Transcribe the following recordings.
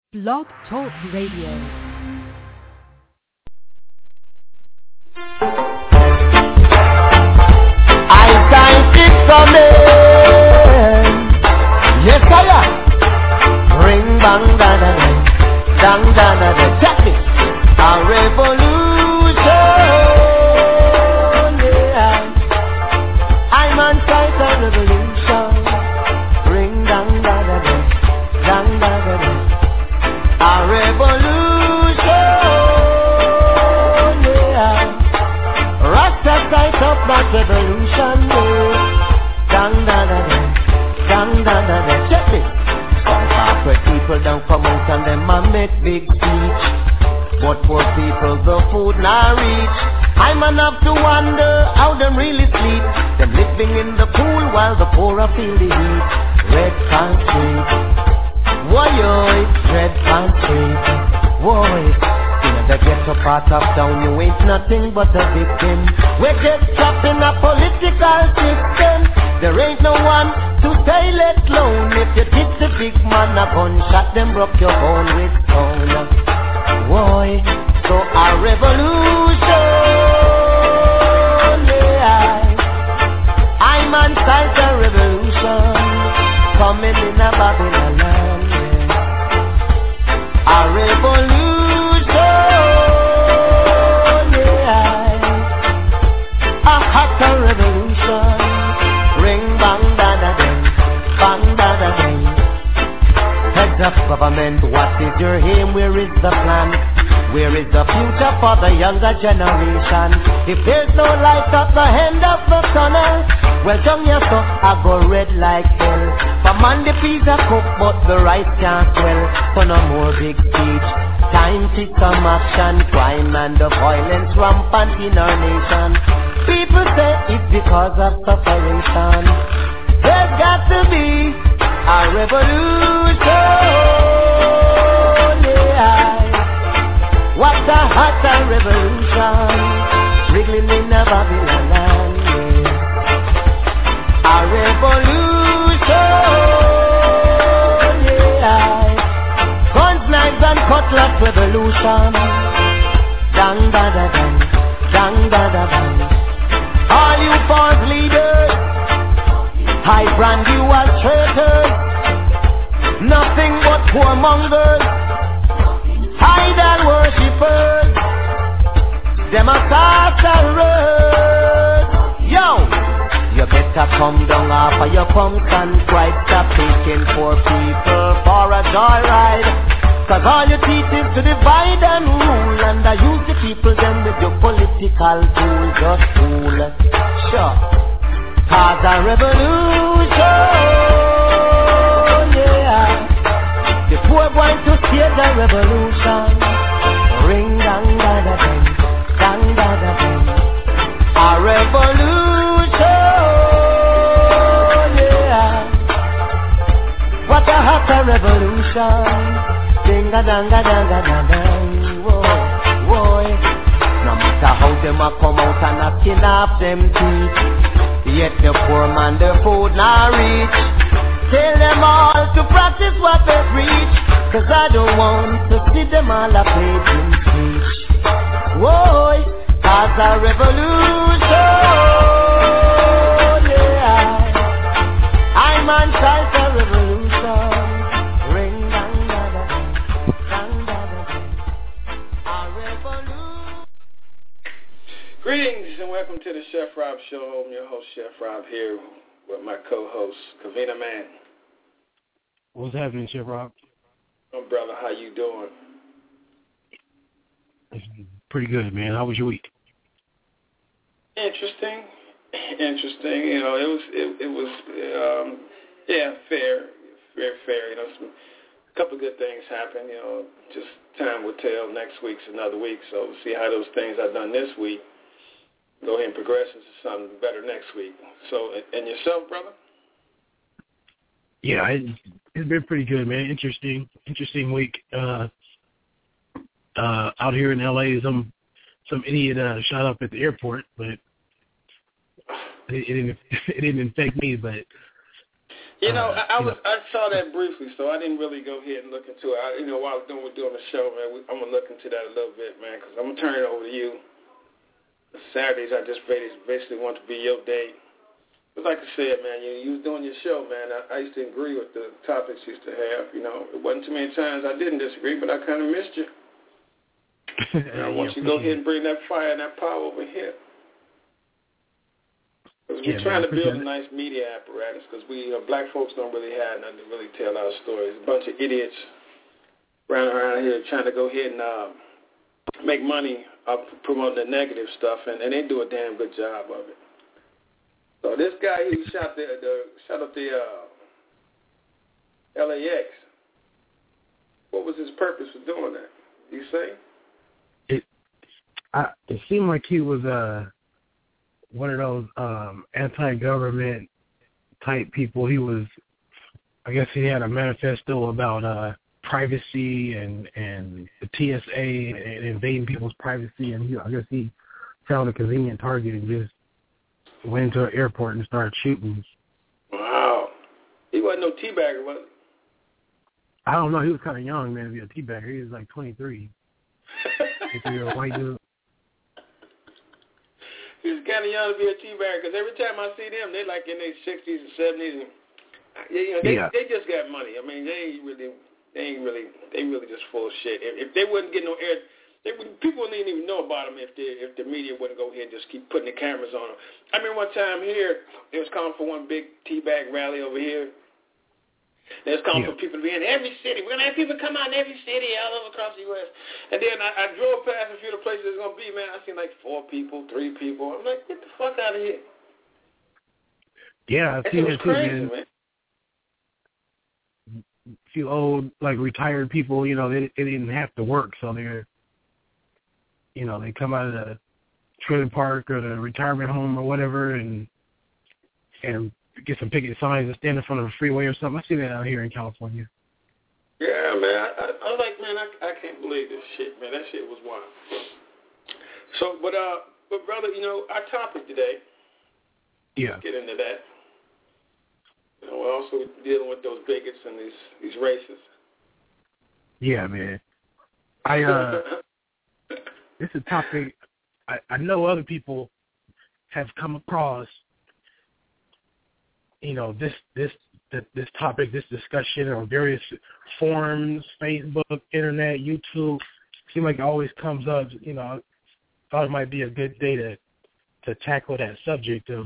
Blog Talk Radio. Time is coming. Yes, I am. Ring bang da da da, dang da da da. Check it. A revolution. Yeah. I'm on site a revolution. Ring dang da da da, dang da da da. A revolution. Yeah. Rasta site up that revolution. Dang da da da, dang da da da. Check it. Some corporate people don't come out and them a make big speech, but poor people the food not reach. I man have to wonder how them really sleep. Them living in the pool while the poor are feel the heat. Red pan street, why it's red pan street. Why? In the ghetto part of town you ain't nothing but a victim. We get trapped in a political system. There ain't no one to stay let alone. If you hit the big man a gunshot, them broke your bone with stone. Why? So a revolution, yeah. I'm on site a revolution coming in a Babylon land, yeah. A revolution, yeah. A hot revolution. Ring bang da da ding, bang da da ding. Heads of government, what is your aim? Where is the plan? Where is the future for the younger generation? If there's no light at the end of the tunnel, well, young yes, so I go red like hell. For man the peas are cooked, but the rice can't swell. So no more big speech, time to some action. Crime and the violence rampant in our nation. People say it's because of separation. There's got to be a revolution, yeah. What a hot revolution, wriggling in a Babylon land, yeah. A revolution, yeah. Guns, knives and cutlass revolution. Dang da da dang, dang da da dang. All you false leaders, I brand you as traitors. Nothing but whoremongers, idol worshippers. Them a sorcerers. Yo, you better come down off of your punks and pride. Stop taking poor people for a joyride. Cause all you teach is to divide and rule, and I use the people them with your political tools. Just fool. Sure. Cause a revolution, yeah. The poor going to stage a revolution. Ring dang da da dang, dang da da dang. A revolution, yeah. What a hot revolution. Ding a dang a dang a dang dang. Whoa, whoa. No matter how them a come out and a skin off them teeth, yet the poor man the food not reach. Tell them all to practice what they preach, cause I don't want to see them all a paging speech. Whoa, cause a revolution, yeah. I'm on site a revolution. Ring dang da da dang, dang da da dang. A revolution. Greetings and welcome to the Chef Rob Show. I'm your host, Chef Rob, here with my co-host, Kavina Man. What's happening, Chef Rob? Oh, brother, how you doing? It's pretty good, man. How was your week? Interesting. You know, it was fair. You know, a couple of good things happened. You know, just time will tell. Next week's another week, so we'll see how those things I've done this week go ahead and progress into something better next week. So, and yourself, brother? Yeah, it's been pretty good, man. Interesting week. Out here in L.A., some idiot shot up at the airport, but it didn't affect me. But I saw that briefly, so I didn't really go ahead and look into it. While we're doing the show, man, I'm gonna look into that a little bit, man, because I'm gonna turn it over to you. Saturdays, I just basically want to be your day. But like I said, man, you was doing your show, man. I used to agree with the topics you used to have. It wasn't too many times I didn't disagree, but I kind of missed you. I want you to go ahead and bring that fire and that power over here. Because we're trying to build a nice media apparatus, because we black folks don't really have nothing to really tell our stories. A bunch of idiots around here trying to go ahead and make money promoting the negative stuff, and they do a damn good job of it. So this guy who shot up the LAX, what was his purpose for doing that? You say? It seemed like he was one of those anti-government type people. He was, I guess, he had a manifesto about privacy and the TSA and invading people's privacy, and I guess he found a convenient target and just went into an airport and started shooting. Wow. He wasn't no teabagger, was he? I don't know. He was kind of young, man, to be a teabagger. He was like 23. If you're a white dude. He was kind of young to be a teabagger, because every time I see them, they're like in their 60s and 70s. And, they just got money. I mean, they really just full of shit. If they wouldn't get no air, people wouldn't even know about them if the media wouldn't go ahead and just keep putting the cameras on them. I mean, one time here, they was calling for one big teabag rally over here. They was calling for people to be in every city. We're going to have people come out in every city all over across the U.S. And then I drove past a few of the places it's going to be, man. I seen like 4 people, 3 people. I'm like, get the fuck out of here. Yeah, I've seen it too, man. A few old, like, retired people, they didn't have to work, so they're, they come out of the trailer park or the retirement home or whatever and get some picket signs and stand in front of a freeway or something. I see that out here in California. Yeah, man. I was like, man, I can't believe this shit, man. That shit was wild. So, but brother, our topic today. Yeah. Let's get into that. We're also dealing with those bigots and these racists. Yeah, man. It's a topic I know other people have come across. This topic, this discussion on various forums, Facebook, internet, YouTube. Seems like it always comes up. I thought it might be a good day to tackle that subject of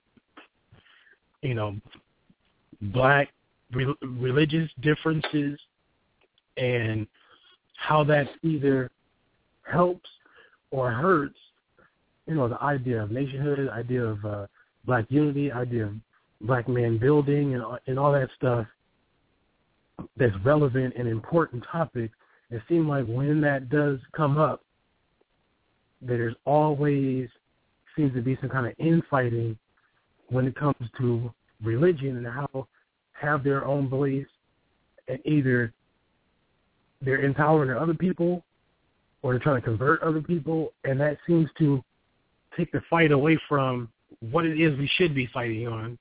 black religious differences and how that either helps or hurts, the idea of nationhood, the idea of black unity, idea of black man building and all that stuff that's relevant and important topic. It seems like when that does come up, there's always seems to be some kind of infighting when it comes to religion and how have their own beliefs, and either they're intolerant of other people or they're trying to convert other people, and that seems to take the fight away from what it is we should be fighting on,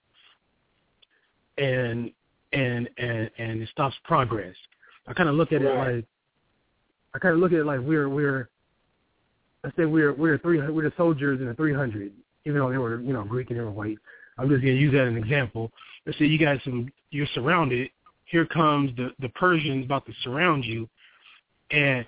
and it stops progress. I kind of look at it like we're let's say we're the soldiers in the 300, even though they were Greek and they were white. I'm just gonna use that as an example. Let's say you're surrounded. Here comes the Persians about to surround you, and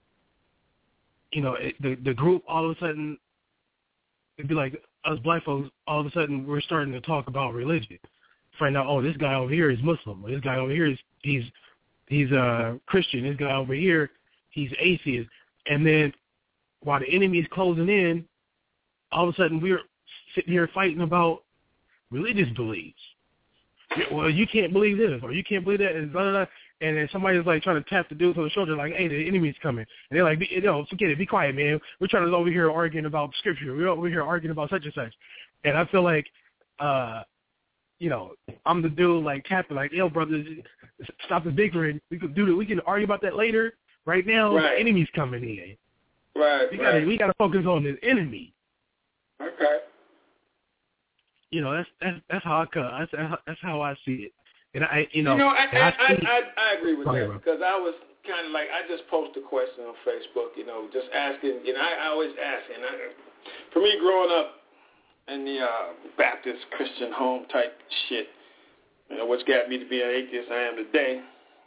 the group all of a sudden, it'd be like us black folks. All of a sudden, we're starting to talk about religion. Find out, this guy over here is Muslim. Or this guy over here he's Christian. This guy over here, he's atheist. And then while the enemy is closing in, all of a sudden we're sitting here fighting about religious beliefs. Well, you can't believe this, or you can't believe that, and blah, blah, blah. And then somebody's like trying to tap the dude on the shoulder, like, hey, the enemy's coming. And they're like, forget it, be quiet, man. We're trying to over here arguing about scripture. We're over here arguing about such and such. And I feel like, I'm the dude like tapping, like, yo, brothers, stop the bickering. We can argue about that later. Right now, The enemy's coming in. Right. We gotta focus on this enemy. Okay. That's how I see it. And I agree with that because I was kind of like, I just posted a question on Facebook, just asking, I always ask, and for me growing up in the Baptist Christian home type shit, which got me to be an atheist I am today,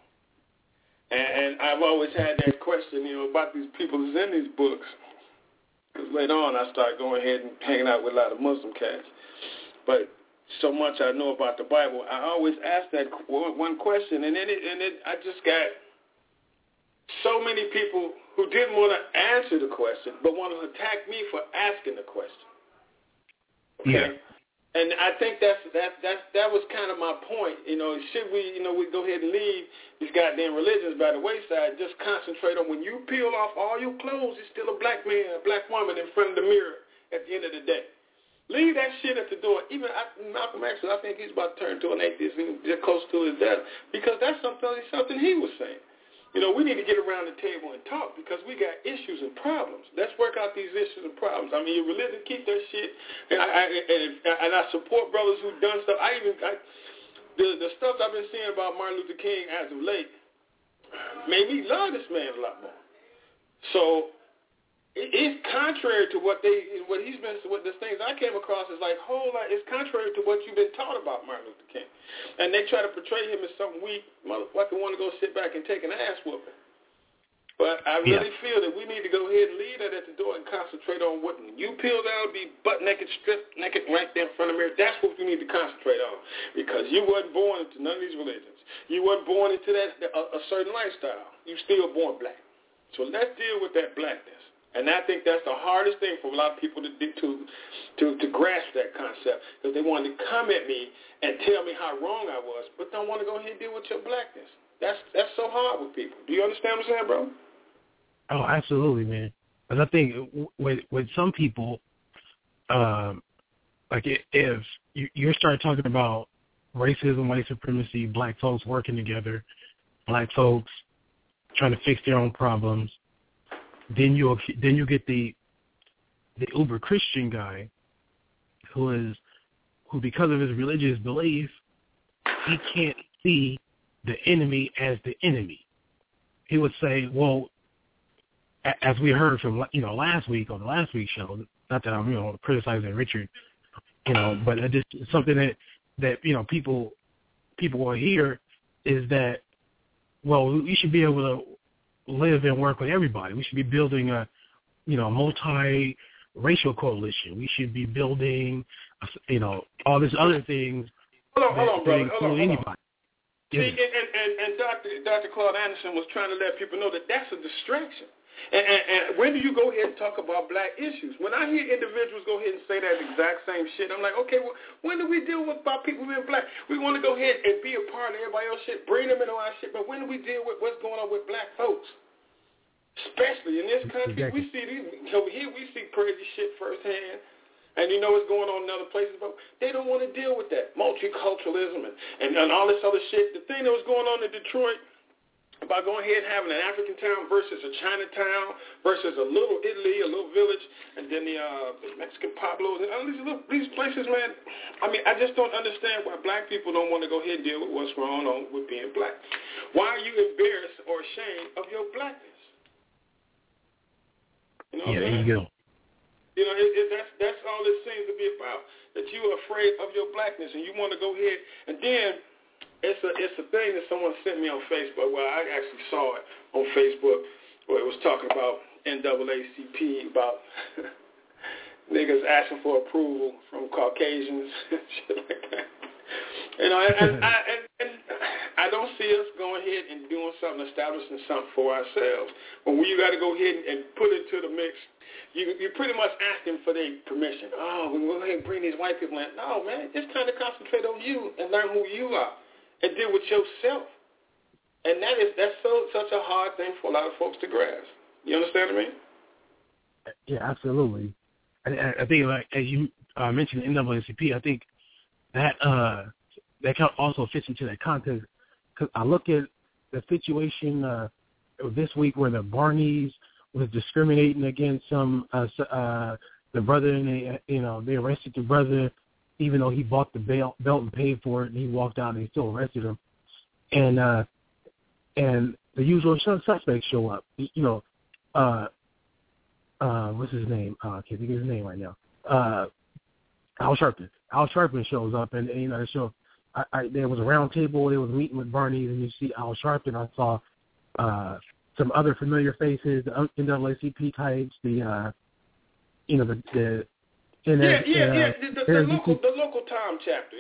and I've always had that question, about these people who's in these books. Because later on I started going ahead and hanging out with a lot of Muslim cats, but so much I know about the Bible, I always ask that one question, and I just got so many people who didn't want to answer the question, but want to attack me for asking the question. Okay? Yeah. And I think that was kind of my point. Should we go ahead and leave these goddamn religions by the wayside, just concentrate on when you peel off all your clothes, you're still a black man, a black woman in front of the mirror at the end of the day. Leave that shit at the door. Even Malcolm X, I think he's about to turn to an atheist and get close to his death because that's something he was saying. We need to get around the table and talk because we got issues and problems. Let's work out these issues and problems. I mean, your religion, keep that shit. And I support brothers who've done stuff. The stuff I've been seeing about Martin Luther King as of late made me love this man a lot more. So it's contrary to what the things I came across is like it's contrary to what you've been taught about Martin Luther King. And they try to portray him as some weak motherfucker want to go sit back and take an ass whooping. But I really feel that we need to go ahead and leave that at the door and concentrate on what you peel down, be butt naked, stripped naked right there in front of the mirror. That's what we need to concentrate on. Because you wasn't born into none of these religions. You wasn't born into a certain lifestyle. You still born black. So let's deal with that blackness. And I think that's the hardest thing for a lot of people to grasp that concept because they want to come at me and tell me how wrong I was, but don't want to go ahead and deal with your blackness. That's so hard with people. Do you understand what I'm saying, bro? Oh, absolutely, man. Because I think with some people, like if you start talking about racism, white supremacy, black folks working together, black folks trying to fix their own problems, then you get the uber Christian guy who because of his religious belief, he can't see the enemy as the enemy. He would say, well, as we heard from last week on the last week's show, not that I'm criticizing Richard, but just something that people will hear is that, well, we should be able to live and work with everybody. We should be building a multi-racial coalition. We should be building all these other things. Hold on, brother. Anybody. See, and Dr. Claude Anderson was trying to let people know that that's a distraction. And when do you go ahead and talk about black issues? When I hear individuals go ahead and say that exact same shit, I'm like, okay, well, when do we deal with about people being black? We want to go ahead and be a part of everybody else's shit, bring them into our shit, but when do we deal with what's going on with black folks? Especially in this country, we see over here we see crazy shit firsthand. And what's going on in other places, but they don't want to deal with that multiculturalism and all this other shit. The thing that was going on in Detroit about going ahead and having an African town versus a Chinatown versus a little Italy, a little village, and then the Mexican Pablos and all these places, man. I mean, I just don't understand why black people don't want to go ahead and deal with what's going on with being black. Why are you embarrassed or ashamed of your blackness? There you go. That's all this seems to be about, that you are afraid of your blackness and you want to go ahead. And then it's a thing that someone sent me on Facebook. Well, I actually saw it on Facebook where it was talking about NAACP, about niggas asking for approval from Caucasians and shit like that. And I don't see us going ahead and doing something, establishing something for ourselves. When you got to go ahead and put it to the mix, you're pretty much asking for their permission. Oh, we go ahead and bring these white people in. No, man, it's time to concentrate on you and learn who you are and deal with yourself. And that's such a hard thing for a lot of folks to grasp. You understand what I mean? Yeah, absolutely. I think, like as you mentioned, NAACP, I think that kind of also fits into that context. Because I look at the situation this week where the Barneys was discriminating against the brother, and they arrested the brother, even though he bought the belt and paid for it, and he walked out and they still arrested him. And the usual suspects show up. What's his name? I can't think of his name right now. Al Sharpton. Al Sharpton shows up, and the show. There was a round table. They was meeting with Barney, and you see Al Sharpton. I saw some other familiar faces, the NAACP types, the local Tom chapter.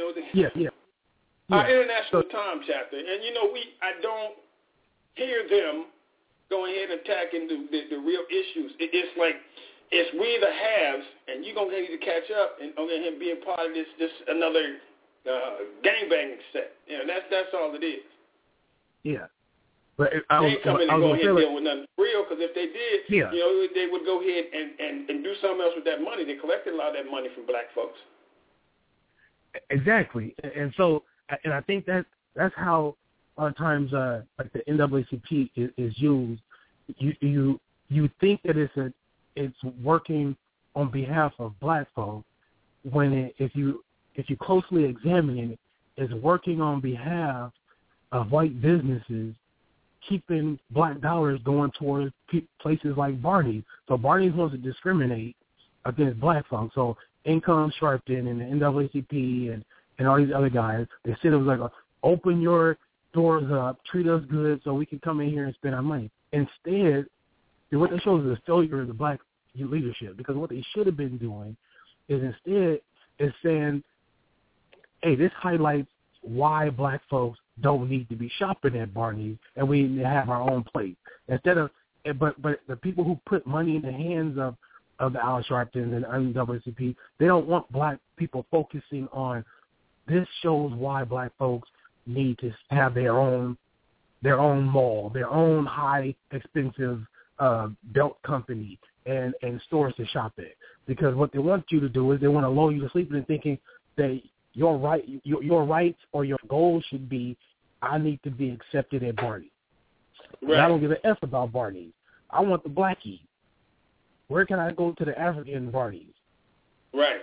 Our international Tom chapter, and I don't hear them going ahead and attacking the real issues. It's like it's we the haves, and you're gonna need to catch up and being part of this another gangbanging set. That's all it is. Yeah. But they ain't coming to go ahead and deal with nothing real, because if they did, they would go ahead and do something else with that money. They collected a lot of that money from black folks. Exactly. And so, and I think that's how a lot of times like the NAACP is used. You think that it's working on behalf of black folks, when if you closely examine it, it's working on behalf of white businesses, keeping black dollars going towards places like Barney's. So Barney's wants to discriminate against black folks. So Income Sharpton and the NAACP and all these other guys, they said it was like, open your doors up, treat us good so we can come in here and spend our money. Instead, what they show is the failure of the black leadership, because what they should have been doing is instead is saying, hey, this highlights why black folks don't need to be shopping at Barney's, and we need to have our own plate. Instead of, but the people who put money in the hands of the Al Sharptons and NAACP, they don't want black people focusing on this shows why black folks need to have their own mall, their own high expensive belt company and stores to shop at. Because what they want you to do is they want to lull you to sleep in thinking that your rights or your goals should be, I need to be accepted at Barney's. Right. I don't give a F about Barney's. I want the blackie. Where can I go to the African Barney's? Right.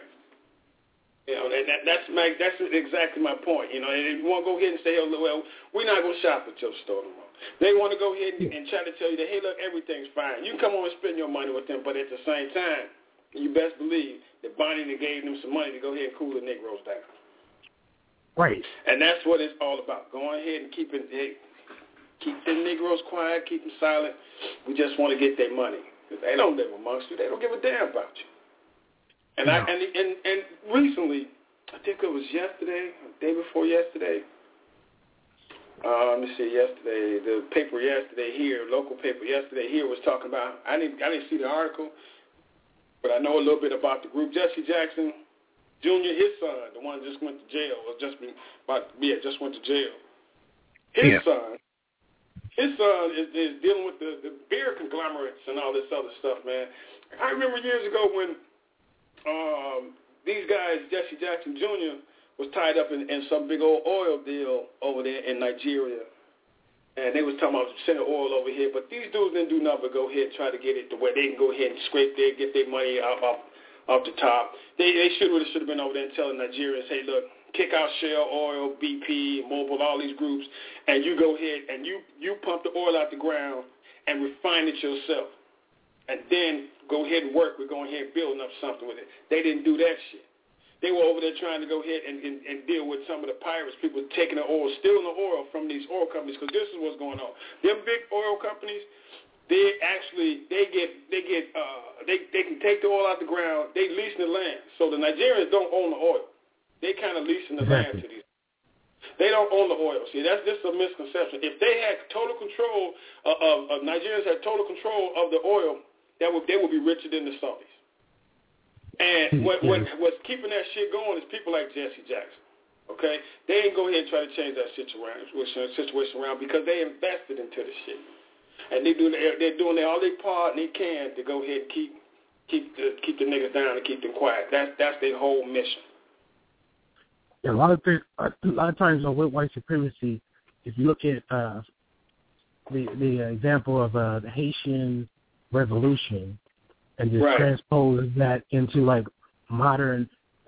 That's exactly my point. And if you want to go ahead and say, well, we're not going to shop at your store no more. They want to go ahead and try to tell you that, hey, look, everything's fine. You come on and spend your money with them, but at the same time, you best believe that Barney gave them some money to go ahead and cool the Negroes down. Right. And that's what it's all about. Going ahead and keep the Negroes quiet, keep them silent. We just want to get their money. Because they don't live amongst you. They don't give a damn about you. And and recently, I think it was yesterday, or the day before yesterday. Let me see. Yesterday, the paper yesterday here, local paper yesterday here was talking about. I didn't see the article, but I know a little bit about the group. Jesse Jackson Jr., his son, the one that just went to jail, or just went to jail. His son is dealing with the beer conglomerates and all this other stuff, man. I remember years ago when these guys, Jesse Jackson Jr., was tied up in some big old oil deal over there in Nigeria. And they was talking about sending oil over here. But these dudes didn't do nothing but go ahead and try to get it to where they can go ahead and scrape there, get their money off the top. They should have been over there and telling Nigerians, hey, look, kick out Shell Oil, BP, Mobil, all these groups, and you go ahead and you pump the oil out the ground and refine it yourself. And then go ahead and work with going ahead and building up something with it. They didn't do that shit. They were over there trying to go ahead and deal with some of the pirates, people taking the oil, stealing the oil from these oil companies, because this is what's going on. Them big oil companies, they can take the oil out the ground. They lease the land. So the Nigerians don't own the oil. They kind of leasing the land to these. They don't own the oil. See, that's just a misconception. If they had total control of Nigerians had total control of the oil, they would be richer than the Saudis. And what's keeping that shit going is people like Jesse Jackson. Okay, they ain't go ahead and try to change that situation around because they invested into this shit, and they're doing all they part and they can to go ahead and keep the niggas down and keep them quiet. That's their whole mission. Yeah, a lot of times with white supremacy, if you look at the example of the Haitian Revolution and just transpose that into like modern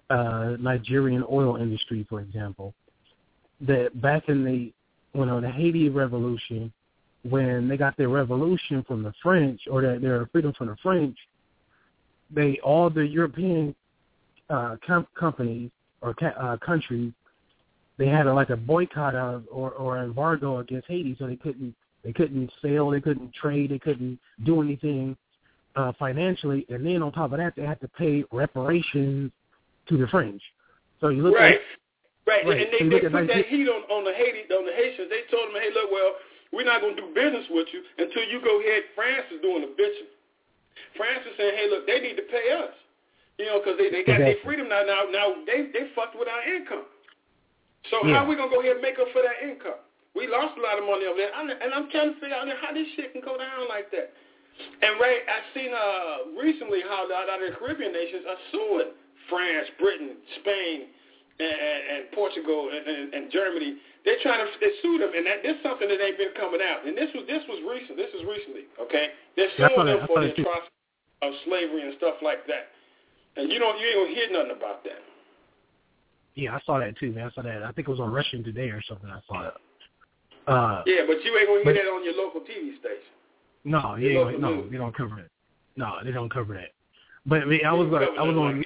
Nigerian oil industry, for example, that back in the Haiti Revolution, when they got their revolution from the French, or their freedom from the French, all the European companies or countries, they had a boycott or embargo against Haiti, so they couldn't sail, they couldn't trade, they couldn't do anything financially, and then on top of that, they had to pay reparations to the French. So you look right. Right. And they put that heat on the Haitians. They told them, hey, look, well, we're not going to do business with you until you go ahead. France is doing the bitching. France is saying, hey, look, they need to pay us, because they got their freedom now. Now they fucked with our income. So how are we going to go ahead and make up for that income? We lost a lot of money over there, and I'm trying to figure out how this shit can go down like that. And Ray, I've seen recently how a lot of the Caribbean nations are suing France, Britain, Spain, and Portugal and Germany. They sue them, and this is something that ain't been coming out. And this was recent. This is recently, okay? They're suing them for the atrocity of slavery and stuff like that. And you ain't gonna hear nothing about that. Yeah, I saw that too, man. I saw that. I think it was on Russian Today or something. I saw it. Yeah, but you ain't gonna hear that on your local TV station. No, they don't cover it. No, they don't cover that. But I mean, I was going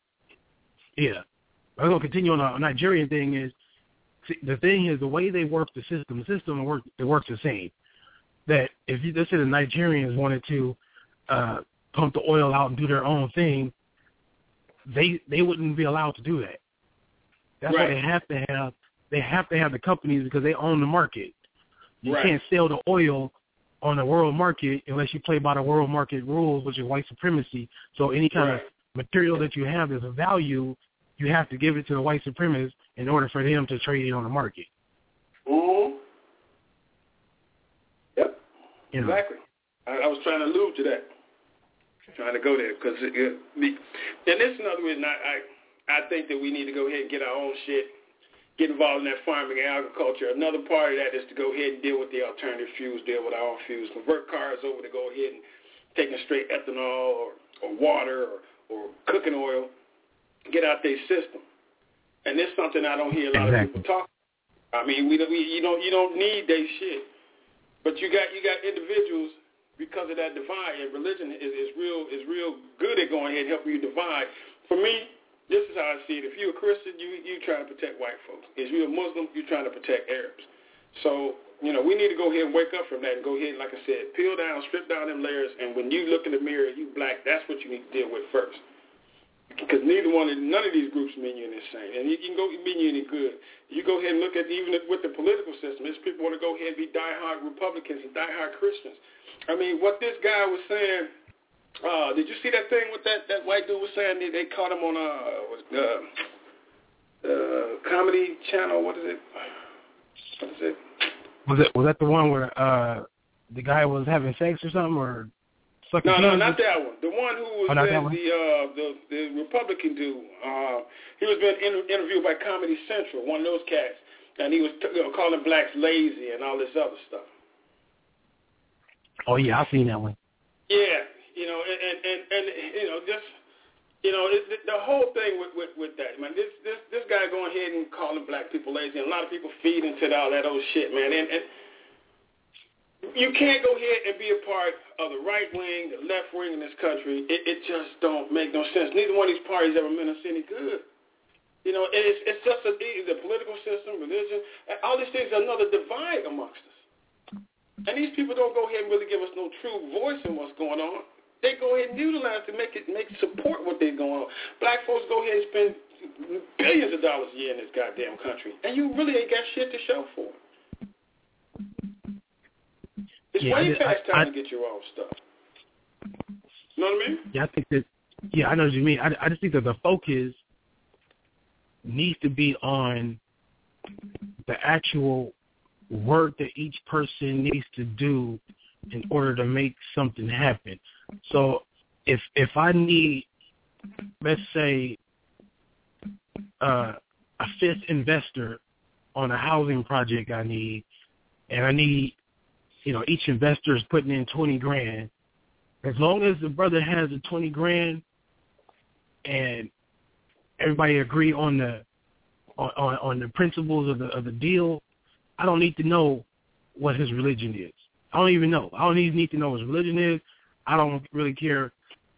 to continue on the Nigerian thing. Is the thing is the way they work the system. The system works the same. That if let's say the Nigerians wanted to pump the oil out and do their own thing, they wouldn't be allowed to do that. That's why they have to have. They have to have the companies because they own the market. You can't sell the oil on the world market unless you play by the world market rules, which is white supremacy. So any kind of material that you have as a value, you have to give it to the white supremacists in order for them to trade it on the market. Mm-hmm. Yep. Exactly. I was trying to allude to that. Trying to go there because, and this is another reason I think that we need to go ahead and get our own shit. Get involved in that farming and agriculture. Another part of that is to go ahead and deal with the alternative fuels, deal with our own fuels, convert cars over to go ahead and taking straight ethanol or water or cooking oil, get out their system. And this is something I don't hear a lot of people talk about. I mean, you don't need their shit, but you got individuals because of that divide, and religion is real good at going ahead and helping you divide. For me, this is how I see it. If you're a Christian, you trying to protect white folks. If you're a Muslim, you're trying to protect Arabs. So, we need to go ahead and wake up from that and go ahead, like I said, peel down, strip down them layers, and when you look in the mirror, you black, that's what you need to deal with first. Because none of these groups mean you any same. And you can go mean you any good. You go ahead and look at even with the political system, these people want to go ahead and be diehard Republicans and diehard Christians. I mean, what this guy was saying, did you see that thing with that white dude was saying they caught him on Comedy Channel? What is it? Was that the one where the guy was having sex or something, or sucking? No, not that one. The one who was the Republican dude. He was being interviewed by Comedy Central, one of those cats, and he was calling blacks lazy and all this other stuff. Oh yeah, I've seen that one. Yeah. The whole thing with that, man. This guy going ahead and calling black people lazy, and a lot of people feed into all that old shit, man. And you can't go ahead and be a part of the right wing, the left wing in this country. It just don't make no sense. Neither one of these parties ever meant us any good. It's just the political system, religion, all these things are another divide amongst us. And these people don't go ahead and really give us no true voice in what's going on. They go ahead and utilize to make support what they're going on. Black folks go ahead and spend billions of dollars a year in this goddamn country, and you really ain't got shit to show for it. It's way past time to get your own stuff. You know what I mean? Yeah, I think that. Yeah, I know what you mean. I just think that the focus needs to be on the actual work that each person needs to do in order to make something happen. So if I need, let's say, a fifth investor on a housing project I need, and I need, each investor is putting in $20,000. As long as the brother has the $20,000 and everybody agree on the principles of the deal, I don't need to know what his religion is. I don't even know. I don't even need to know what his religion is. I don't really care,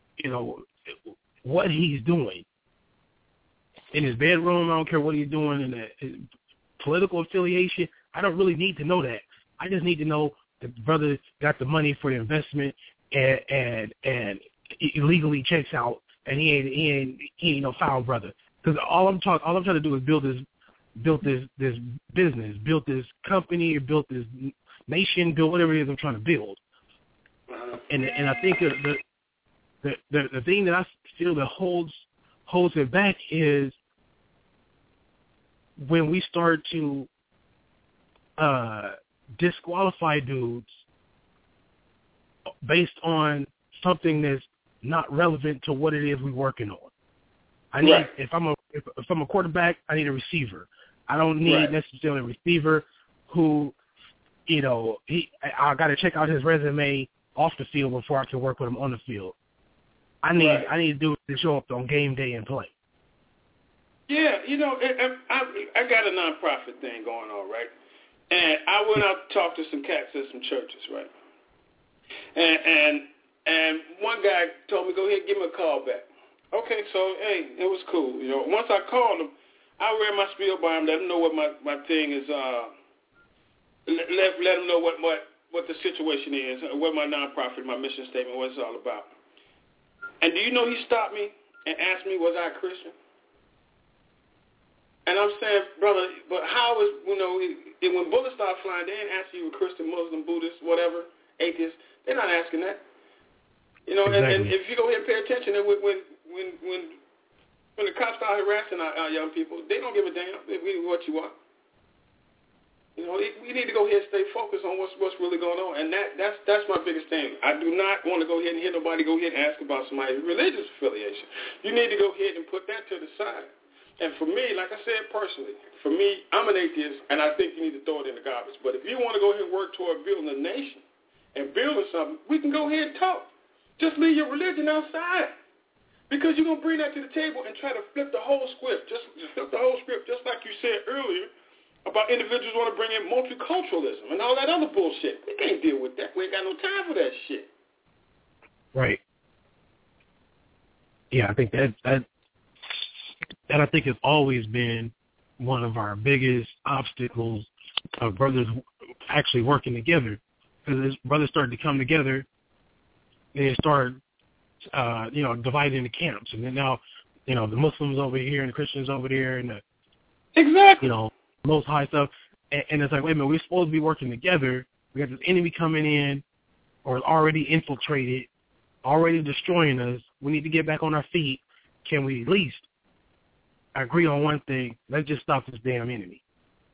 what he's doing in his bedroom. I don't care what he's doing in his political affiliation. I don't really need to know that. I just need to know that the brother got the money for the investment and illegally checks out, and he ain't no foul brother. Because all I'm trying to do is build this business, build this company, build this nation, build whatever it is I'm trying to build. And I think the thing that I feel that holds it back is when we start to disqualify dudes based on something that's not relevant to what it is we're working on. I need if I'm a quarterback, I need a receiver. I don't need necessarily a receiver who, I got to check out his resume off the field before I can work with him on the field. I need dudes to show up on game day and play. Yeah, I got a nonprofit thing going on, right? And I went out to talk to some cats at some churches, right? And one guy told me, go ahead, give me a call back. Okay, so, hey, it was cool. Once I called him, I read my spiel by him, let him know what my thing is, let him know what the situation is, what my nonprofit, my mission statement, what it's all about. And do you know he stopped me and asked me, was I a Christian? And I'm saying, brother, but how is, when bullets start flying, they ain't asking you a Christian, Muslim, Buddhist, whatever, atheist. They're not asking that. Exactly. and if you go ahead and pay attention, when the cops start harassing our young people, they don't give a damn what you are. We need to go ahead and stay focused on what's really going on, and that's my biggest thing. I do not want to go ahead and hear nobody go ahead and ask about somebody's religious affiliation. You need to go ahead and put that to the side. And for me, like I said personally, I'm an atheist, and I think you need to throw it in the garbage. But if you want to go ahead and work toward building a nation and building something, we can go ahead and talk. Just leave your religion outside. Because you're going to bring that to the table and try to flip the whole script. Just flip the whole script, just like you said earlier about individuals want to bring in multiculturalism and all that other bullshit. We can't deal with that. We ain't got no time for that shit. Right. Yeah, I think that I think has always been one of our biggest obstacles of brothers actually working together. Because as brothers started to come together, they started, dividing into camps. And then now, the Muslims over here and the Christians over there and the Most High stuff. And it's like, wait a minute, we're supposed to be working together. We got this enemy coming in or already infiltrated, already destroying us. We need to get back on our feet. Can we at least agree on one thing? Let's just stop this damn enemy.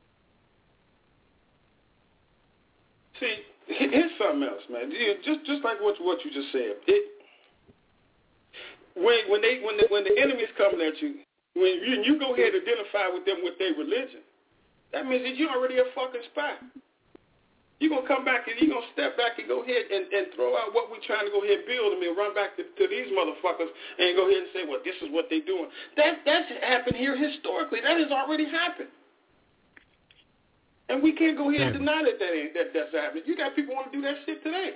See, here's something else, man. Just like what you just said. When the enemy is coming at you, when you go ahead and identify with them with their religion, that means that you're already a fucking spy. You're going to come back and you're going to step back and go ahead and throw out what we're trying to go ahead and build and run back to these motherfuckers and go ahead and say, well, this is what they're doing. That's happened here historically. That has already happened. And we can't go ahead and deny that's happening. You got people want to do that shit today.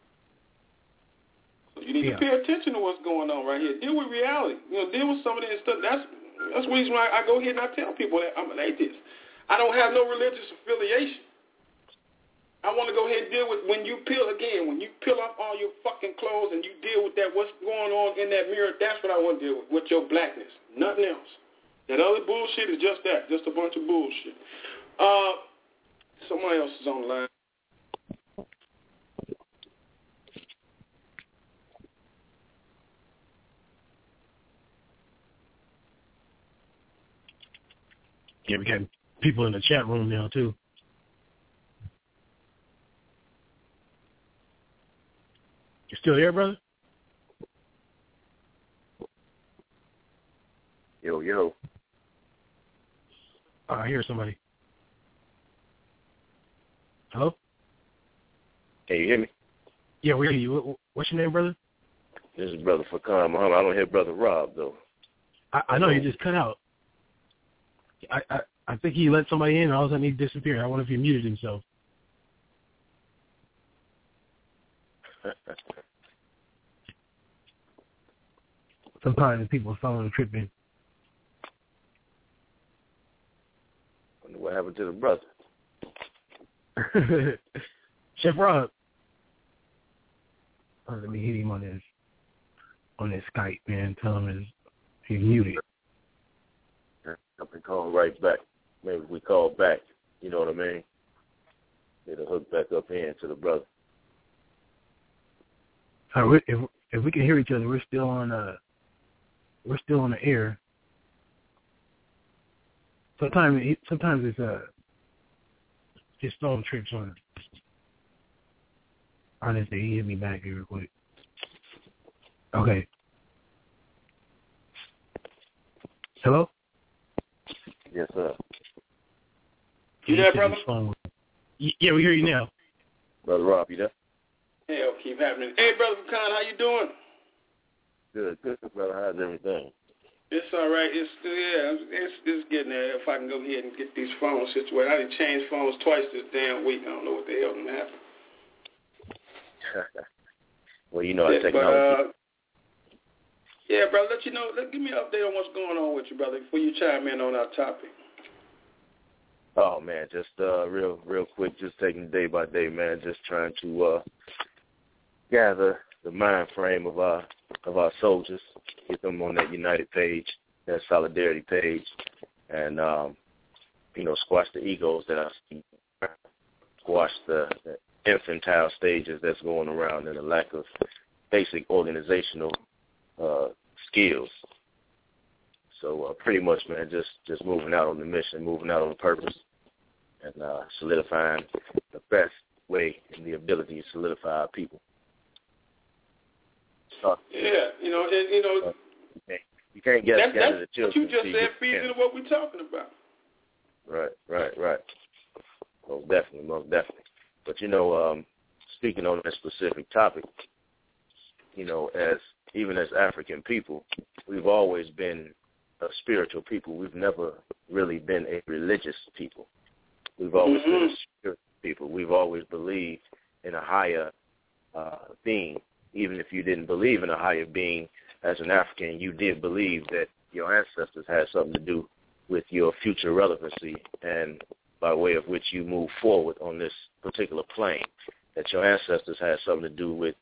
So you need to pay attention to what's going on right here. Deal with reality. Deal with some of that stuff. That's the reason why I go ahead and I tell people that I'm an atheist. I don't have no religious affiliation. I want to go ahead and deal with when you peel off all your fucking clothes and you deal with that, what's going on in that mirror, that's what I want to deal with your blackness. Nothing else. That other bullshit is just that, just a bunch of bullshit. Somebody else is on the line. Yeah, we got people in the chat room now, too. You still here, brother? Yo. I hear somebody. Hello? Can you hear me? Yeah, we hear you. What's your name, brother? This is Brother Fakan Muhammad. I don't hear Brother Rob, though. I know he just cut out. I think he let somebody in, and all of a sudden he disappeared. I wonder if he muted himself. Sometimes people's phone tripping. Wonder what happened to the brother. Chef Rob. Oh, let me hit him on his Skype, man. Tell him he's muted. I can call right back. Maybe we call back. You know what I mean? It'll hook back up in to the brother. If we can hear each other, we're still on the air. Sometimes it's his phone trips on. Honestly, he hit me back here real quick. Okay. Hello? Yes, sir. You there, brother? Yeah, we hear you now. Brother Rob, you there? Hell, keep happening. Hey, Brother Khan, how you doing? Good, brother. How's everything? It's all right. It's getting there. If I can go ahead and get these phones situated. I done changed phones twice this damn week. I don't know what the hell done happened. Well, you know our technology. Yeah, brother, give me an update on what's going on with you, brother, before you chime in on our topic. Oh, man, just real quick, just taking day by day, man, just trying to gather the mind frame of our soldiers, get them on that united page, that solidarity page, and, squash the egos that I see, squash the infantile stages that's going around and the lack of basic organizational skills. So pretty much, man, just moving out on the mission, moving out on the purpose, and solidifying the best way and the ability to solidify our people. You can't get together the children. What you just said feeds into what we're talking about. Right. Most definitely. But, speaking on that specific topic, even as African people, we've always been a spiritual people. We've never really been a religious people. We've always been a spiritual people. We've always believed in a higher being. Even if you didn't believe in a higher being as an African, you did believe that your ancestors had something to do with your future relevancy and by way of which you move forward on this particular plane, that your ancestors had something to do with,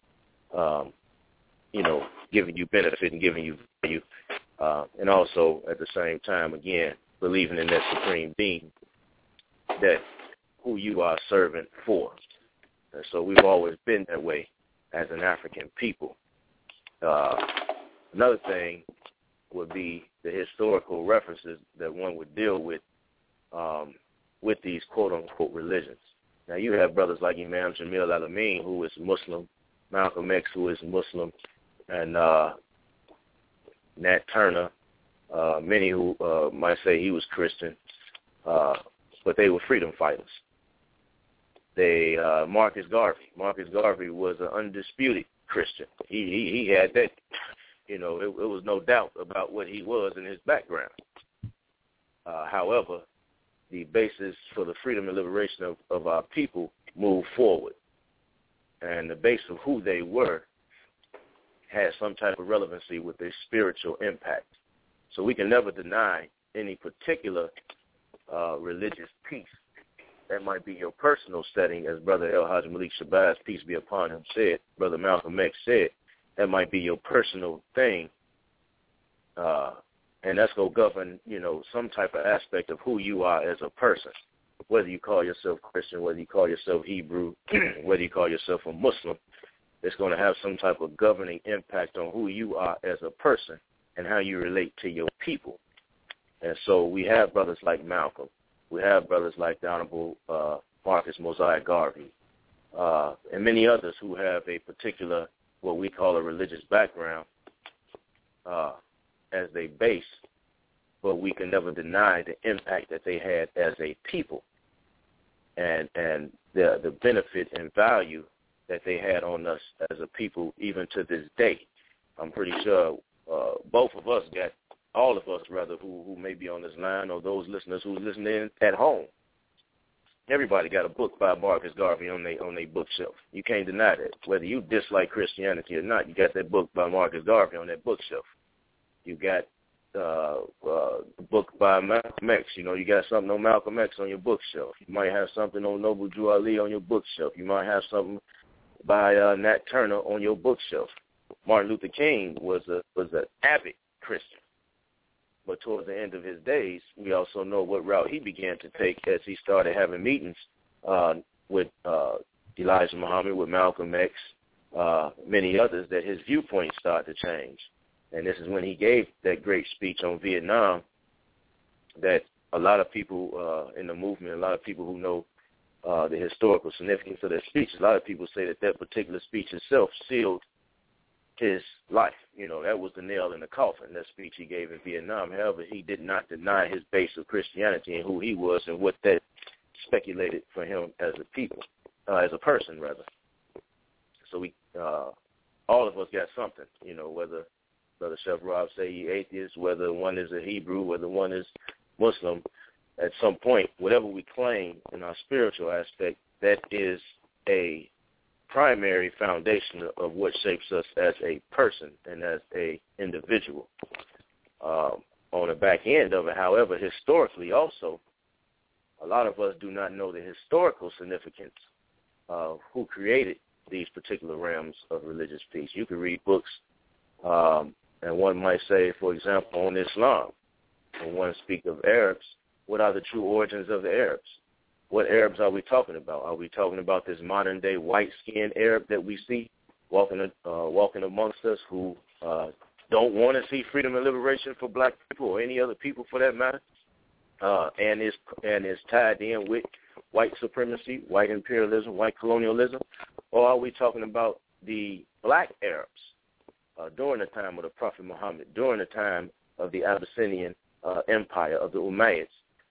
giving you benefit and giving you value, and also at the same time, again, believing in that supreme being, that who you are serving for. And so we've always been that way as an African people. Another thing would be the historical references that one would deal with these quote-unquote religions. Now, you have brothers like Imam Jamil Al-Amin, who is Muslim, Malcolm X, who is Muslim, and Nat Turner, many who might say he was Christian, but they were freedom fighters. Marcus Garvey was an undisputed Christian. He had that, it was no doubt about what he was in his background. However, the basis for the freedom and liberation of our people moved forward. And the base of who they were had some type of relevancy with their spiritual impact. So we can never deny any particular religious piece. That might be your personal setting, as Brother El Hajj Malik Shabazz, peace be upon him, said, Brother Malcolm X said. That might be your personal thing. And that's going to govern, some type of aspect of who you are as a person, whether you call yourself Christian, whether you call yourself Hebrew, whether you call yourself a Muslim. It's going to have some type of governing impact on who you are as a person and how you relate to your people. And so we have brothers like Malcolm. We have brothers like the Honorable Marcus Mosiah Garvey, and many others who have a particular, what we call a religious background, as they base, but we can never deny the impact that they had as a people and the benefit and value that they had on us as a people even to this day. I'm pretty sure both of us got all of us rather, who may be on this line, or those listeners who's listening at home, everybody got a book by Marcus Garvey on their bookshelf. You can't deny that. Whether you dislike Christianity or not, you got that book by Marcus Garvey on that bookshelf. You got the book by Malcolm X. You know, you got something on Malcolm X on your bookshelf. You might have something on Noble Drew Ali on your bookshelf. You might have something by Nat Turner on your bookshelf. Martin Luther King was an avid Christian. But towards the end of his days, we also know what route he began to take as he started having meetings with Elijah Muhammad, with Malcolm X, many others, that his viewpoint started to change. And this is when he gave that great speech on Vietnam that a lot of people in the movement, a lot of people who know the historical significance of that speech, a lot of people say that particular speech itself sealed his life. You know, that was the nail in the coffin, that speech he gave in Vietnam. However, he did not deny his base of Christianity and who he was and what that speculated for him as a people, as a person, rather. So we, all of us got something, you know, whether Brother Chef Rob say he atheist, whether one is a Hebrew, whether one is Muslim, at some point, whatever we claim in our spiritual aspect, that is a primary foundation of what shapes us as a person and as a individual. On the back end of it, however, historically also, a lot of us do not know the historical significance of who created these particular realms of religious peace. You can read books, and one might say, for example, on Islam, when one speaks of Arabs, what are the true origins of the Arabs? What Arabs are we talking about? Are we talking about this modern-day white-skinned Arab that we see walking amongst us, who don't want to see freedom and liberation for black people or any other people for that matter, and is tied in with white supremacy, white imperialism, white colonialism? Or are we talking about the black Arabs during the time of the Prophet Muhammad, during the time of the Abyssinian Empire, of the Umayyads?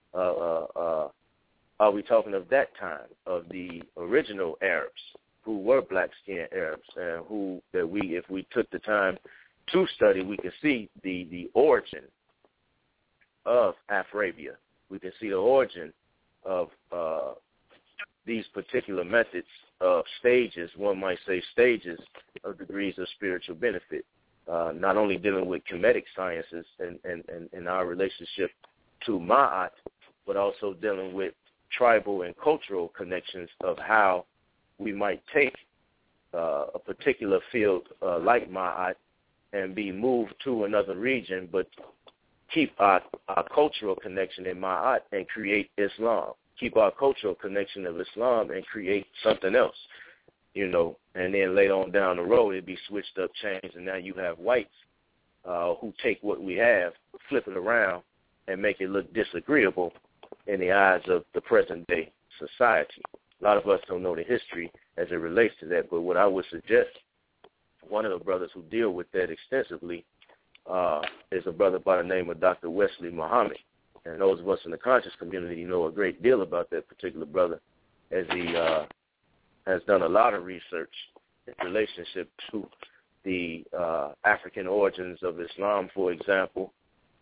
Are we talking of that time, of the original Arabs who were black-skinned Arabs, and who that we, if we took the time to study, we can see the origin of Afrabia. We can see the origin of these particular methods of stages, one might say stages of degrees of spiritual benefit, not only dealing with Kemetic sciences and our relationship to Ma'at, but also dealing with tribal and cultural connections of how we might take a particular field like Ma'at and be moved to another region, but keep our cultural connection in Ma'at and create Islam. Keep our cultural connection of Islam and create something else, you know. And then later on down the road, it'd be switched up, changed, and now you have whites who take what we have, flip it around, and make it look disagreeable in the eyes of the present-day society. A lot of us don't know the history as it relates to that, but what I would suggest, one of the brothers who deal with that extensively is a brother by the name of Dr. Wesley Muhammad. And those of us in the conscious community know a great deal about that particular brother, as he has done a lot of research in relationship to the African origins of Islam, for example,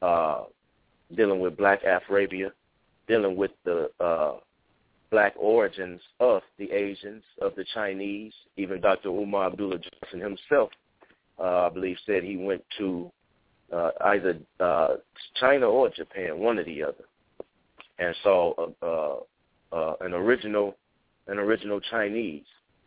dealing with black Afrabia, dealing with the black origins of the Asians, of the Chinese. Even Dr. Umar Abdullah Johnson himself, I believe, said he went to either China or Japan, one or the other, and saw an original Chinese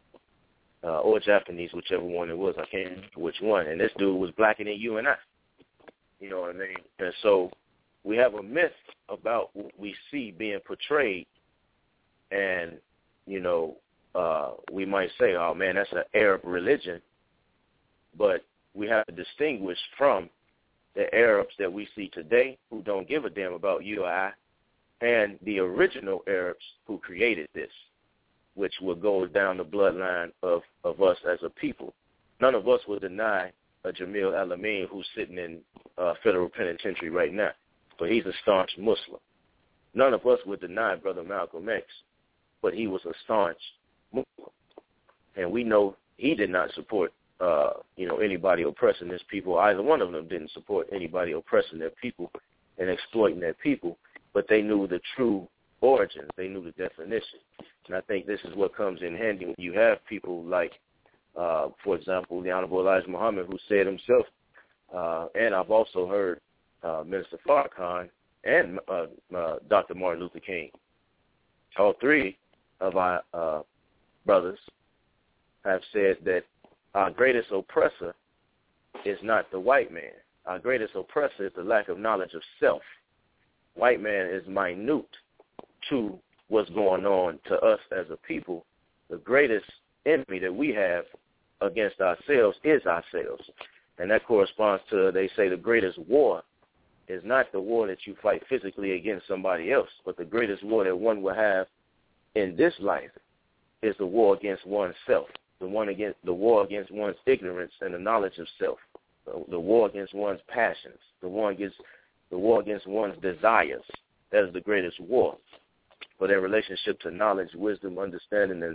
or Japanese, whichever one it was. I can't remember which one. And this dude was blacker than you and I. You know what I mean? And so we have a myth about what we see being portrayed, and, you know, we might say, oh, man, that's an Arab religion, but we have to distinguish from the Arabs that we see today who don't give a damn about you or I, and the original Arabs who created this, which will go down the bloodline of us as a people. None of us will deny a Jamil Al-Amin who's sitting in federal penitentiary right now, but he's a staunch Muslim. None of us would deny Brother Malcolm X, but he was a staunch Muslim. And we know he did not support anybody oppressing his people. Either one of them didn't support anybody oppressing their people and exploiting their people, but they knew the true origins. They knew the definition. And I think this is what comes in handy when you have people like, for example, the Honorable Elijah Muhammad, who said himself, and I've also heard Minister Farrakhan and Dr. Martin Luther King. All three of our brothers have said that our greatest oppressor is not the white man. Our greatest oppressor is the lack of knowledge of self. White man is minute to what's going on to us as a people. The greatest enemy that we have against ourselves is ourselves. And that corresponds to, they say, the greatest war is not the war that you fight physically against somebody else, but the greatest war that one will have in this life is the war against oneself, the war against one's ignorance and the knowledge of self, the war against one's passions, the war against one's desires. That is the greatest war. For their relationship to knowledge, wisdom, understanding,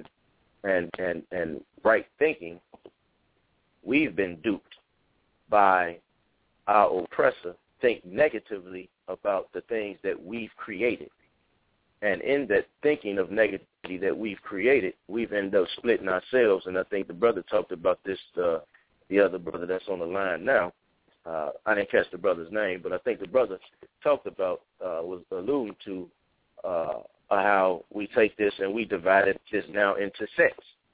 and right thinking, we've been duped by our oppressor. Think negatively about the things that we've created. And in that thinking of negativity that we've created, we've ended up splitting ourselves. And I think the brother talked about this, the other brother that's on the line now. I didn't catch the brother's name, but I think the brother talked about, was alluding to how we take this and we divided this now into sets.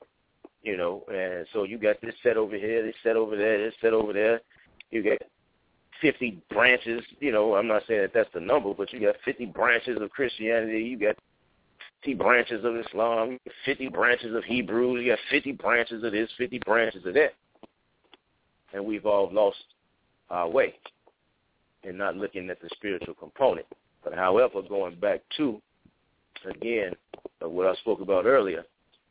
And so you got this set over here, this set over there, this set over there. You got 50 branches, I'm not saying that that's the number, but you got 50 branches of Christianity, you got 50 branches of Islam, 50 branches of Hebrew, you got 50 branches of this, 50 branches of that. And we've all lost our way in not looking at the spiritual component. But however, going back to, again, what I spoke about earlier,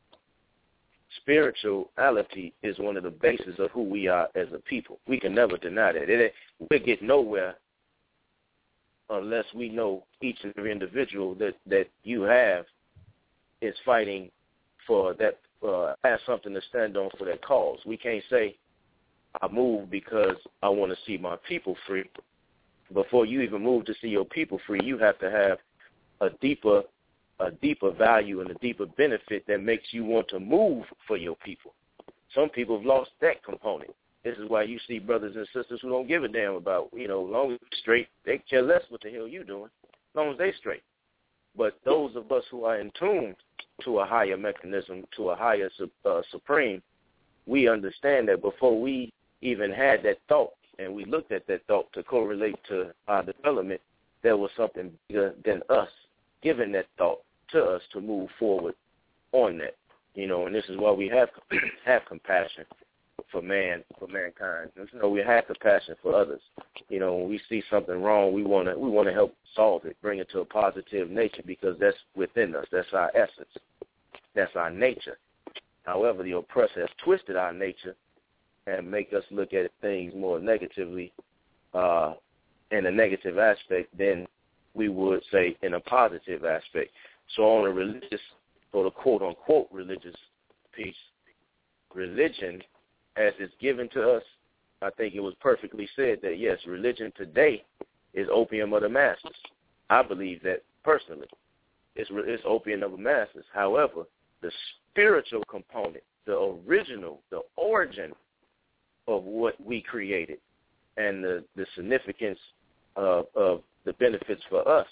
spirituality is one of the bases of who we are as a people. We can never deny that. We'll get nowhere unless we know each and every individual that you have is fighting for that, has something to stand on for that cause. We can't say, I move because I want to see my people free. Before you even move to see your people free, you have to have a deeper value and a deeper benefit that makes you want to move for your people. Some people have lost that component. This is why you see brothers and sisters who don't give a damn about, as long as they're straight, they care less what the hell you doing, as long as they straight. But those of us who are in tune to a higher mechanism, to a higher supreme, we understand that before we even had that thought and we looked at that thought to correlate to our development, there was something bigger than us giving that thought to us to move forward on that, and this is why we have compassion for mankind. We have compassion for others. When we see something wrong, we want to help solve it, bring it to a positive nature because that's within us. That's our essence. That's our nature. However, the oppressor has twisted our nature and make us look at things more negatively in a negative aspect than we would say in a positive aspect. So on a religious, or the quote-unquote religious piece, religion, as it's given to us, I think it was perfectly said that, yes, religion today is opium of the masses. I believe that personally. It's opium of the masses. However, the spiritual component, the original, the origin of what we created and the significance of the benefits for us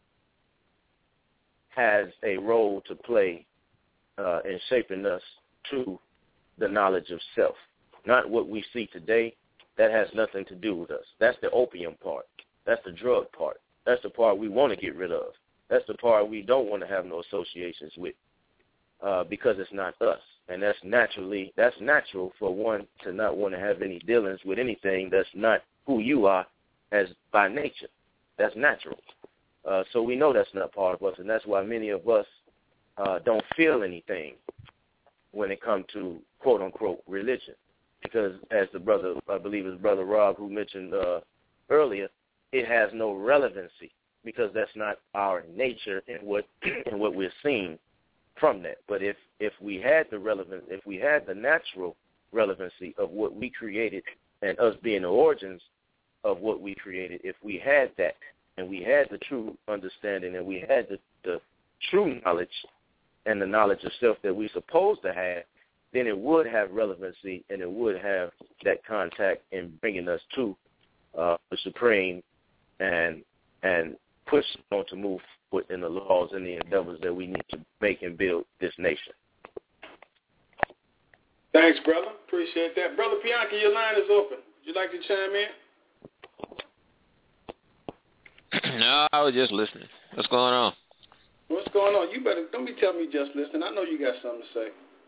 has a role to play in shaping us to the knowledge of self. Not what we see today. That has nothing to do with us. That's the opium part. That's the drug part. That's the part we want to get rid of. That's the part we don't want to have no associations with because it's not us. And that's natural for one to not want to have any dealings with anything that's not who you are as by nature. That's natural. So we know that's not part of us, and that's why many of us don't feel anything when it comes to quote-unquote religion. Because as the brother, I believe it was Brother Rob who mentioned earlier, it has no relevancy because that's not our nature and what we're seeing from that. But if we had the relevance, if we had the natural relevancy of what we created and us being the origins of what we created if we had that and we had the true understanding and we had the true knowledge and the knowledge of self that we're supposed to have, then it would have relevancy and it would have that contact in bringing us to the Supreme and push on to move forward in the laws and the endeavors that we need to make and build this nation. Thanks, brother. Appreciate that. Brother Bianchi, your line is open. Would you like to chime in? No, I was just listening. What's going on? What's going on? You better don't be telling me just listening. I know you got something to say.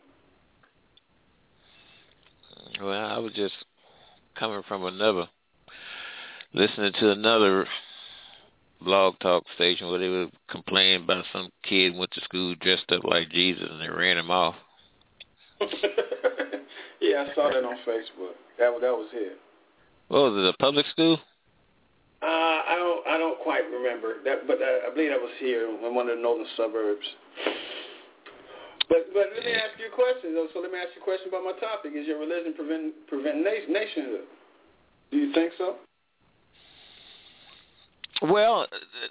Well, I was just coming from listening to another blog talk station where they were complaining about some kid went to school dressed up like Jesus and they ran him off. Yeah, I saw that on Facebook. That was it. What was it, a public school? I don't quite remember that, but I believe that was here in one of the northern suburbs. But let me ask you a question, though. So let me ask you a question about my topic. Is your religion prevent nationhood? Do you think so? Well,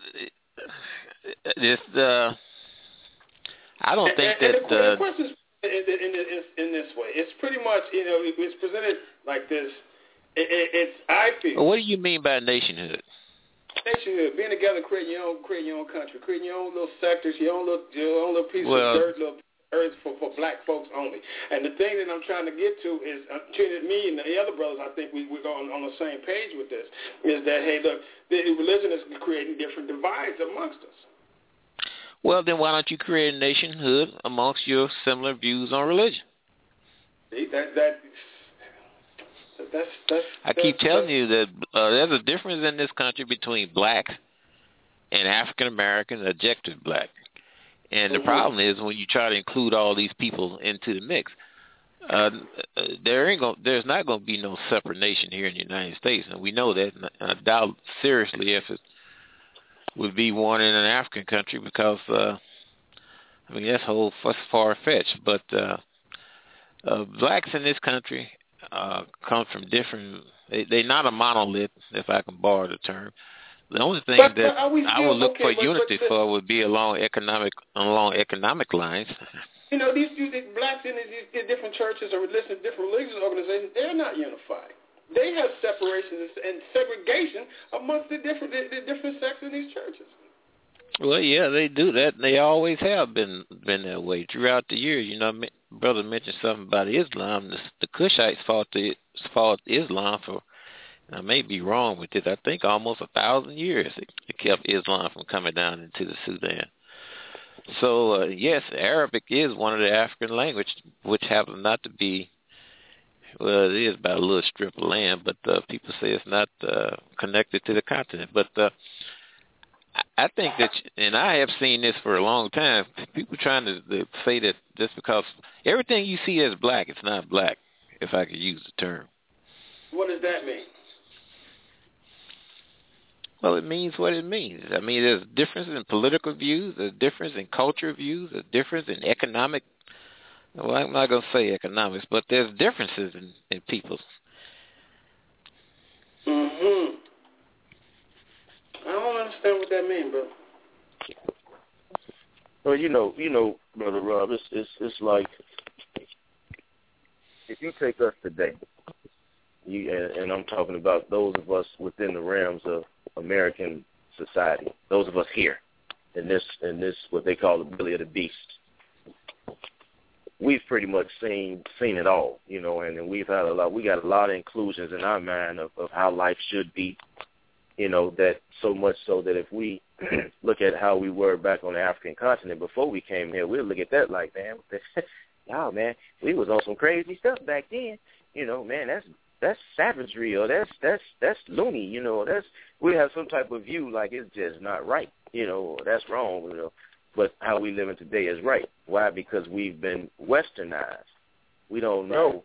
I don't think that. The question is in this way. It's pretty much, it's presented like this. I feel. Well, what do you mean by nationhood? Nationhood, being together, creating your own country, creating your own little sectors, your own little piece of dirt, little earth for black folks only. And the thing that I'm trying to get to is, me and the other brothers, I think we're on the same page with this, is that, hey, look, the religion is creating different divides amongst us. Well, then why don't you create a nationhood amongst your similar views on religion? See, I keep telling you that there's a difference in this country between black and African American, objective black. And the problem is when you try to include all these people into the mix, there's not going to be no separate nation here in the United States, and we know that. And I doubt seriously if it would be one in an African country because, that's far-fetched. But blacks in this country come from different. They're not a monolith, if I can borrow the term. The only thing that I would look for unity for would be along economic lines. These blacks in these different churches or different religious organizations, they're not unified. They have separations and segregation amongst the different sects in these churches. Well, yeah, they do that. They always have been that way throughout the years. Brother mentioned something about Islam. The Cushites fought Islam for, I may be wrong with this, I think almost 1,000 years. It kept Islam from coming down into the Sudan. So, yes, Arabic is one of the African languages, which happens not to be, well, it is about a little strip of land, but people say it's not connected to the continent. But I think that, and I have seen this for a long time, people trying to say that just because everything you see as black, it's not black, if I could use the term. What does that mean? Well, it means what it means. There's a difference in political views, there's a difference in culture views, there's a difference in economic, well, I'm not going to say economics, but there's differences in people. Mm-hmm. I don't understand what that means, bro. Well, Brother Rob, it's like if you take us today, and I'm talking about those of us within the realms of American society, those of us here in this what they call the belly of the beast. We've pretty much seen it all, and we got a lot of inclusions in our mind of how life should be, that so much so that if we look at how we were back on the African continent before we came here, we'll look at that like, man, man, we was on some crazy stuff back then, man, that's savagery, or that's loony, we have some type of view like it's just not right, or that's wrong, But how we live in today is right. Why? Because we've been westernized. We don't know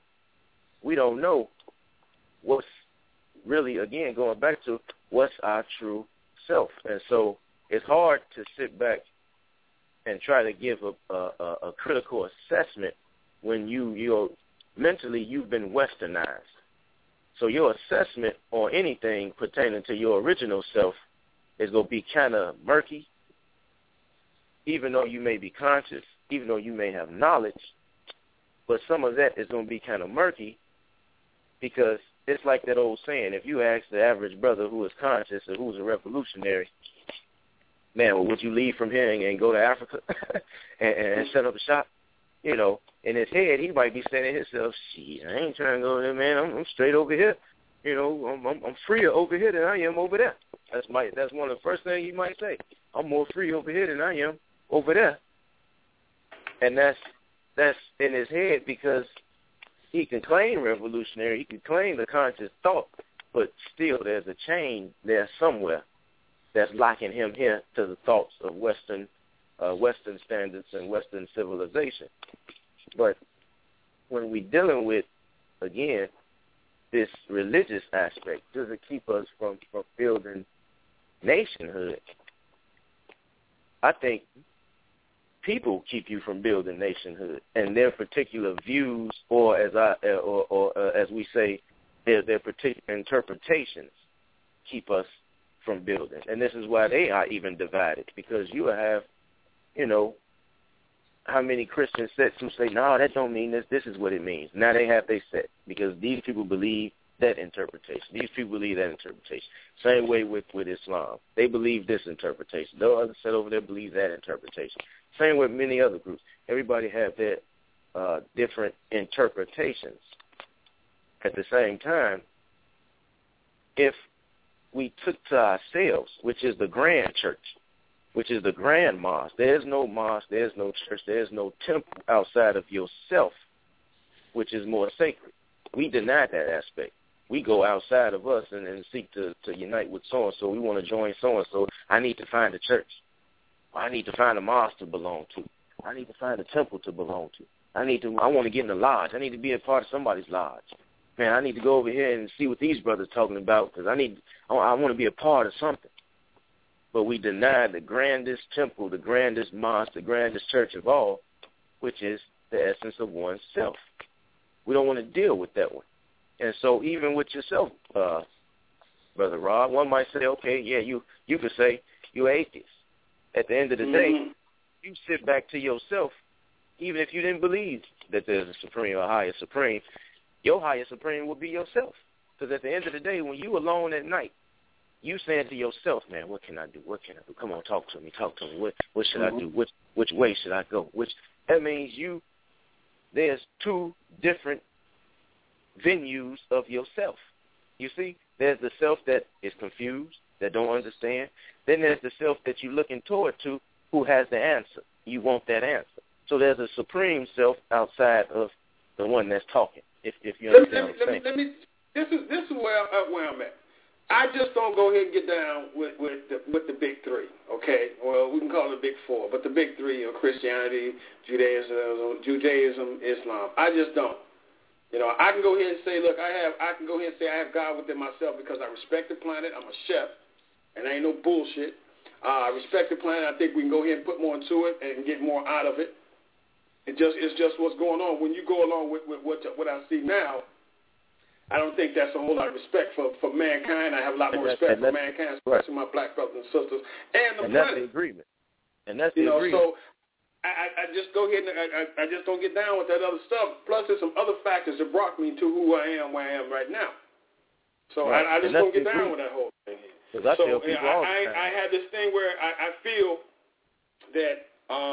what's really, again, going back to what's our true self. And so it's hard to sit back and try to give a critical assessment when mentally you've been westernized. So your assessment on anything pertaining to your original self is going to be kind of murky, even though you may be conscious, even though you may have knowledge, but some of that is going to be kind of murky because it's like that old saying, if you ask the average brother who is conscious or who's a revolutionary, man, well, would you leave from here and go to Africa and set up a shop? You know, in his head, he might be saying to himself, shit, I ain't trying to go there, man. I'm straight over here. You know, I'm freer over here than I am over there. That's one of the first things he might say. I'm more free over here than I am over there. And that's in his head because he can claim revolutionary, he can claim the conscious thought, but still there's a chain there somewhere that's locking him here to the thoughts of Western standards and Western civilization. But when we're dealing with, again, this religious aspect, does it keep us from building nationhood? I think people keep you from building nationhood, and their particular views, or as we say, their particular interpretations keep us from building. And this is why they are even divided, because you have, you know, how many Christian sects who say, no, that don't mean this. This is what it means. Now they have their set because these people believe that interpretation. These people believe that interpretation. Same way with Islam. They believe this interpretation. The other set over there believes that interpretation. Same with many other groups. Everybody have their different interpretations. At the same time, if we took to ourselves, which is the grand church, which is the grand mosque. There's no mosque, there's no church, there's no temple outside of yourself, which is more sacred. We deny that aspect. We go outside of us and seek to unite with so-and-so. We want to join so-and-so. I need to find a church. I need to find a mosque to belong to. I need to find a temple to belong to. I want to get in the lodge. I need to be a part of somebody's lodge. Man, I need to go over here and see what these brothers talking about because I want to be a part of something. But we deny the grandest temple, the grandest mosque, the grandest church of all, which is the essence of oneself. We don't want to deal with that one. And so even with yourself, Brother Rob, one might say, okay, yeah, you could say you're atheist. At the end of the day, you sit back to yourself, even if you didn't believe that there's a supreme or higher supreme, your higher supreme will be yourself. Because at the end of the day, when you alone at night, you saying to yourself, man, what can I do? What can I do? Come on, talk to me. What should I do? Which way should I go? That means there's two different venues of yourself. You see, there's the self that is confused, that don't understand. Then there's the self that you're looking toward to who has the answer. You want that answer. So there's a supreme self outside of the one that's talking, if you understand what I'm saying. This is where I'm at. I just don't go ahead and get down with the big three, okay? Well, we can call it the big four, but the big three are Christianity, Judaism, Islam. I just don't. You know, I can go ahead and say, look, I can go ahead and say I have God within myself because I respect the planet. I'm a chef, and ain't no bullshit. I respect the planet. I think we can go ahead and put more into it and get more out of it. It's just what's going on. When you go along with what I see now, I don't think that's a whole lot of respect for mankind. I have a lot more respect for mankind, especially my black brothers and sisters, and the planet. That's the agreement. And that's the agreement. So I just go ahead and I just don't get down with that other stuff. Plus, there's some other factors that brought me to who I am, where I am right now. So right. I just don't get down with that whole thing here. So I had this thing where I feel that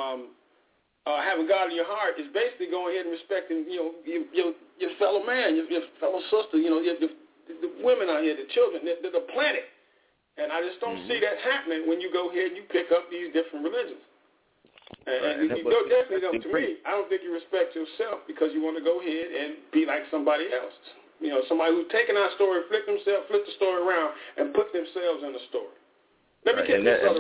having God in your heart is basically going ahead and respecting, your fellow man, your fellow sister, the women out here, the children, the planet. And I just don't see that happening when you go ahead and you pick up these different religions. And you definitely don't, to me, I don't think you respect yourself because you want to go ahead and be like somebody else. Somebody who's taken our story, flip the story around, and put themselves in the story. Let me get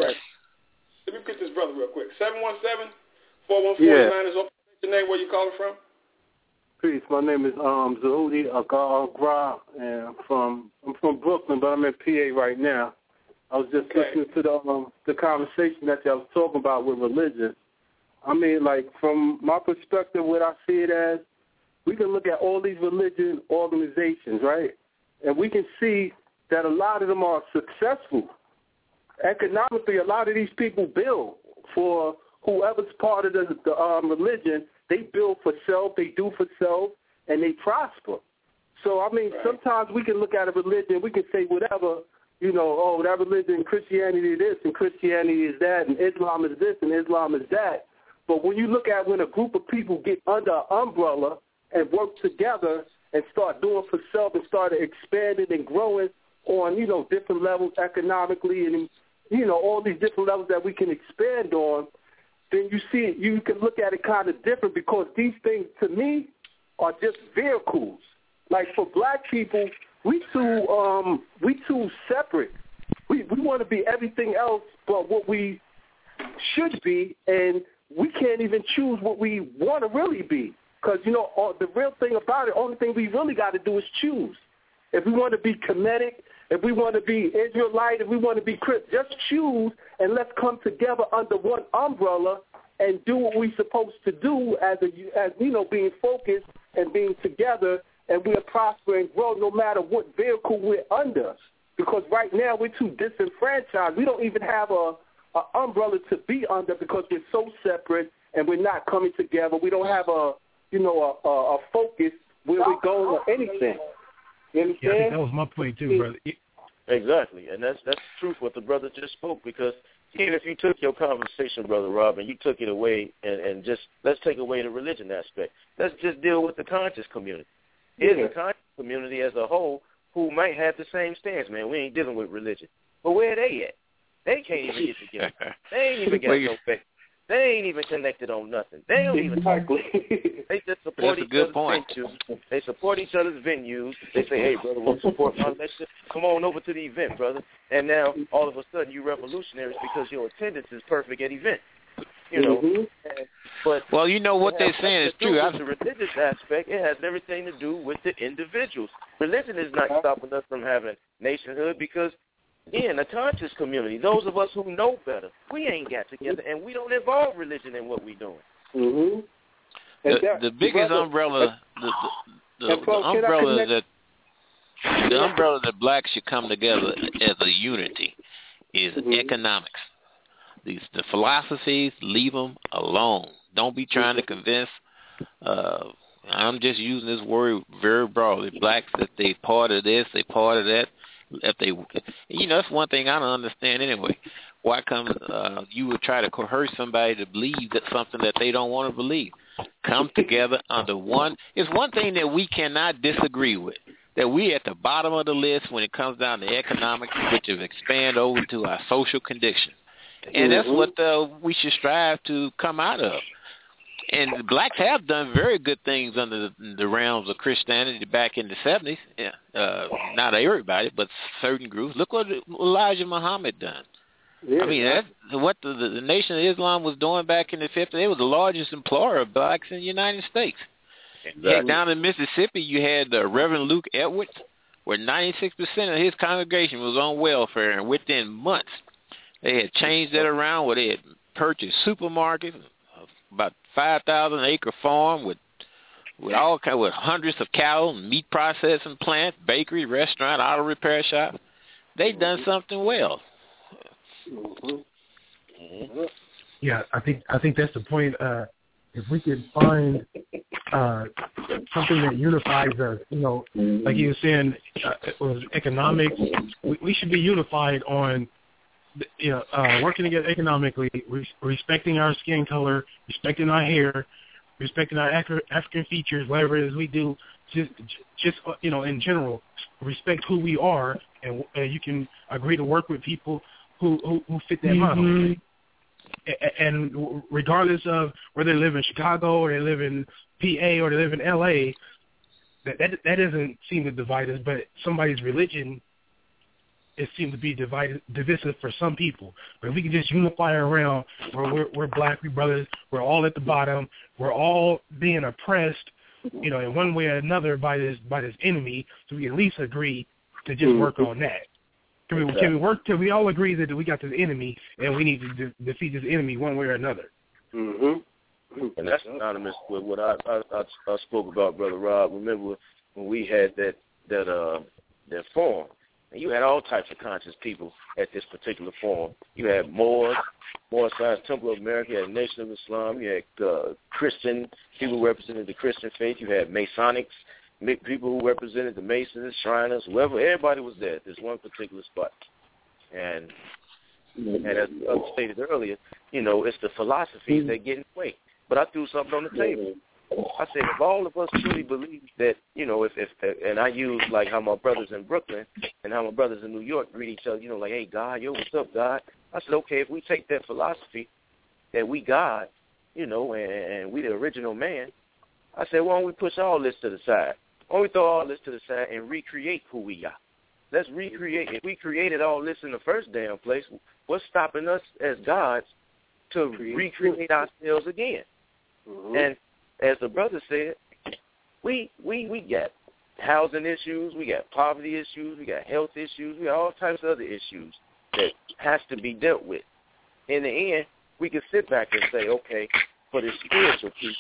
this brother real quick. 717-414-9 is open. Your name, where you calling from? Peace. My name is Zahudi Agar, and I'm from Brooklyn, but I'm in PA right now. I was just listening to the conversation that y'all was talking about with religion. I mean, like, from my perspective, what I see it as, we can look at all these religion organizations, right? And we can see that a lot of them are successful. Economically, a lot of these people build for whoever's part of the religion. They build for self, they do for self, and they prosper. So, I mean, sometimes we can look at a religion, we can say whatever, you know, oh, that religion, Christianity is this, and Christianity is that, and Islam is this, and Islam is that. But when you look at when a group of people get under an umbrella and work together and start doing for self and start expanding and growing on, you know, different levels economically and, you know, all these different levels that we can expand on, then you can look at it kind of different, because these things, to me, are just vehicles. Like for black people, we too separate. We want to be everything else but what we should be, and we can't even choose what we want to really be. Because, you know, the real thing about it, only thing we really got to do is choose. If we want to be Kemetic, if we want to be Israelite, if we want to be Christian, just choose, and let's come together under one umbrella and do what we're supposed to do as you know, being focused and being together, and we'll prosper and grow no matter what vehicle we're under. Because right now we're too disenfranchised. We don't even have a umbrella to be under because we're so separate and we're not coming together. We don't have a focus where we're going or anything. You understand? Yeah, I think that was my point too, brother. Exactly, and that's the truth what the brother just spoke, because even if you took your conversation, Brother Rob, and you took it away and just let's take away the religion aspect. Let's just deal with the conscious community. Here's the conscious community as a whole who might have the same stance, man. We ain't dealing with religion. But where are they at? They can't even get together. They ain't even got no faith. They ain't even connected on nothing. They don't even talk. They just support each other's venues. They support each other's venues. They say, hey, brother, we'll support my lecture. Come on over to the event, brother. And now, all of a sudden, you're revolutionaries because your attendance is perfect at events. You know, but well, you know what they're saying is true. The religious aspect, it has everything to do with the individuals. Religion is not stopping us from having nationhood because, again, the conscious community, those of us who know better, we ain't got together, and we don't involve religion in what we're doing. The biggest umbrella, the umbrella that blacks should come together as a unity is economics. The philosophies, leave them alone. Don't be trying to convince. I'm just using this word very broadly. Blacks, that they part of this, they part of that. If they, you know, that's one thing I don't understand anyway. Why come you would try to coerce somebody to believe that something that they don't want to believe? Come together under one. It's one thing that we cannot disagree with. That we at the bottom of the list when it comes down to economics, which have expanded over to our social conditions. And that's what we should strive to come out of. And the blacks have done very good things under the realms of Christianity back in the 70s. Not everybody, but certain groups. Look what Elijah Muhammad done. I mean, that's what the Nation of Islam was doing back in the 50s. They were the largest employer of blacks in the United States. Exactly. Heck, down in Mississippi, you had Reverend Luke Edwards, where 96% of his congregation was on welfare, and within months, they had changed that around where they had purchased supermarkets, about 5,000-acre farm with hundreds of cattle, meat processing plant, bakery, restaurant, auto repair shop. They done something well. Yeah, I think that's the point. If we could find something that unifies us, you know, like you were saying, it was economics. We should be unified on, working together economically, respecting our skin color, respecting our hair, respecting our African features, whatever it is we do. Just in general, respect who we are, and you can agree to work with people who fit that model. And regardless of whether they live in Chicago or they live in PA or they live in LA, that doesn't seem to divide us. But somebody's religion, it seems to be divisive for some people. But if we can just unify around where we're black, we brothers, we're all at the bottom, we're all being oppressed, in one way or another by this enemy, so we can at least agree to just work on that. Can we work till we all agree that we got this enemy and we need to defeat this enemy one way or another? And that's synonymous with what I spoke about, Brother Rob. Remember when we had that forum, and you had all types of conscious people at this particular forum. You had Moors Science Temple of America, you had Nation of Islam, you had Christian people who represented the Christian faith, you had Masonics, people who represented the Masons, Shriners, whoever, everybody was there at this one particular spot. And as I stated earlier, it's the philosophies that get in the way. But I threw something on the table. I said, if all of us truly believe that, and I use like how my brothers in Brooklyn and how my brothers in New York greet each other, like, hey, God, yo, what's up, God? I said, okay, if we take that philosophy that we God, and we the original man, I said, why don't we push all this to the side? Why don't we throw all this to the side and recreate who we are? Let's recreate. If we created all this in the first damn place, what's stopping us as gods to recreate ourselves again? Mm-hmm. And as the brother said, we got housing issues, we got poverty issues, we got health issues, we got all types of other issues that has to be dealt with. In the end, we can sit back and say, okay, for the spiritual piece,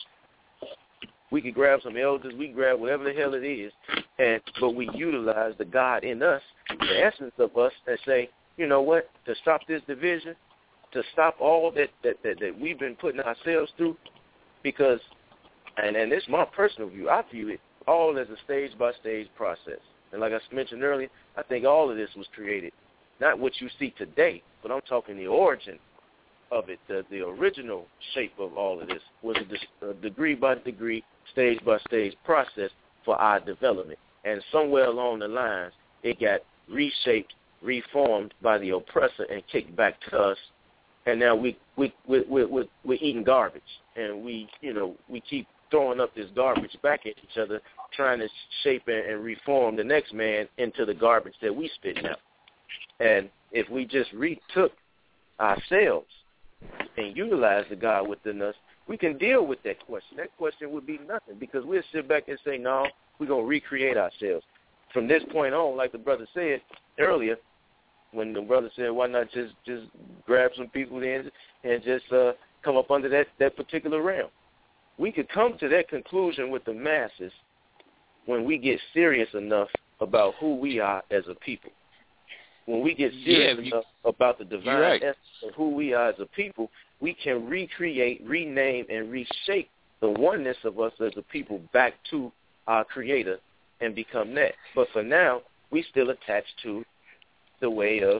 we can grab some elders, we grab whatever the hell it is, but we utilize the God in us, the essence of us, and say, you know what, to stop this division, to stop all that we've been putting ourselves through, because, and this is my personal view, I view it all as a stage-by-stage process. And like I mentioned earlier, I think all of this was created, not what you see today, but I'm talking the origin of it, the original shape of all of this was a degree-by-degree, stage-by-stage process for our development. And somewhere along the lines, it got reshaped, reformed by the oppressor and kicked back to us. And now we're eating garbage, and we keep throwing up this garbage back at each other, trying to shape and reform the next man into the garbage that we spitting out. And if we just retook ourselves and utilize the God within us, we can deal with that question. That question would be nothing, because we'll sit back and say, no, we're going to recreate ourselves. From this point on, like the brother said earlier, when the brother said, why not just grab some people in and just come up under that particular realm? We could come to that conclusion with the masses when we get serious enough about who we are as a people. When we get serious enough about the divine essence of who we are as a people, we can recreate, rename, and reshape the oneness of us as a people back to our Creator and become that. But for now, we still attached to the way of,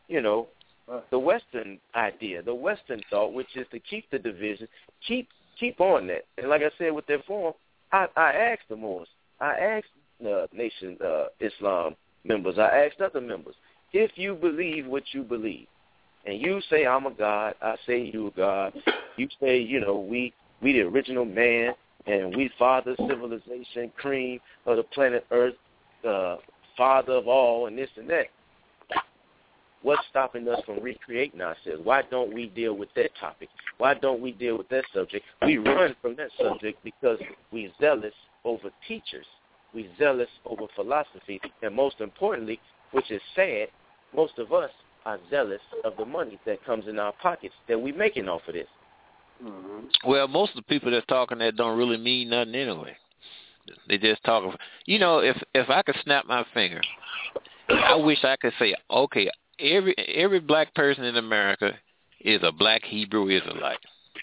the Western idea, the Western thought, which is to keep the division, keep on that. And like I said with their forum, I asked the Moors, I asked Nation Islam members, I asked other members, if you believe what you believe, and you say I'm a God, I say you a God, you say, we the original man, and we father civilization, cream of the planet Earth, father of all, and this and that. What's stopping us from recreating ourselves? Why don't we deal with that topic? Why don't we deal with that subject? We run from that subject because we're zealous over teachers. We're zealous over philosophy. And most importantly, which is sad, most of us are zealous of the money that comes in our pockets that we're making off of this. Mm-hmm. Well, most of the people that's talking that don't really mean nothing anyway. They just talk. If I could snap my finger, I wish I could say, okay, every black person in America is a black Hebrew Israelite.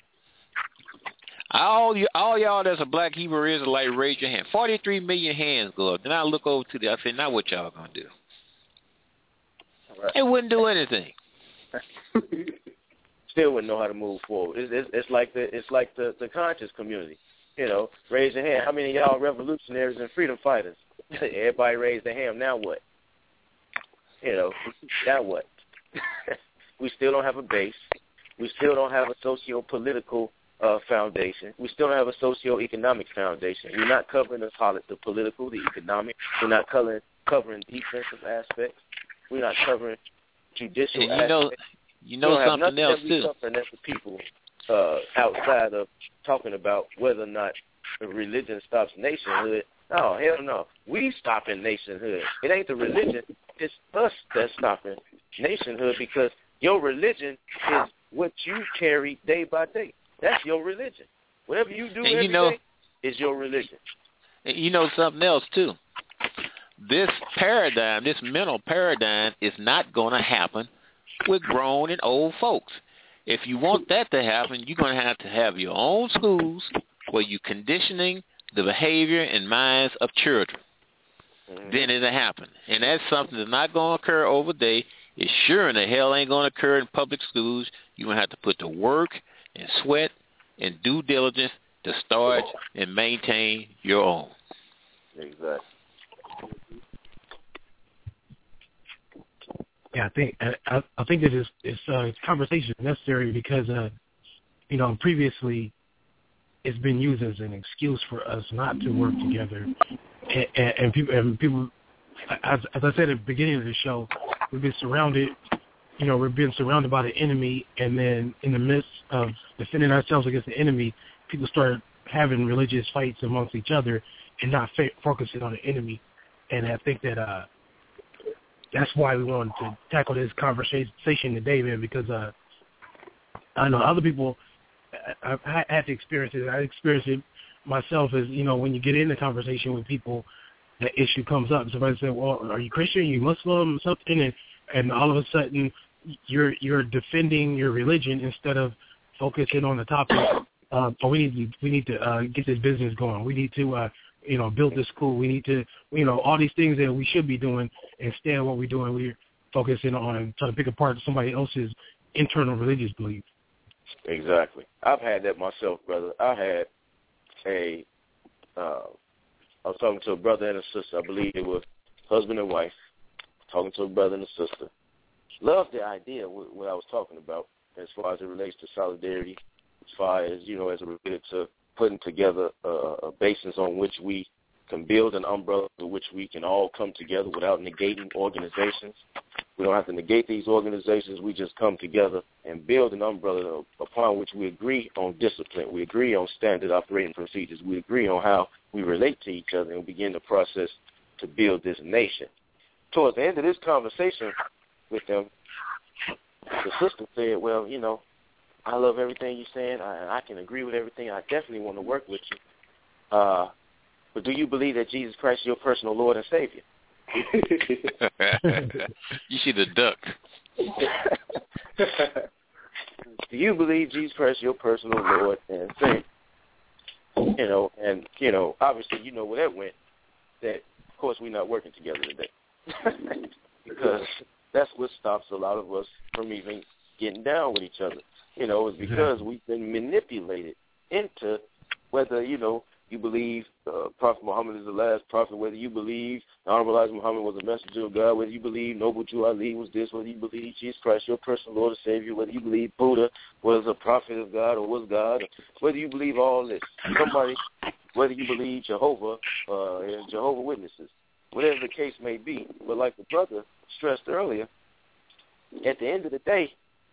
All y'all that's a black Hebrew Israelite, raise your hand. 43 million hands go up. Then I look over to I say, now what y'all gonna do? Right. It wouldn't do anything. Still wouldn't know how to move forward. It's like the conscious community. Raise your hand. How many of y'all revolutionaries and freedom fighters? Everybody raise their hand. Now what? Now what? We still don't have a base. We still don't have a socio-political foundation. We still don't have a socio-economic foundation. We're not covering the political, the economic. We're not covering defensive aspects. We're not covering judicial aspects. Something else too. Covering as the people outside of talking about whether or not religion stops nationhood. Oh, hell no. We stopping nationhood. It ain't the religion. It's us that's stopping nationhood, because your religion is what you carry day by day. That's your religion. Whatever you do and every day is your religion. And you know something else, too. This paradigm, this mental paradigm, is not going to happen with grown and old folks. If you want that to happen, you're going to have your own schools where you're conditioning the behavior and minds of children. Then it'll happen. And that's something that's not going to occur over day. It sure in the hell ain't going to occur in public schools. You're going to have to put the work and sweat and due diligence to start and maintain your own. Exactly. Yeah, I think that it's conversation necessary because previously it's been used as an excuse for us not to work together, and people, as I said at the beginning of the show, we've been surrounded by the enemy, and then in the midst of defending ourselves against the enemy, people start having religious fights amongst each other and not focusing on the enemy, and I think that. That's why we wanted to tackle this conversation today, man, because I know other people, I've had to experience it. I experienced it myself as, when you get in a conversation with people, the issue comes up. Somebody says, well, are you Christian? Are you Muslim? Something. And all of a sudden you're defending your religion instead of focusing on the topic. We need to get this business going. We need to build this school. We need to, all these things that we should be doing. Instead of what we're doing, we're focusing on trying to pick apart somebody else's internal religious beliefs. Exactly. I've had that myself, brother. I was talking to a brother and a sister. I believe it was husband and wife, talking to a brother and a sister. Loved the idea of what I was talking about as far as it relates to solidarity, as far as, as it relates to putting together a basis on which we can build an umbrella to which we can all come together without negating organizations. We don't have to negate these organizations. We just come together and build an umbrella upon which we agree on discipline. We agree on standard operating procedures. We agree on how we relate to each other and begin the process to build this nation. Towards the end of this conversation with them, the sister said, well, I love everything you're saying. I can agree with everything. I definitely want to work with you. But do you believe that Jesus Christ is your personal Lord and Savior? You should have ducked. Do you believe Jesus Christ is your personal Lord and Savior? Obviously you know where that went. That, of course, we're not working together today. Because that's what stops a lot of us from even getting down with each other. It's because we've been manipulated into whether, you believe Prophet Muhammad is the last prophet, whether you believe the Honorable Elijah Muhammad was a messenger of God, whether you believe Noble Jew Ali was this, whether you believe Jesus Christ, your personal Lord and Savior, whether you believe Buddha was a prophet of God or was God, whether you believe all this. Whether you believe Jehovah and Jehovah Witnesses, whatever the case may be. But like the brother stressed earlier, at the end of the day,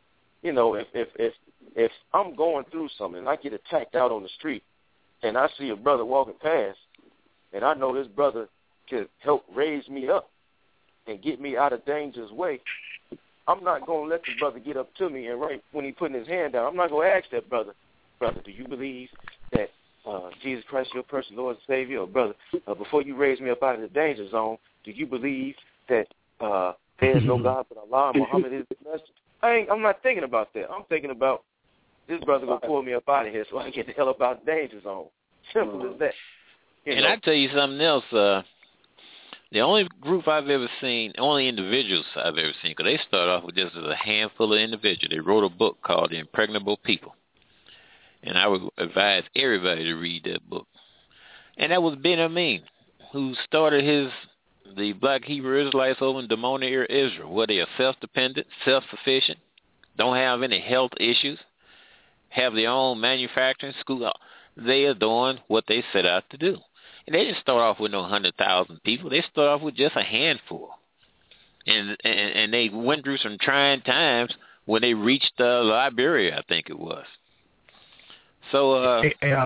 if I'm going through something and I get attacked out on the street and I see a brother walking past and I know this brother could help raise me up and get me out of danger's way, I'm not going to let the brother get up to me and right when he's putting his hand down, I'm not going to ask that brother, do you believe that Jesus Christ your personal Lord and Savior? Or brother, before you raise me up out of the danger zone, do you believe that there is no God but Allah, Muhammad is the message? I'm not thinking about that. I'm thinking about this brother going to pull me up out of here so I can get the hell up out of the danger zone. Simple as that. I tell you something else. The only group I've ever seen, only individuals I've ever seen, because they start off with just a handful of individuals. They wrote a book called The Impregnable People. And I would advise everybody to read that book. And that was Ben Amin, who started the Black Hebrew Israelites over in Dimona, Israel, where they are self-dependent, self-sufficient, don't have any health issues, have their own manufacturing school. They are doing what they set out to do. And they didn't start off with no 100,000 people. They started off with just a handful. And they went through some trying times when they reached Liberia, I think it was. So,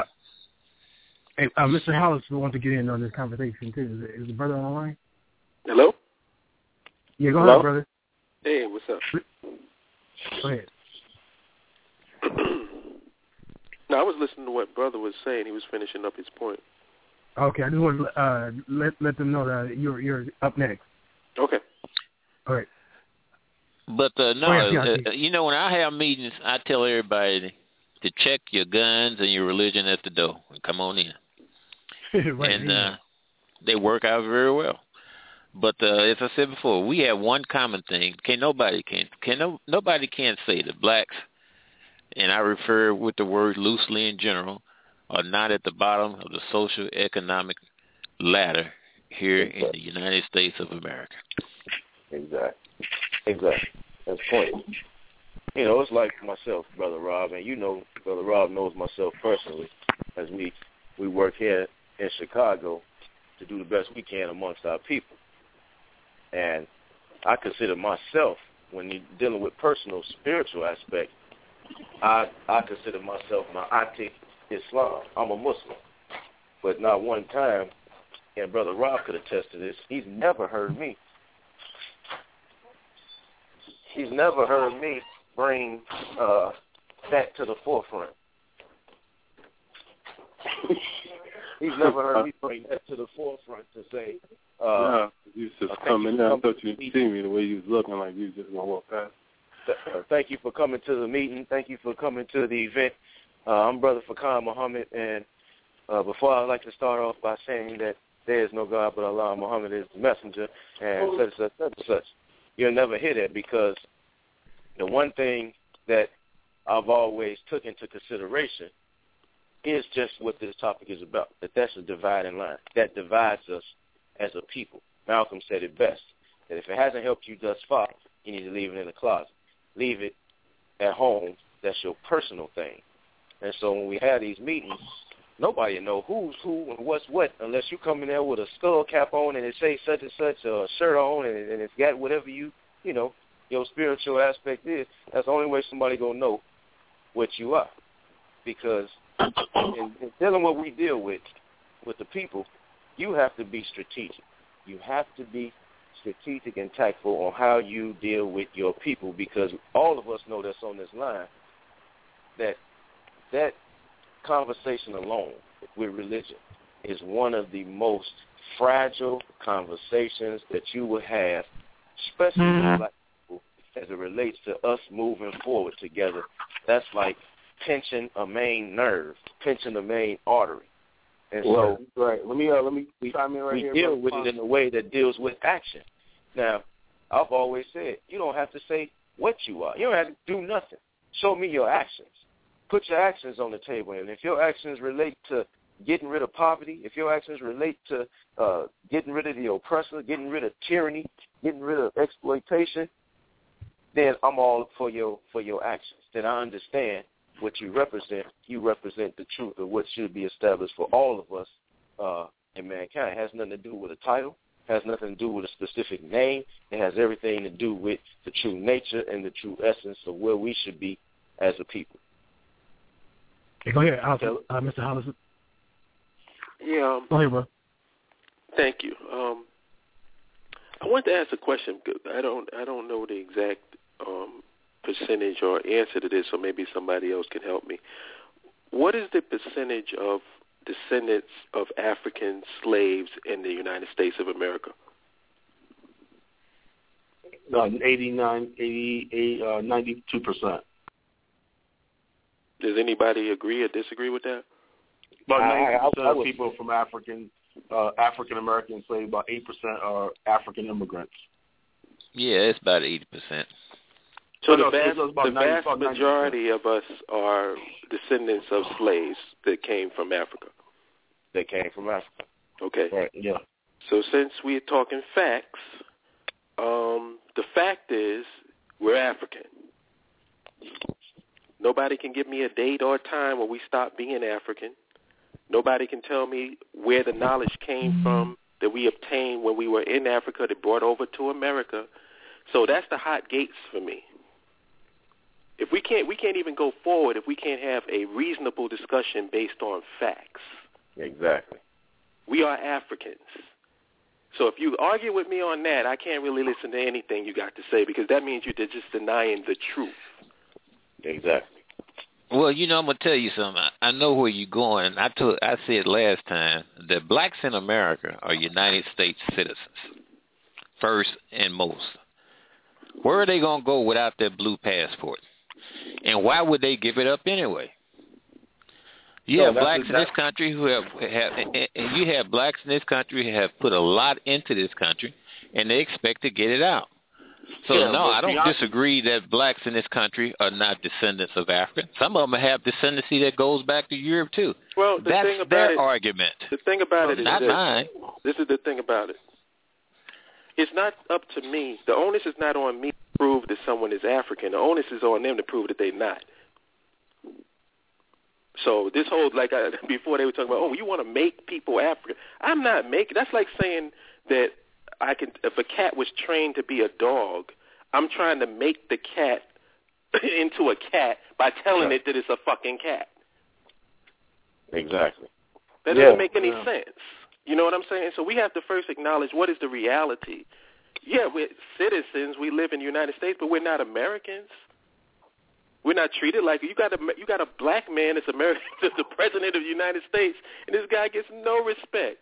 Mr. Hollis wants to get in on this conversation, too. Is the brother on the line? Hello? Yeah, go ahead, brother. Hey, what's up? Go ahead. No, I was listening to what brother was saying. He was finishing up his point. Okay, I just want to let them know that you're up next. Okay. All right. But you know, when I have meetings, I tell everybody to check your guns and your religion at the door and come on in. Right, and they work out very well. But as I said before, we have one common thing. Nobody can say that blacks, and I refer with the word loosely in general, are not at the bottom of the social economic ladder here in the United States of America. Exactly. That's the point. You know, it's like myself, Brother Rob, and you know, Brother Rob knows myself personally, as we work here in Chicago to do the best we can amongst our people. And I consider myself, when you're dealing with personal, spiritual aspect, I consider myself Ma'atik Islam. I'm a Muslim. But not one time, and Brother Rob could attest to this, he's never heard me bring that to the forefront. He's never heard me bring that to the forefront to say, you just coming in. I thought you didn't see me the way you was looking like you was just going to walk past. Thank you for coming to the meeting. Thank you for coming to the event. I'm Brother Furqan Muhammad, and before I'd like to start off by saying that there is no God but Allah, Muhammad is the messenger, and such. You'll never hear that, because the one thing that I've always took into consideration is just what this topic is about, that's a dividing line. That divides us as a people. Malcolm said it best, that if it hasn't helped you thus far, you need to leave it in the closet. Leave it at home. That's your personal thing. And so when we have these meetings, nobody know who's who and what's what unless you come in there with a skull cap on and it says such and such, or a shirt on and it's got whatever you know, your spiritual aspect is. That's the only way somebody going to know what you are. Because in dealing what we deal with the people, you have to be strategic. You have to be strategic and tactful on how you deal with your people, because all of us know that's on this line that conversation alone with religion is one of the most fragile conversations that you will have, especially with black people, as it relates to us moving forward together. That's like pinching a main nerve, pinching a main artery. And so let me chime in right here. We deal with it in a way that deals with action. Now, I've always said, you don't have to say what you are. You don't have to do nothing. Show me your actions. Put your actions on the table. And if your actions relate to getting rid of poverty, if your actions relate to getting rid of the oppressor, getting rid of tyranny, getting rid of exploitation, then I'm all for your actions. Then I understand what you represent. You represent the truth of what should be established for all of us in mankind. It has nothing to do with a title. It has nothing to do with a specific name. It has everything to do with the true nature and the true essence of where we should be as a people. Okay, go ahead, Mr. Hollison. Yeah. Go ahead, bro. Thank you. I wanted to ask a question. I don't know the exact percentage or answer to this, so maybe somebody else can help me. What is the percentage of descendants of African slaves in the United States of America? 92%. Does anybody agree or disagree with that? About 90% of people from African American enslaved, about 8% are African immigrants. Yeah, it's about 80%. So the vast majority of us are descendants of slaves that came from Africa. They came from Africa. Okay. Right, yeah. So since we're talking facts, the fact is we're African. Nobody can give me a date or a time when we stopped being African. Nobody can tell me where the knowledge came from that we obtained when we were in Africa that brought over to America. So that's the hot gates for me. If we can't even go forward if we can't have a reasonable discussion based on facts. Exactly. We are Africans. So if you argue with me on that, I can't really listen to anything you got to say, because that means you're just denying the truth. Exactly. Well, you know, I'm gonna tell you something. I know where you're going. I said last time that blacks in America are United States citizens, first and most. Where are they gonna go without their blue passport? And why would they give it up anyway? You have blacks in this country who have you have blacks in this country who have put a lot into this country, and they expect to get it out. So, no, I don't disagree that blacks in this country are not descendants of Africa. Some of them have descendancy that goes back to Europe, too. Well, that's their argument. The thing about it is not mine. This is the thing about it. It's not up to me. The onus is not on me to prove that someone is African. The onus is on them to prove that they're not. So this whole, before they were talking about, oh, you want to make people African. I'm not making. That's like saying that if a cat was trained to be a dog, I'm trying to make the cat into a cat by telling it that it's a fucking cat. Exactly. That doesn't make any sense. You know what I'm saying? So we have to first acknowledge what is the reality. Yeah, we're citizens. We live in the United States, but we're not Americans. We're not treated like you got a black man that's American, that's the president of the United States, and this guy gets no respect.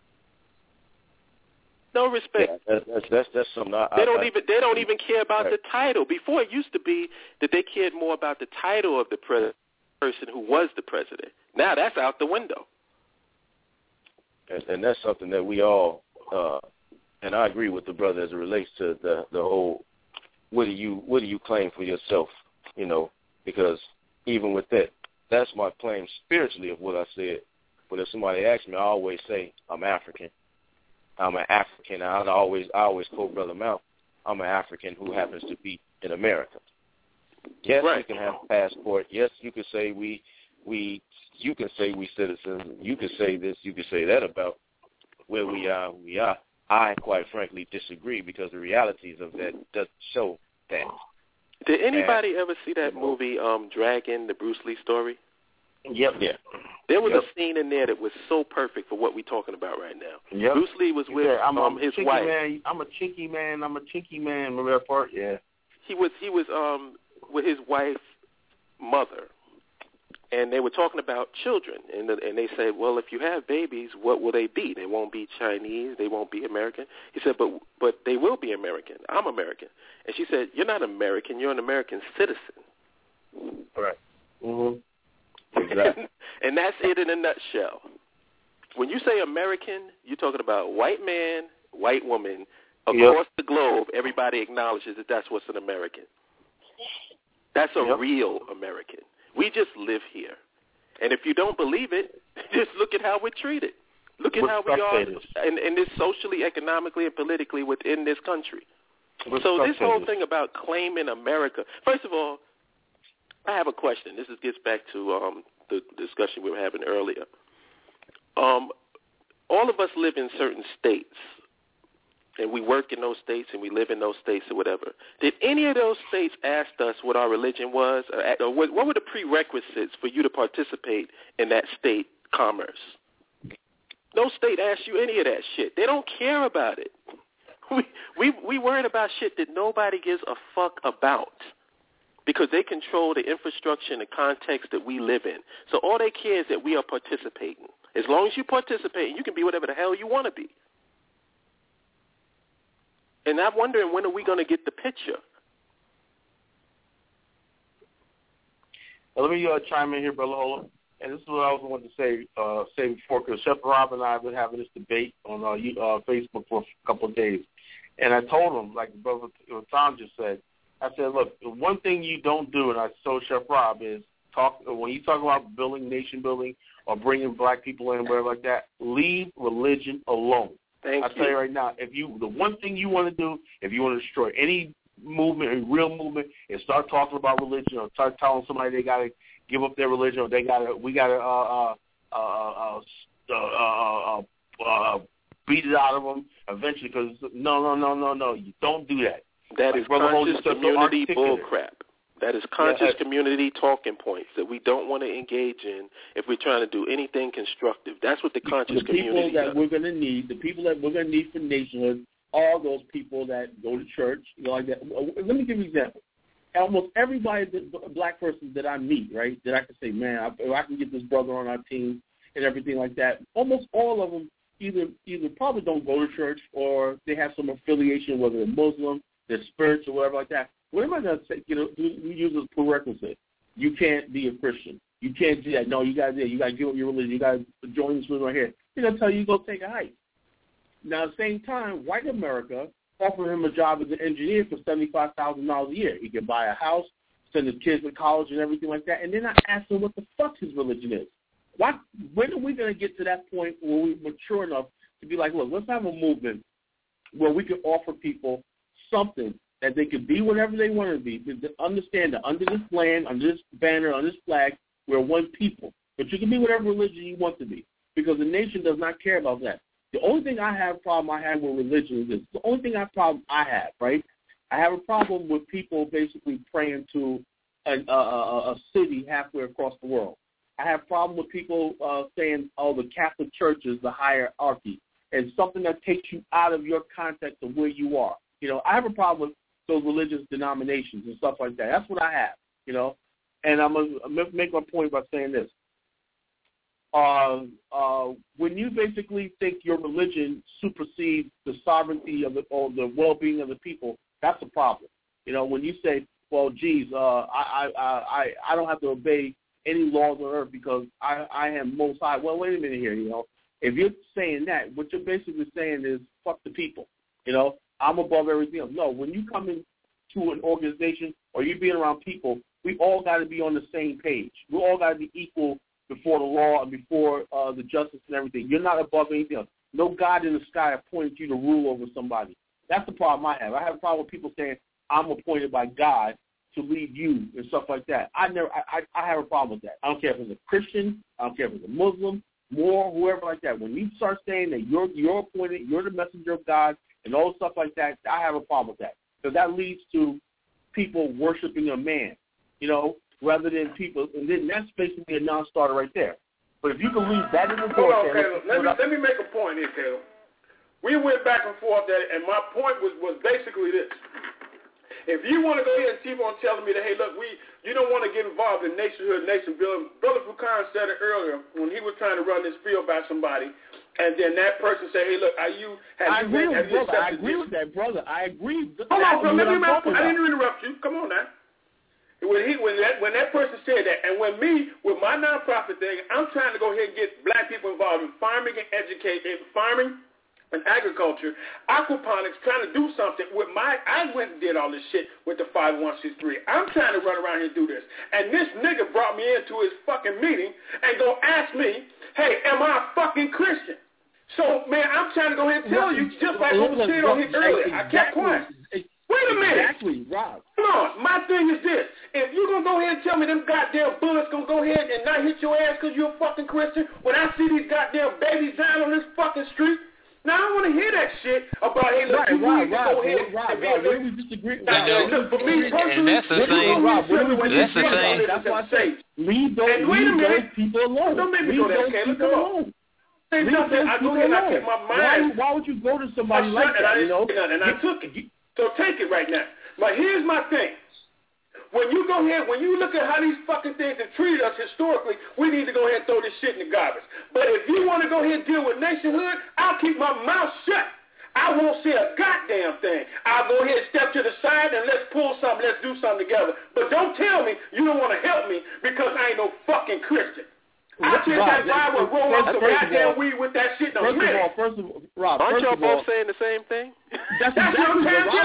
No respect. Yeah, that's something. They don't even care about the title. Before it used to be that they cared more about the title of the person who was the president. Now that's out the window. And that's something that we all, and I agree with the brother as it relates to the whole. What do you claim for yourself? You know, because even with that, that's my claim spiritually of what I said. But if somebody asks me, I always say I'm African. I'm an African. I always quote Brother Mount. I'm an African who happens to be in America. Yes, we can have a passport. Yes, you can say you can say we citizens. You can say this. You can say that about where we are. I quite frankly disagree because the realities of that doesn't show that. Did anybody ever see that movie Dragon, the Bruce Lee story? Yep. Yeah. There was a scene in there that was so perfect for what we're talking about right now. Yep. Bruce Lee was with his wife. Man, I'm a chinky man. Remember that part? Yeah. He was with his wife's mother, and they were talking about children, and they said, well, if you have babies, what will they be? They won't be Chinese. They won't be American. He said, but they will be American. I'm American. And she said, you're not American. You're an American citizen. Right. Mm-hmm. Exactly. And that's it in a nutshell. When you say American, you're talking about white man, white woman. Across the globe, everybody acknowledges that that's what's an American. That's a real American. We just live here. And if you don't believe it, just look at how we're treated. Look at how we are in this socially, economically, and politically within this country. So this whole thing about claiming America, first of all, I have a question. This gets back to the discussion we were having earlier. All of us live in certain states, and we work in those states, and we live in those states or whatever. Did any of those states ask us what our religion was? Or what were the prerequisites for you to participate in that state commerce? No state asked you any of that shit. They don't care about it. We worried about shit that nobody gives a fuck about, because they control the infrastructure and the context that we live in. So all they care is that we are participating. As long as you participate, you can be whatever the hell you want to be. And I'm wondering, when are we going to get the picture? Well, let me chime in here, Brother Ola. And this is what I also wanted to say before, because Chef Rob and I have been having this debate on Facebook for a couple of days. And I told him, like Brother Tom just said, I said, look, the one thing you don't do, and I told Chef Rob, is when you talk about nation building, or bringing black people in, whatever like that, leave religion alone. I tell you right now, the one thing you want to do, if you want to destroy any movement, a real movement, is start talking about religion, or start telling somebody they got to give up their religion, or we got to beat it out of them eventually. Because no, you don't do that. That is conscious community bullcrap. That is conscious community talking points that we don't want to engage in if we're trying to do anything constructive. That's what the conscious community does. The people that we're going to need for nationhood are those people that go to church, like that. Let me give you an example. almost everybody, black person that I meet, right, that I can say, man, if I can get this brother on our team and everything like that, almost all of them either probably don't go to church or they have some affiliation, whether they're Muslim, they're spiritual, whatever like that. What am I going to say? We use as a prerequisite. You can't be a Christian. You can't do that. No, you got to give up your religion. You got to join this religion right here. They're going to tell you to go take a hike. Now, at the same time, white America offered him a job as an engineer for $75,000 a year. He can buy a house, send his kids to college and everything like that, and then I asked him what the fuck his religion is. When are we going to get to that point where we're mature enough to be like, look, let's have a movement where we can offer people something that they can be whatever they want to be, to understand that under this land, under this banner, under this flag, we're one people. But you can be whatever religion you want to be, because the nation does not care about that. The only thing I have with religion is this. The only thing I have, right? I have a problem with people basically praying to a city halfway across the world. I have a problem with people saying, the Catholic Church is the hierarchy, and something that takes you out of your context of where you are. I have a problem with those religious denominations and stuff like that. That's what I have, And I'm going to make my point by saying this. When you basically think your religion supersedes the sovereignty or the well-being of the people, that's a problem. When you say, well, geez, I don't have to obey any laws on earth because I am Most High. Well, wait a minute here, If you're saying that, what you're basically saying is fuck the people, I'm above everything else. No, when you come into an organization or you're being around people, we all got to be on the same page. We all got to be equal before the law and before the justice and everything. You're not above anything else. No God in the sky appointed you to rule over somebody. That's the problem I have. I have a problem with people saying I'm appointed by God to lead you and stuff like that. I have a problem with that. I don't care if it's a Christian. I don't care if it's a Muslim, Moor, whoever like that. When you start saying that you're appointed, you're the messenger of God, and all stuff like that, I have a problem with that. Because that leads to people worshiping a man, rather than people. And then that's basically a non-starter right there. But if you can leave that in the door. Hold on, Caleb. Let me make a point here, Caleb. We went back and forth there, and my point was basically this. If you want to go ahead and keep on telling me that, hey, look, you don't want to get involved in nationhood, nation building. Brother Furqan said it earlier when he was trying to run this field by somebody. And then that person say, hey, look, I agree with that, brother. I agree. Hold on, bro. I didn't interrupt you. Come on now. When that person said that, and with my nonprofit thing, I'm trying to go ahead and get black people involved in farming and agriculture, aquaponics, trying to do something with I went and did all this shit with the 501c3. I'm trying to run around here and do this. And this nigga brought me into his fucking meeting and go ask me, hey, am I a fucking Christian? So, man, I'm trying to go ahead and tell you, just like what was said on here earlier. I kept quiet. Wait a minute. Exactly, Rob. Come on. My thing is this. If you're going to go ahead and tell me them goddamn bullets going to go ahead and not hit your ass because you're a fucking Christian, when I see these goddamn babies dying on this fucking street, now I don't want to hear that shit about, hey, look, you need to go ahead and be able to disagree. For me personally, that's the same. That's why I say, leave those people alone. Don't make me go there, Caleb. Come on. I go ahead and I kept my mind. Why would you go to somebody like that? And I took it. So take it right now. But here's my thing. When you look at how these fucking things have treated us historically, we need to go ahead and throw this shit in the garbage. But if you want to go ahead and deal with nationhood, I'll keep my mouth shut. I won't say a goddamn thing. I'll go ahead and step to the side and let's pull something, let's do something together. But don't tell me you don't want to help me because I ain't no fucking Christian. I tell that Bible roll up some goddamn weed with that shit in a minute. First of all, Rob, aren't y'all both saying the same thing? That's exactly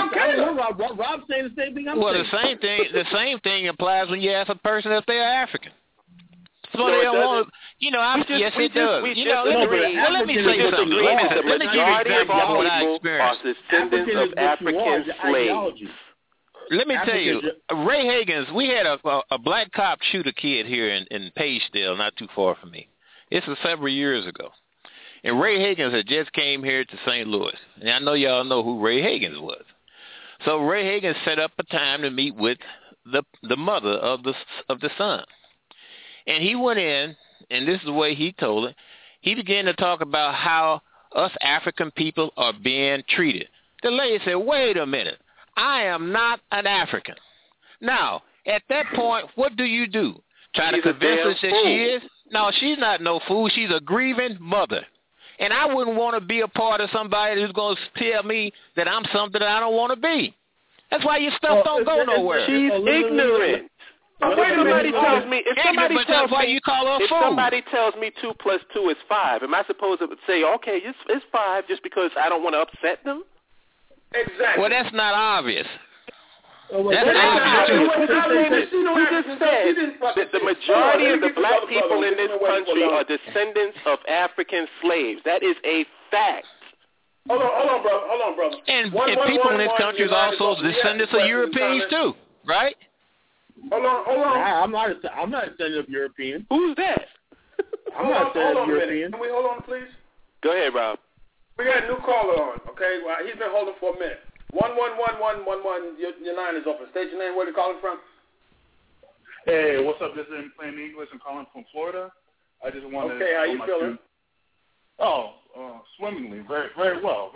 what Rob's saying the same thing I'm saying. The same thing applies when you ask a person if they are African. So they don't want to, yes, it does. Let me say something. Let me give you an example of what I experienced. Are descendants of African slaves. Let me tell you, Ray Higgins, we had a black cop shoot a kid here in Pagedale, not too far from me. This was several years ago. And Ray Higgins had just came here to St. Louis. And I know y'all know who Ray Higgins was. So Ray Higgins set up a time to meet with the mother of the son. And he went in, and this is the way he told it. He began to talk about how us African people are being treated. The lady said, wait a minute. I am not an African. Now, at that point, what do you do? Try to convince her that she is? No, she's not no fool. She's a grieving mother. And I wouldn't want to be a part of somebody who's going to tell me that I'm something that I don't want to be. That's why your stuff don't go nowhere. She's ignorant. If somebody tells me, if somebody tells me 2 + 2 is 5, am I supposed to say, okay, it's 5 just because I don't want to upset them? Exactly. Well, that's not obvious. You just said that the majority of the black people in this country are descendants of African slaves. That is a fact. Hold on, brother. And people in this country are also descendants of Europeans too, right? Hold on. I'm not a descendant of European. Who's that? I'm not a descendant of European. Can we hold on, please? Go ahead, Rob. We got a new caller on, okay? Well, he's been holding for a minute. 11111. Your line is open. State your name. Where you calling from? Hey, what's up? This is in plain English. I'm calling from Florida. I just wanted. Okay, how you feeling? Swimmingly, very well.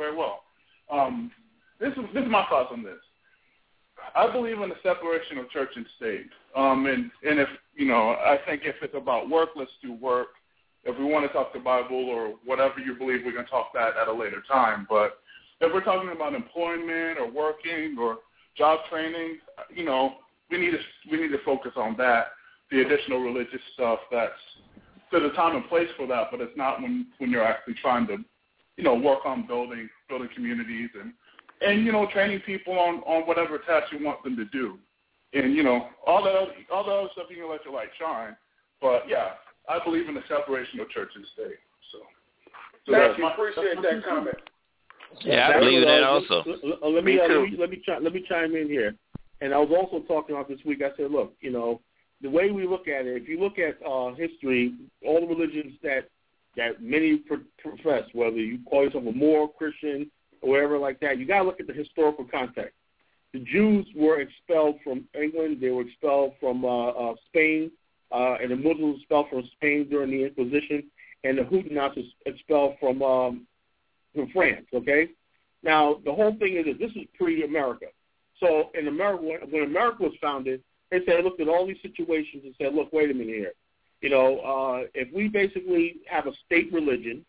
This is my thoughts on this. I believe in the separation of church and state. And if I think if it's about work, let's do work. If we want to talk the Bible or whatever you believe, we can talk that at a later time. But if we're talking about employment or working or job training, we need to focus on that. The additional religious stuff, that's there's a time and place for that, but it's not when you're actually trying to, work on building communities and training people on whatever task you want them to do. And, all the other stuff you can let your light shine. But, yeah, I believe in the separation of church and state. So thank you. Appreciate that comment. Yeah, I believe in that also. Let me chime in here. And I was also talking about this week. I said, look, the way we look at it, if you look at history, all the religions that many profess, whether you call yourself a Moor, Christian, or whatever like that, you got to look at the historical context. The Jews were expelled from England. They were expelled from Spain, and the Muslims were expelled from Spain during the Inquisition, and the Huguenots was expelled from France, okay? Now, the whole thing is that this is pre-America. So in America, when America was founded, they looked at all these situations and said, look, wait a minute here. If we basically have a state religion,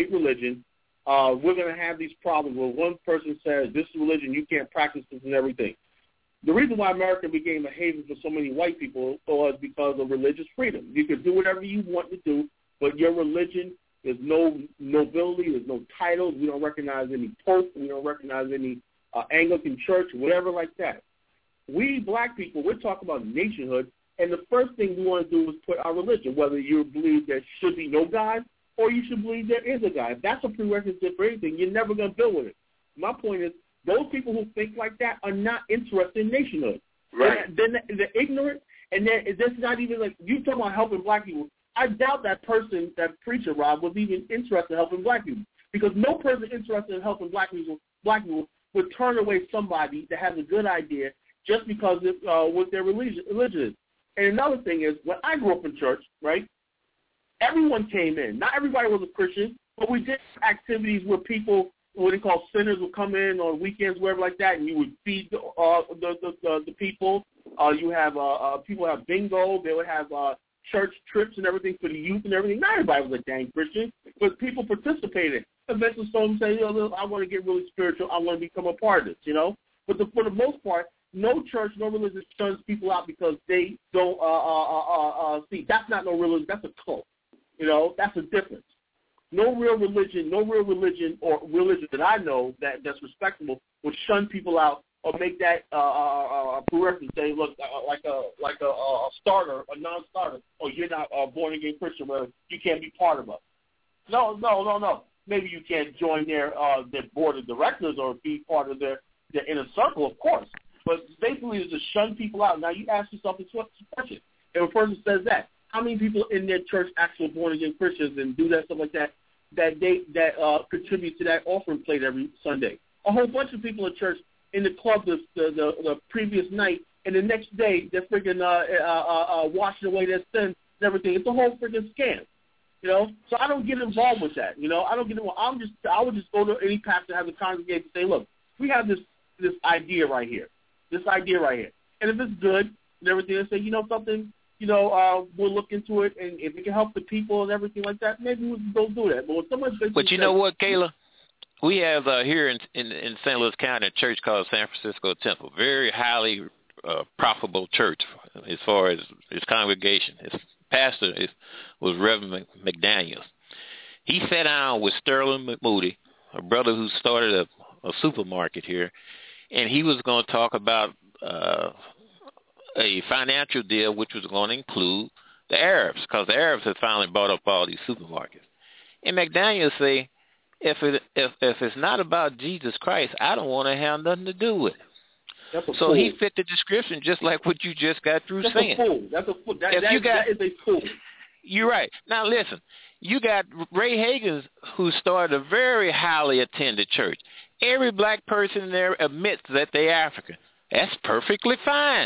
we're going to have these problems where one person says, this is religion, you can't practice this and everything. The reason why America became a haven for so many white people was because of religious freedom. You could do whatever you want to do, but your religion, there's no nobility, there's no titles. We don't recognize any pope. We don't recognize any Anglican church, whatever like that. We black people, we're talking about nationhood, and the first thing we want to do is put our religion, whether you believe there should be no God or you should believe there is a God. If that's a prerequisite for anything, you're never going to build with it. My point is, those people who think like that are not interested in nationhood. Right. They're ignorant, and that's not even like, you talking about helping black people. I doubt that person, that preacher, Rob, was even interested in helping black people, because no person interested in helping black people would turn away somebody that has a good idea just because of what their religion is. And another thing is, when I grew up in church, right, everyone came in. Not everybody was a Christian, but we did activities where people, what they call sinners, would come in on weekends, wherever like that, and you would feed the people. You have people have bingo. They would have church trips and everything for the youth and everything. Not everybody was a dang Christian, but people participated. Eventually, some say, I want to get really spiritual. I want to become a part of this, But for the most part, no church, no religion shuns people out because they don't see. That's not no religion. That's a cult. That's a difference. No real religion or religion that I know that's respectable would shun people out or make that prerequisite. Say, look, like a starter, a non-starter, or you're not a born-again Christian, where you can't be part of us. No. Maybe you can't join their board of directors or be part of their inner circle, of course. But basically, it's to shun people out. Now, you ask yourself this question. If a person says that, how many people in their church actually born-again Christians and do that stuff like that contribute to that offering plate every Sunday? A whole bunch of people in church in the club the previous night, and the next day they're freaking washing away their sins and everything. It's a whole freaking scam. So I don't get involved with that. I don't get involved. I would just go to any pastor, have a congregation, and say, look, we have this idea right here. And if it's good and everything, they say, you know something, we'll look into it, and if it can help the people and everything like that, maybe we'll go do that. But when someone says, but you know what, Kayla? We have here in St. Louis County a church called San Francisco Temple, very highly profitable church as far as its congregation. Its pastor was Reverend McDaniels. He sat down with Sterling McMoody, a brother who started a supermarket here, and he was going to talk about a financial deal which was going to include the Arabs, because the Arabs had finally bought up all these supermarkets. And McDaniels say, if it's not about Jesus Christ, I don't want to have nothing to do with it. So he fit the description just like what you just got through saying. That's a fool. That is a fool. You're right. Now listen, you got Ray Hagins, who started a very highly attended church. Every black person there admits that they're African. That's perfectly fine,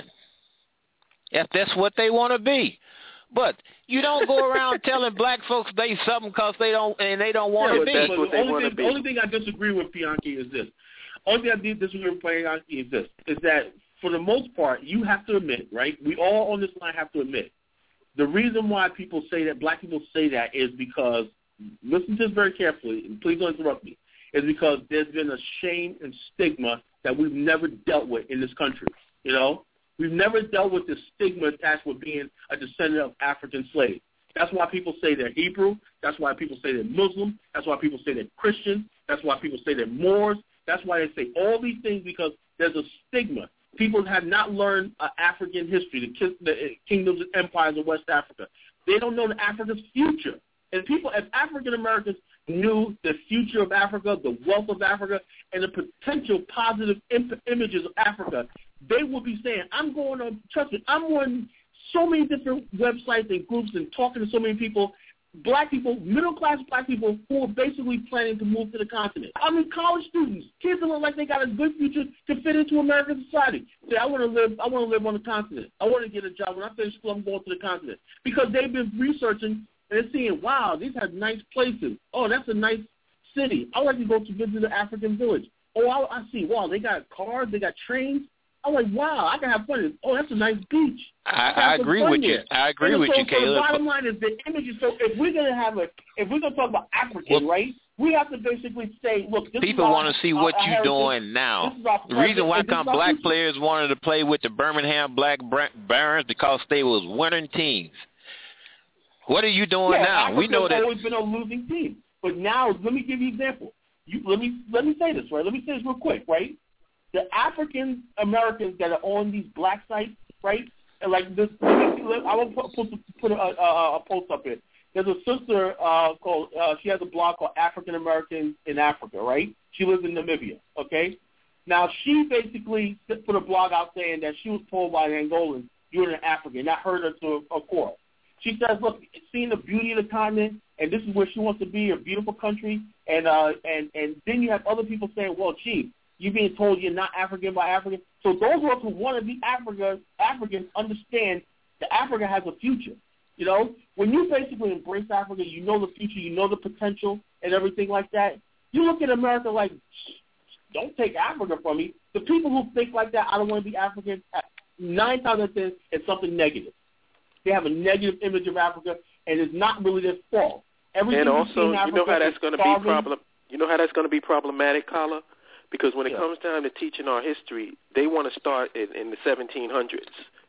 if that's what they want to be. But you don't go around telling black folks they something because they don't want to be. The only thing I disagree with, Bianchi, is this. Only thing I disagree with Bianchi is this, is that for the most part, you have to admit, right? We all on this line have to admit, the reason why people say that, black people say that, is because, listen to this very carefully, and please don't interrupt me, is because there's been a shame and stigma that we've never dealt with in this country, We've never dealt with the stigma attached with being a descendant of African slaves. That's why people say they're Hebrew. That's why people say they're Muslim. That's why people say they're Christian. That's why people say they're Moors. That's why they say all these things, because there's a stigma. People have not learned African history, the kingdoms and empires of West Africa. They don't know Africa's future. And people, as African Americans, knew the future of Africa, the wealth of Africa, and the potential positive images of Africa, they will be saying, I'm on so many different websites and groups and talking to so many people, black people, middle-class black people who are basically planning to move to the continent. I mean, college students, kids that look like they got a good future to fit into American society. Say, I want to live on the continent. I want to get a job. When I finish school, I'm going to the continent. Because they've been researching and they're seeing, wow, these have nice places. Oh, that's a nice city. I like to go to visit the African village. Oh, I see, wow, they got cars, they got trains. I'm like, wow, I can have fun. Oh, that's a nice beach. I agree with you. I agree with you, Caleb. The bottom line is the images. So if we're gonna talk about African, right? We have to basically say, look, this people want to see what you're doing now. The reason why black players wanted to play with the Birmingham Black Barons because they was winning teams. What are you doing now? Africa's we know that always been a losing team, but now let me give you an example. Let me say this, right? Let me say this real quick, right? The African Americans that are on these black sites, right? And like this, I will put a post up here. There's a sister called. She has a blog called African Americans in Africa, right? She lives in Namibia. Okay. Now she basically put a blog out saying that she was told by an Angolan, "You're an African." That hurt her to a core. She says, "Look, seeing the beauty of the continent, and this is where she wants to be, a beautiful country." And then you have other people saying, "Well, gee, you're being told you're not African by African." So those of us who want to be Africans understand that Africa has a future. When you basically embrace Africa, you know the future, you know the potential and everything like that. You look at America like, don't take Africa from me. The people who think like that, I don't want to be African, 9 times out of 10, it's something negative. They have a negative image of Africa, and it's not really their fault. And also, you know how that's going to be problem. You know how that's going to be problematic, Kala? Because when it comes down to teaching our history, they want to start in the 1700s.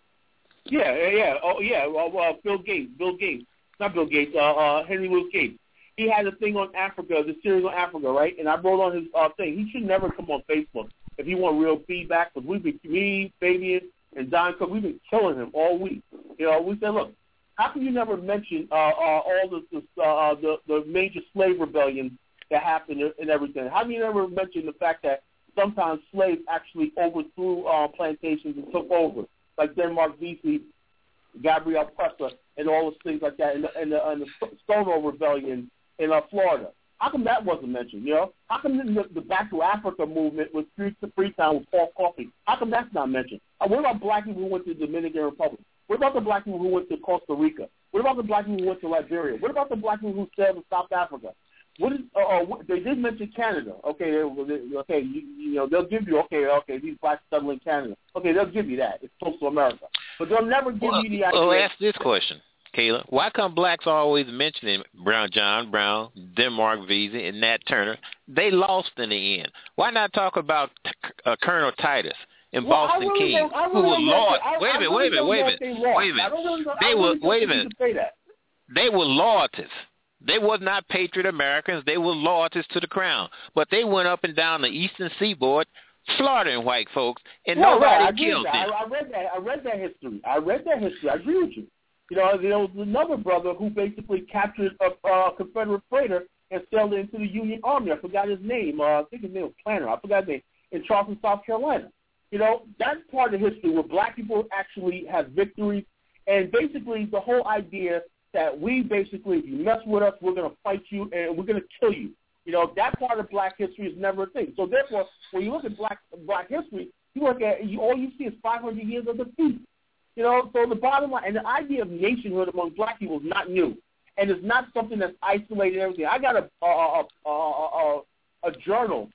Oh, yeah. Well, Bill Gates. Not Bill Gates. Henry Louis Gates. He had a thing on Africa, the series on Africa, right? And I wrote on his thing. He should never come on Facebook if he want real feedback. Because me, Fabian, and Don Cook, we've been killing him all week. We said, look, how can you never mention all the major slave rebellions that happened and everything? How do you never mention the fact that sometimes slaves actually overthrew plantations and took over, like Denmark Vesey, Gabriel Presser, and all those things like that, and the Stonewall Rebellion in Florida? How come that wasn't mentioned? How come the Back to Africa movement with Freetown with Paul Coffey? How come that's not mentioned? What about black people who went to the Dominican Republic? What about the black people who went to Costa Rica? What about the black people who went to Liberia? What about the black people who sailed to South Africa? What is? They did mention Canada. Okay, they'll give you. Okay, these blacks settle in Canada. Okay, they'll give you that. It's close to America, but they'll never give you the idea. Well, ask this question, Kayla. Why come blacks always mentioning John Brown, Denmark Vesey, and Nat Turner? They lost in the end. Why not talk about Colonel Titus and Boston King, who was lost? Wait a minute. They were loyalists. They were not patriot Americans. They were loyalists to the crown. But they went up and down the eastern seaboard slaughtering white folks, and nobody killed them. I read that history. I agree with you. There was another brother who basically captured a Confederate freighter and sailed into the Union Army. I forgot his name. I think his name was Planner. I forgot his name. In Charleston, South Carolina. That's part of history where black people actually have victories, and basically the whole idea that we basically, if you mess with us, we're going to fight you and we're going to kill you. That part of black history is never a thing. So therefore, when you look at black history, all you see is 500 years of defeat. So the bottom line, and the idea of nationhood among black people is not new, and it's not something that's isolated and everything. I got a journal,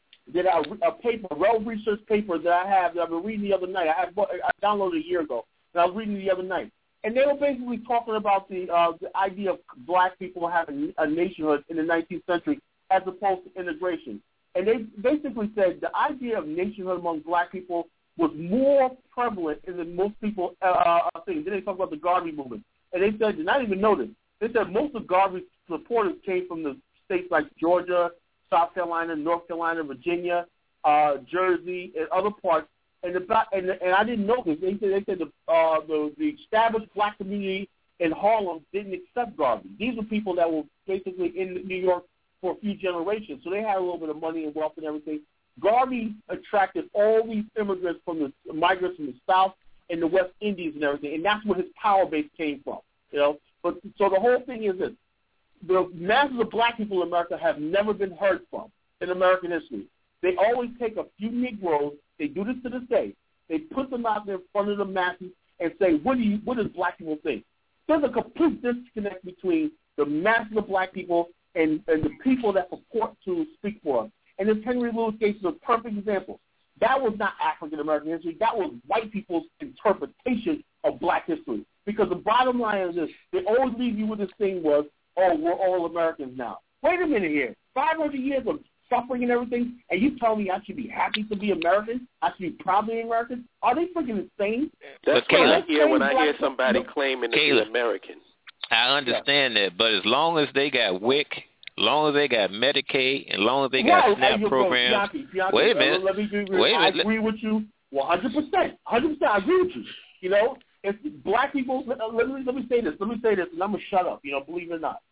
a paper, a well-researched paper that I have that I've been reading the other night. I downloaded a year ago, and I was reading it the other night. And they were basically talking about the idea of black people having a nationhood in the 19th century as opposed to integration. And they basically said the idea of nationhood among black people was more prevalent than most people think. Then they talk about the Garvey movement. And they said, and I didn't even know this, they said most of Garvey's supporters came from the states like Georgia, South Carolina, North Carolina, Virginia, Jersey, and other parts. And I didn't know this. They said the established black community in Harlem didn't accept Garvey. These were people that were basically in New York for a few generations, so they had a little bit of money and wealth and everything. Garvey attracted all these immigrants from the migrants from the South and the West Indies and everything, and that's where his power base came from. But so the whole thing is this: the masses of black people in America have never been heard from in American history. They always take a few Negroes. They do this to this day. They put them out there in front of the masses and say, what does black people think? There's a complete disconnect between the masses of black people and the people that purport to speak for us. And this Henry Louis case is a perfect example. That was not African-American history. That was white people's interpretation of black history. Because the bottom line is this: they always leave you with this thing was, oh, we're all Americans now. Wait a minute here. 500 years of suffering and everything, and you tell me I should be happy to be American? I should be proud to be American? Are they freaking insane? That's what I hear when I hear somebody claiming to be American. I understand that, but as long as they got WIC, as long as they got Medicaid, as long as they got SNAP programs. Wait a minute. I agree with you 100%. 100%. I agree with you. If black people, let me say this, and I'm going to shut up, believe it or not.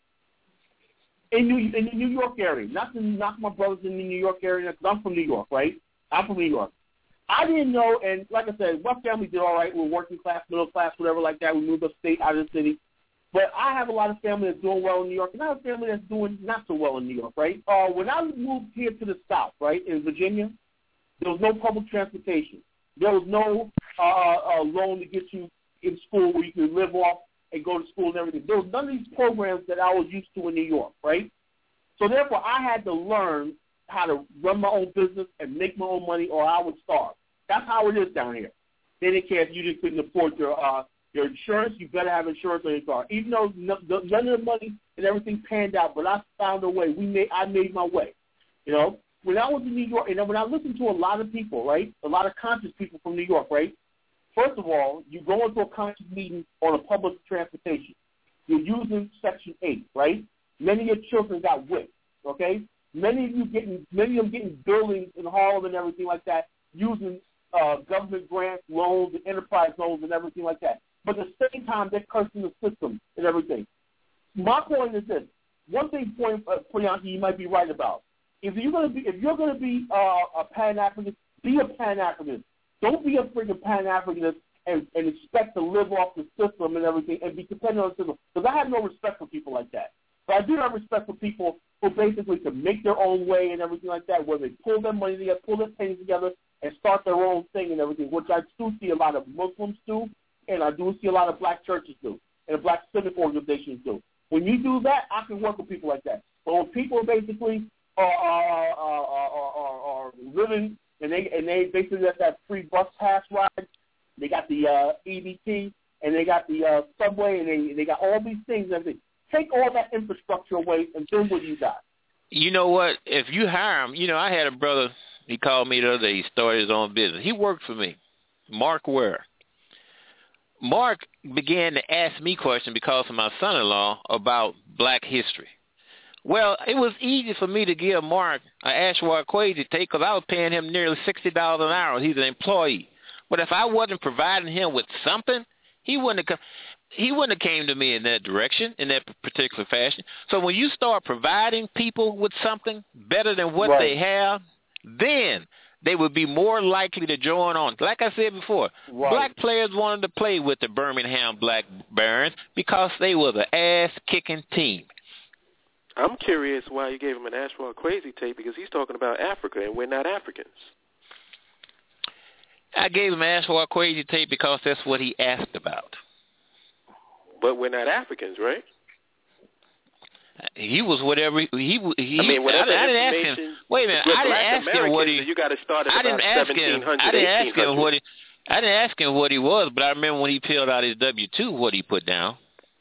In the New York area, not to knock my brothers in the New York area, because I'm from New York, right? I'm from New York. I didn't know, and like I said, my family did all right. We're working class, middle class, whatever like that. We moved upstate out of the city. But I have a lot of family that's doing well in New York, and I have a family that's doing not so well in New York, right? When I moved here to the South, right, in Virginia, there was no public transportation. There was no loan to get you in school where you can live off and go to school and everything. There was none of these programs that I was used to in New York, right? So therefore, I had to learn how to run my own business and make my own money, or I would starve. That's how it is down here. They didn't care if you just couldn't afford your insurance. You better have insurance on your car. Even though none of the money and everything panned out, but I found a way. I made my way. When I was in New York, and when I listened to a lot of people, right, a lot of conscious people from New York, right, first of all, you go into a conscious meeting on a public transportation. You're using Section 8, right? Many of your children got WIC, okay? Many of them getting buildings in Harlem and everything like that, using government grants, loans, and enterprise loans and everything like that. But at the same time, they're cursing the system and everything. My point is this: one thing, Priyanka, you might be right about. If you're going to be a Pan-Africanist, be a Pan-Africanist. Don't be a freaking Pan-Africanist and expect to live off the system and everything and be dependent on the system. Because I have no respect for people like that. But I do have respect for people who basically can make their own way and everything like that, where they pull their money together, pull their pennies together, and start their own thing and everything, which I do see a lot of Muslims do, and I do see a lot of black churches do, and black civic organizations do. When you do that, I can work with people like that. But when people basically are living and they basically got that free bus pass ride, they got the EBT and they got the subway and they got all these things and everything. Take all that infrastructure away, and then what do you got? You know what? If you hire him, I had a brother. He called me the other day. He started his own business. He worked for me, Mark Ware. Mark began to ask me questions because of my son-in-law about black history. Well, it was easy for me to give Mark an Ashwa Kwesi tape because I was paying him nearly $60 an hour. He's an employee. But if I wasn't providing him with something, he wouldn't have came to me in that direction, in that particular fashion. So when you start providing people with something better than what they have, then they would be more likely to join on. Like I said before, black players wanted to play with the Birmingham Black Barons because they were the ass-kicking team. I'm curious why you gave him an Ashwa Kwesi tape, because he's talking about Africa, and we're not Africans. I gave him an Ashwa Kwesi tape because that's what he asked about. But we're not Africans, right? He was whatever he. Whatever I didn't ask him. Wait a minute. I didn't ask him what he. You got to start at about 1700. I didn't ask him what he. I didn't ask him what he was, but I remember when he filled out his W-2, what he put down.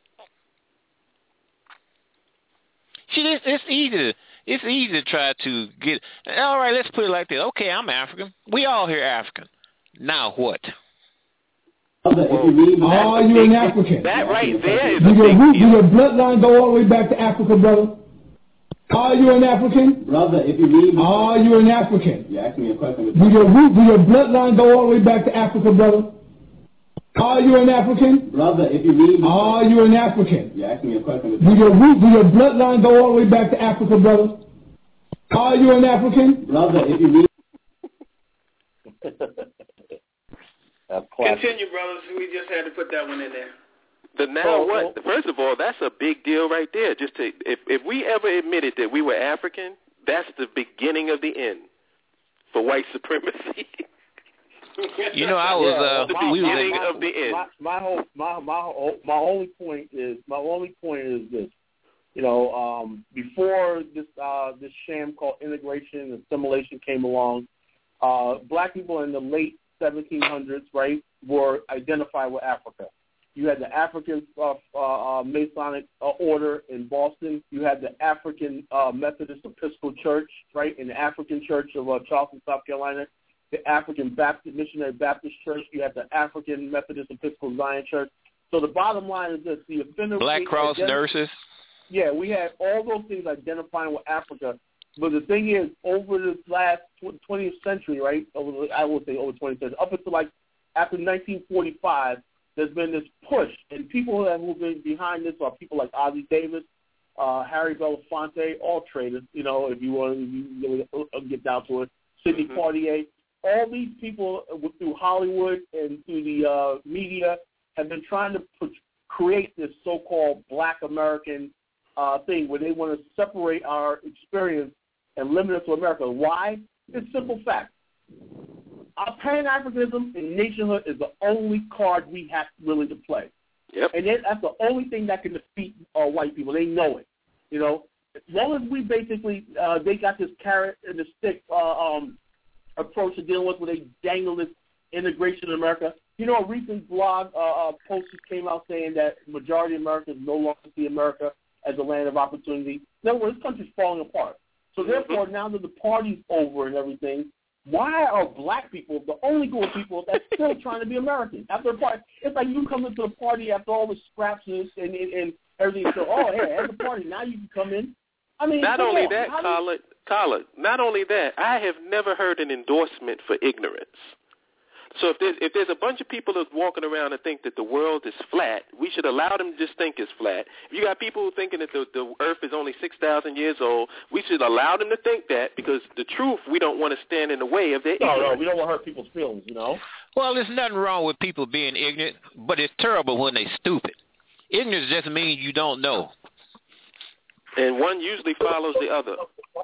See, it's easy to try to get. All right, let's put it like this. Okay, I'm African. We all here African. Now what? Are you an African? That right there is do your bloodline go all the way back to Africa, brother? Are you an African? Brother, if you read... Are you an African? You asked me a question. Do your bloodline go all the way back to Africa, brother? Are you an African? Brother, if you read... Are you an African? You asked me a question. Do your bloodline go all the way back to Africa, brother? Are you an African? Brother, if you read... Continue, brothers. We just had to put that one in there. What? First of all, that's a big deal right there. If we ever admitted that we were African, that's the beginning of the end for white supremacy. I was the beginning of the end. My only point is this. Before this sham called integration and assimilation came along, black people in the late 1700s, right, were identified with Africa. You had the African Masonic Order in Boston. You had the African Methodist Episcopal Church, right, in the African Church of Charleston, South Carolina. The African Baptist Missionary Baptist Church. You have the African Methodist Episcopal Zion Church. So the bottom line is this: the offender Black Cross nurses. Yeah, we had all those things identifying with Africa. But the thing is, over the last 20th century, right, I would say over 20th century, up until after 1945, there's been this push. And people who have been behind this are people like Ossie Davis, Harry Belafonte, all traders, if you want to get down to it, Sidney Poitier. All these people through Hollywood and through the media have been trying to create this so-called Black American thing where they want to separate our experience and limit it to America. Why? It's simple fact. Our Pan-Africanism and nationhood is the only card we have really to play. Yep. And that's the only thing that can defeat white people. They know it. As long as we basically, they got this carrot and the stick approach to dealing with where they dangle this integration in America. A recent blog post just came out saying that the majority of Americans no longer see America as a land of opportunity. In other words, this country's falling apart. So therefore, now that the party's over and everything, why are black people the only group of people that's still trying to be American? After a party, it's like you come into the party after all the scraps and everything. So, at the party, now you can come in. I mean, not only that, Khalid, not only that, I have never heard an endorsement for ignorance. So if there's a bunch of people that's walking around and think that the world is flat, we should allow them to just think it's flat. If you got people thinking that the earth is only 6,000 years old, we should allow them to think that, because the truth, we don't want to stand in the way of their ignorance. No, we don't want to hurt people's feelings, Well, there's nothing wrong with people being ignorant, but it's terrible when they're stupid. Ignorance just means you don't know. And one usually follows the other.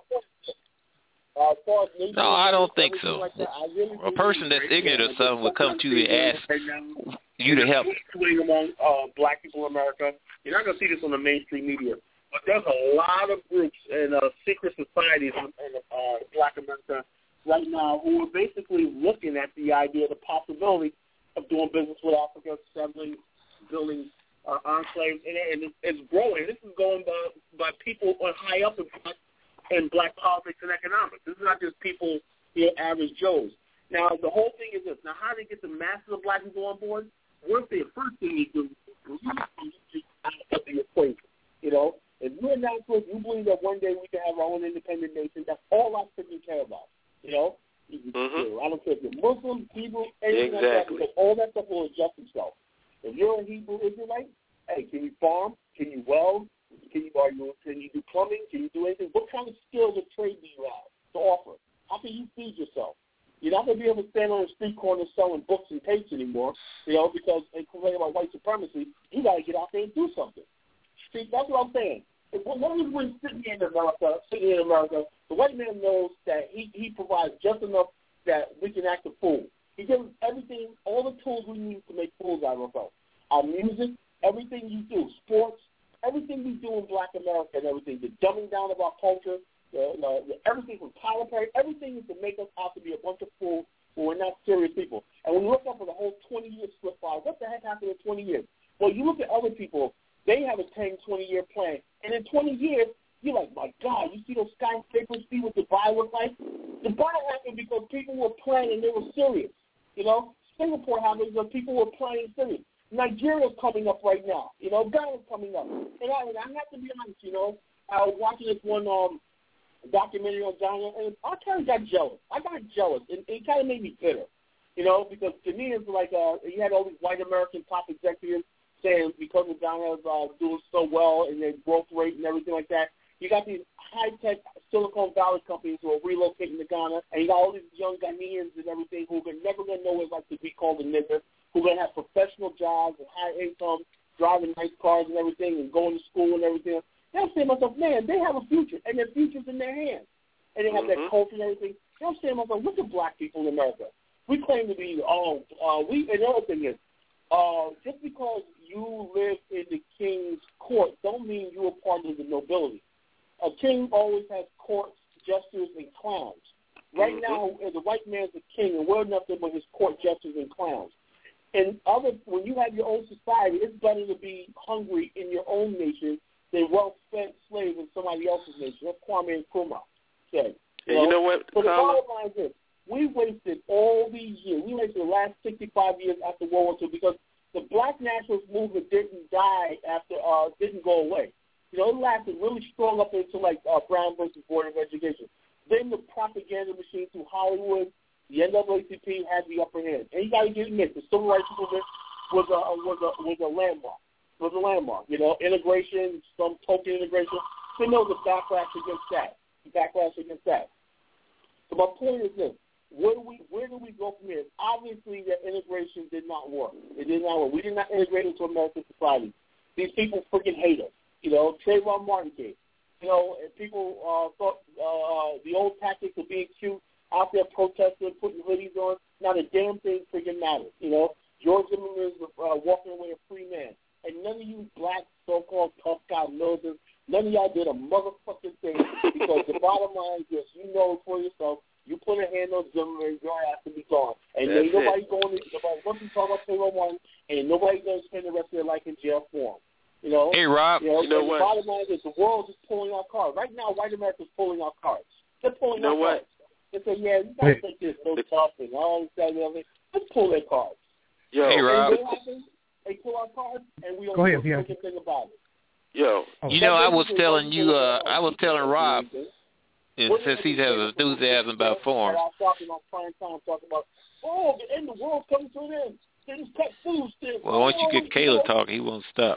No, I don't think so. A person that's ignorant of something will come to you and ask you to help. Among black people in America, you're not going to see this on the mainstream media. But there's a lot of groups and secret societies in Black America right now who are basically looking at the idea, the possibility of doing business with Africa, settling, building enclaves, and it's growing. This is going by people high up in black politics and economics. This is not just people, average Joes. Now, the whole thing is this. Now, how do they get the masses of black people on board? One thing, the first thing you do is you out the equation. If you're a nationalist, you believe that one day we can have our own independent nation. That's all I freaking care about. I don't care if you're Muslim, Hebrew, anything like that, because all that stuff will adjust itself. If you're a Hebrew Israelite, hey, can you farm? Can you weld? Can you do plumbing? Can you do anything? What kind of skills or trade do you have to offer? How can you feed yourself? You're not going to be able to stand on a street corner selling books and tapes anymore, because they complain about white supremacy. You got to get out there and do something. See, that's what I'm saying. When we're sitting in America, the white man knows that he provides just enough that we can act a fool. He gives us everything, all the tools we need to make fools out of ourselves. Our music, everything you do, sports, everything we do in Black America and everything, the dumbing down of our culture, everything from Tyler Perry, everything is to make us out to be a bunch of fools who are not serious people. And when you look up at the whole 20-year slip by, what the heck happened in 20 years? Well, you look at other people, they have a 10, 20-year plan. And in 20 years, you're like, my God, you see those skyscrapers, see what Dubai look like? Dubai happened because people were planning, they were serious. Singapore happened because people were planning serious. Nigeria's coming up right now. Ghana's coming up. And I have to be honest, I was watching this one documentary on Ghana, and I kind of got jealous. And it kind of made me bitter, because to me it's like you had all these white American top executives saying because of Ghana doing so well and their growth rate and everything like that, you got these high-tech Silicon Valley companies who are relocating to Ghana, and you got all these young Ghanaians and everything who are never going to know what it's like to be called a nigger, who are going to have professional jobs and high income, driving nice cars and everything and going to school and everything. And I'm saying to myself, man, they have a future, and their future's in their hands. And they have that culture and everything. And I'm saying to myself, look at black people in America. We claim to be, another thing is, just because you live in the king's court don't mean you're a part of the nobility. A king always has courts, jesters, and clowns. Right now, the white man's the king, and we're nothing but his court jesters and clowns. And when you have your own society, it's better to be hungry in your own nation than well-fed slave in somebody else's nation. That's Kwame Nkrumah said. You know what? So the bottom line is this. We wasted all these years. We wasted the last 65 years after World War II because the black nationalist movement didn't didn't go away. It lasted really strong up until Brown versus Board of Education. Then the propaganda machine through Hollywood, the NAACP had the upper hand. And you got to get admit, the civil rights movement was a landmark. Was a landmark. Integration, some token integration. So there was a backlash against that. So my point is this. Where do we go from here? Obviously, that integration did not work. It did not work. We did not integrate into American society. These people freaking hate us. Trayvon Martin case. And people thought the old tactics of being cute out there protesting, putting hoodies on. Not a damn thing freaking matters. George Zimmerman is walking away a free man. And none of you black so-called tough guy militants, none of y'all did a motherfucking thing because the bottom line is you know for yourself, you put a hand on Zimmerman, your ass to be gone. And ain't nobody going to, nobody wants to talk about payroll one, and nobody's going to spend the rest of their life in jail for them. Hey, Rob. You know what? The bottom line is the world is pulling our cards. Right now, white America's pulling our cards. They're pulling our cards. They say, yeah, you got to take this, no tough and all this, that, and everything. Let's pull their cards. Hey, Rob. They pull our cards, and we don't do anything about it. I was telling Rob, since he has enthusiasm about forms. I'm talking about, the end of the world's coming to an end. They just cut food stamps. Well, once you get Kayla talking, he won't stop.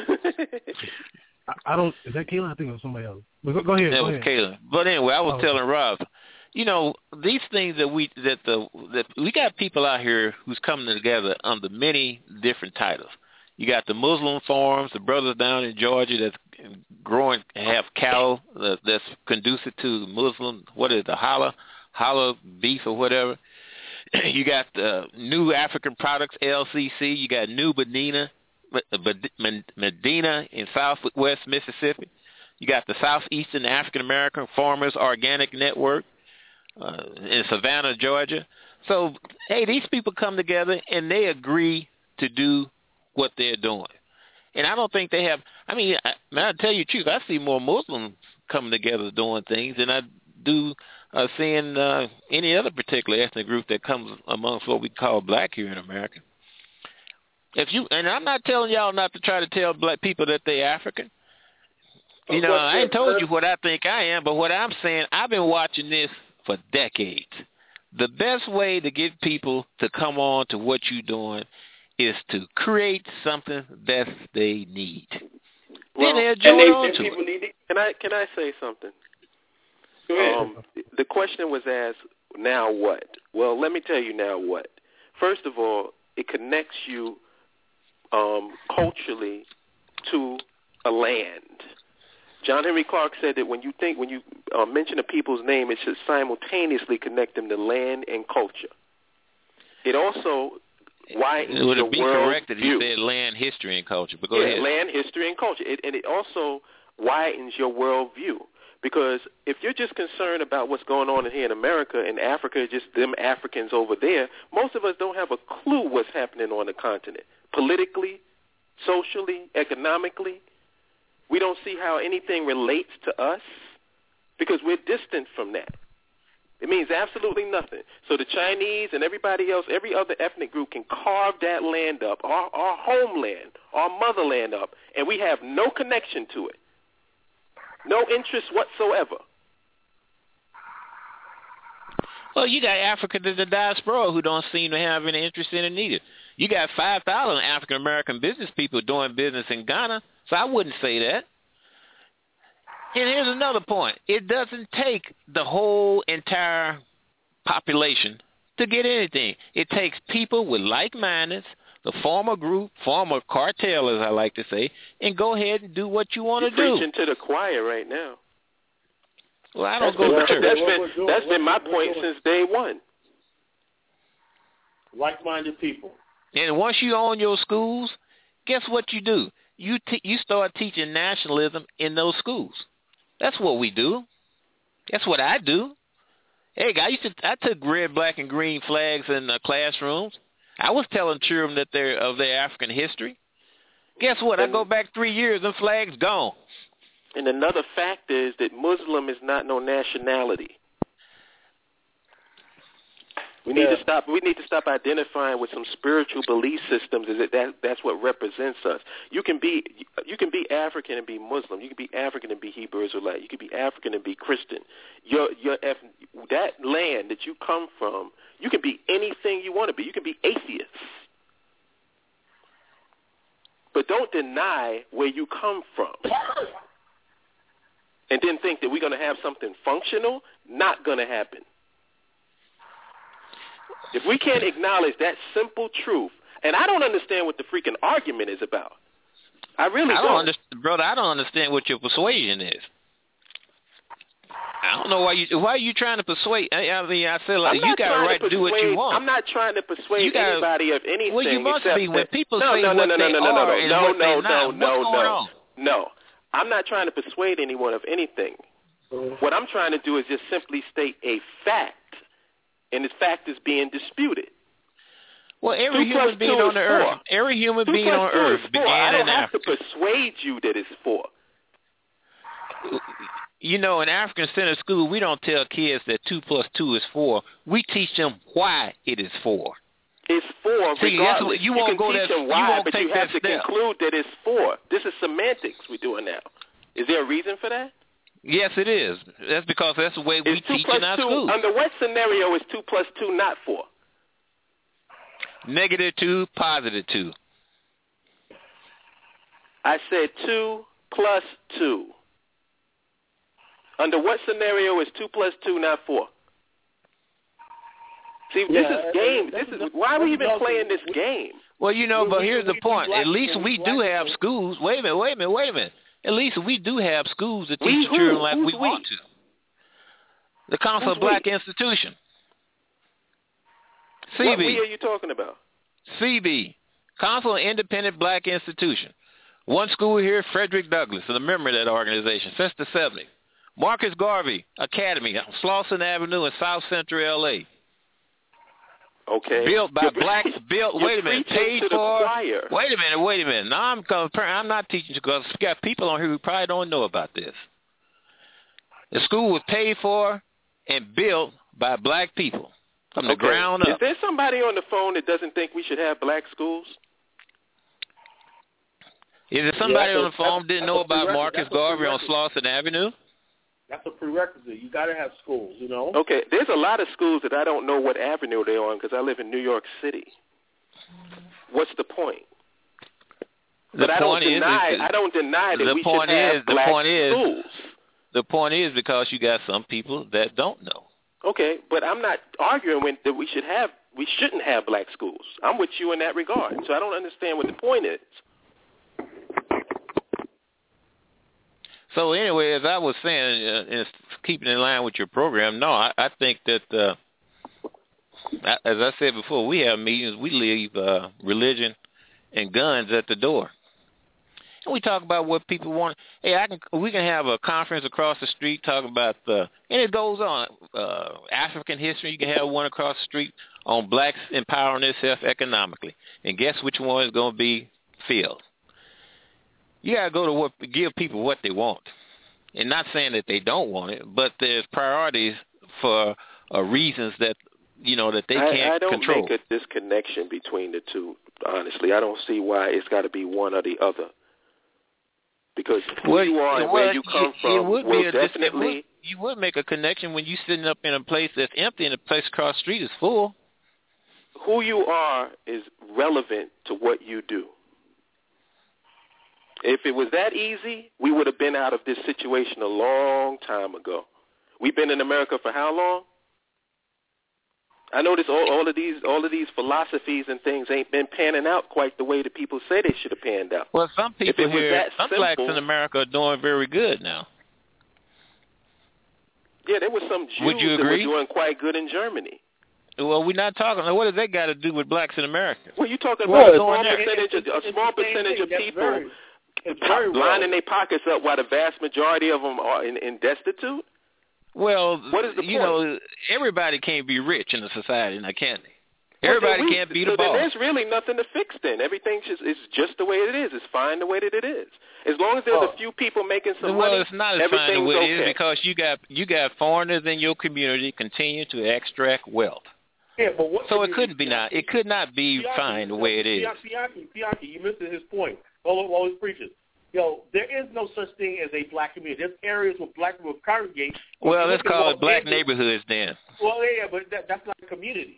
I don't. Is that Kayla? I think it was somebody else. Go ahead. That was Kayla. But anyway, I was telling Rob, these things that we got people out here who's coming together under many different titles. You got the Muslim farms, the brothers down in Georgia that's growing, have cattle that's conducive to Muslim, what is it, the holla beef or whatever. You got the New African Products, LCC. You got New Medina in southwest Mississippi. You got the Southeastern African American Farmers Organic Network in Savannah, Georgia. So, hey, these people come together and they agree to do what they're doing. And I don't think they have – I mean, I'll tell you the truth. I see more Muslims coming together doing things than I do seeing any other particular ethnic group that comes amongst what we call black here in America. And I'm not telling y'all not to try to tell black people that they're African. You know, I ain't told you what I think I am, but what I'm saying, I've been watching this for decades. The best way to get people to come on to what you're doing is to create something that they need. Well, then they'll join on to it. Can I say something? The question was asked, now what? Well, let me tell you now what. First of all, it connects you culturally to a land. John Henry Clark said that when you mention a people's name, it should simultaneously connect them to land and culture. It also widens your world view. Would it be correct that you said land, history, and culture? But go ahead. Land, history, and culture. And it also widens your world view. Because if you're just concerned about what's going on here in America and Africa, just them Africans over there, most of us don't have a clue what's happening on the continent. Politically, socially, economically. We don't see how anything relates to us because we're distant from that. It means absolutely nothing. So the Chinese and everybody else, every other ethnic group can carve that land up, our homeland, our motherland up, and we have no connection to it. No interest whatsoever. Well, you got Africans in the diaspora who don't seem to have any interest in it neither. You got 5,000 African-American business people doing business in Ghana, so I wouldn't say that. And here's another point. It doesn't take the whole entire population to get anything. It takes people with like-mindedness, the former group, former cartel, as I like to say, and go ahead and do what you want to do. You're preaching to the choir right now. Well, I don't go to church. That's been my point since day one. Like-minded people. And once you own your schools, guess what you do? You start teaching nationalism in those schools. That's what we do. That's what I do. Hey, I took red, black, and green flags in classrooms. I was telling children that they're of their African history. Guess what? I go back 3 years and flags gone. And another fact is that Muslim is not no nationality. We need to stop. We need to stop identifying with some spiritual belief systems. That's what represents us. You can be African and be Muslim. You can be African and be Hebrew Israelite. You can be African and be Christian. That land that you come from, you can be anything you want to be. You can be atheist, but don't deny where you come from. And then think that we're going to have something functional. Not going to happen. If we can't acknowledge that simple truth, and I don't understand what the freaking argument is about. I really don't. Brother, I don't understand what your persuasion is. I don't know why are you trying to persuade. I mean, I feel like you got a right to do what you want. I'm not trying to persuade anybody of anything. Well, you must be. When people say what they are and what they're not, what's going on? No, I'm not trying to persuade anyone of anything. What I'm trying to do is just simply state a fact. And this fact is being disputed. Well, every human being on the earth, every human being on earth began in Africa. I don't have to persuade you that it's 4. You know, in African Center School, we don't tell kids that 2 + 2 is 4. We teach them why it is 4. It's 4. See, regardless. You won't go teach that. Them why, you won't but take you have that to step. conclude that it's 4. This is semantics we're doing now. Is there a reason for that? Yes, it is. That's because that's the way we teach in our schools. Under what scenario is 2 + 2 not 4? -2, +2. I said 2 + 2. Under what scenario is 2 + 2 not 4? See, this is game. Why are we even playing this game? Well, you know, but here's the point. At least we do have schools. Wait a minute. At least we do have schools that teach children like we want to. The Council of Black Institution. CB. What we are you talking about? CB. Council of Independent Black Institution. One school here, Frederick Douglass, and a member of that organization since the 70s. Marcus Garvey Academy on Slauson Avenue in South Central L.A. Okay. Built by blacks. Wait a minute. Paid for. Choir. Wait a minute. Now I'm not teaching you because we got people on here who probably don't know about this. The school was paid for and built by black people from the ground up. Is there somebody on the phone that doesn't think we should have black schools? Is there somebody on the phone didn't know about Marcus Garvey on Slauson Avenue? That's a prerequisite. You got to have schools, you know. Okay, there's a lot of schools that I don't know what avenue they're on because I live in New York City. What's the point? But I don't deny that we should have black schools. The point is because you got some people that don't know. Okay, but I'm not arguing that we shouldn't have black schools. I'm with you in that regard. So I don't understand what the point is. So anyway, as I was saying, keeping in line with your program, no, I think that, as I said before, we have meetings, we leave religion and guns at the door. And we talk about what people want. Hey, we can have a conference across the street talking about, and it goes on, African history. You can have one across the street on blacks empowering themselves economically. And guess which one is going to be filled? You got to go to give people what they want. And not saying that they don't want it, but there's priorities for reasons that, that they can't control. I don't make a disconnection between the two, honestly. I don't see why it's got to be one or the other. Because who you are and where you come from will definitely... You would make a connection when you're sitting up in a place that's empty and the place across the street is full. Who you are is relevant to what you do. If it was that easy, we would have been out of this situation a long time ago. We've been in America for how long? I notice all of these philosophies and things ain't been panning out quite the way that people say they should have panned out. Well, some people here, some blacks in America are doing very good now. Yeah, there were some Jews that were doing quite good in Germany. Well, we're not talking. What does that got to do with blacks in America? Well, you're talking about a small percentage of people lining their pockets up while the vast majority of them are in destitute? Well, what is the point? Everybody can't be rich in a society, now can they? Everybody can't be the boss. Then there's really nothing to fix then. Everything is just the way it is. It's fine the way that it is. As long as there's a few people making some money, it's not as fine the way it is because you got foreigners in your community continue to extract wealth. Yeah, but it couldn't be not. It could not be fine the way it is. Bianchi, you missed his point. All his preachers. There is no such thing as a black community. There's areas where black people congregate. Well, let's call it black neighborhoods then. Well, yeah, but that's not a community.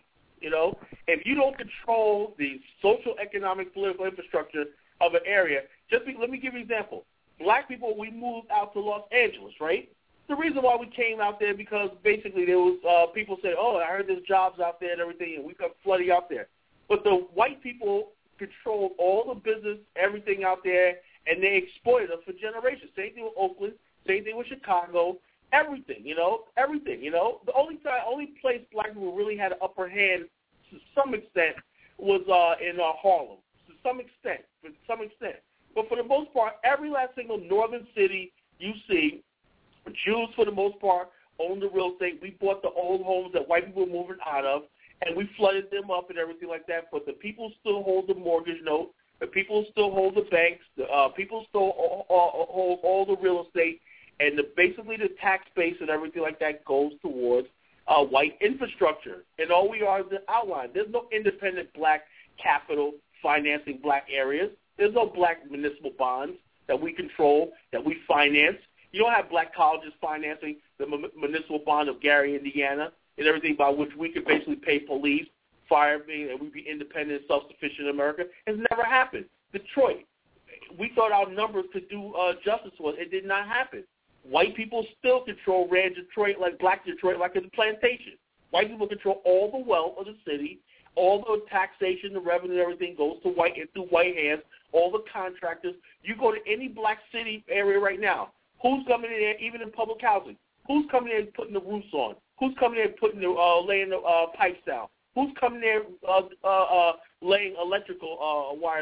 If you don't control the social, economic, political infrastructure of an area, let me give you an example. Black people, we moved out to Los Angeles, right? The reason why we came out there because basically there was people say, "Oh, I heard there's jobs out there and everything," and we come flooding out there. But the white people controlled all the business, everything out there, and they exploited us for generations. Same thing with Oakland, same thing with Chicago, everything. Everything. The only place black people really had an upper hand to some extent was in Harlem. To some extent. But for the most part, every last single northern city you see, Jews for the most part own the real estate. We bought the old homes that white people were moving out of, and we flooded them up and everything like that. But the people still hold the mortgage note. The people still hold the banks. The people still hold all the real estate. And basically the tax base and everything like that goes towards white infrastructure. And all we are is the outline. There's no independent black capital financing black areas. There's no black municipal bonds that we control, that we finance. You don't have black colleges financing the municipal bond of Gary, Indiana, and everything by which we could basically pay police, fire, and we'd be independent and self-sufficient in America. It's never happened. Detroit, we thought our numbers could do justice to us. It did not happen. White people still control red Detroit, like black Detroit, like it's a plantation. White people control all the wealth of the city, all the taxation, the revenue, everything goes to white and through white hands, all the contractors. You go to any black city area right now, who's coming in there, even in public housing? Who's coming in and putting the roofs on? Who's coming in and putting laying the pipes down? Who's coming there laying electrical wires out?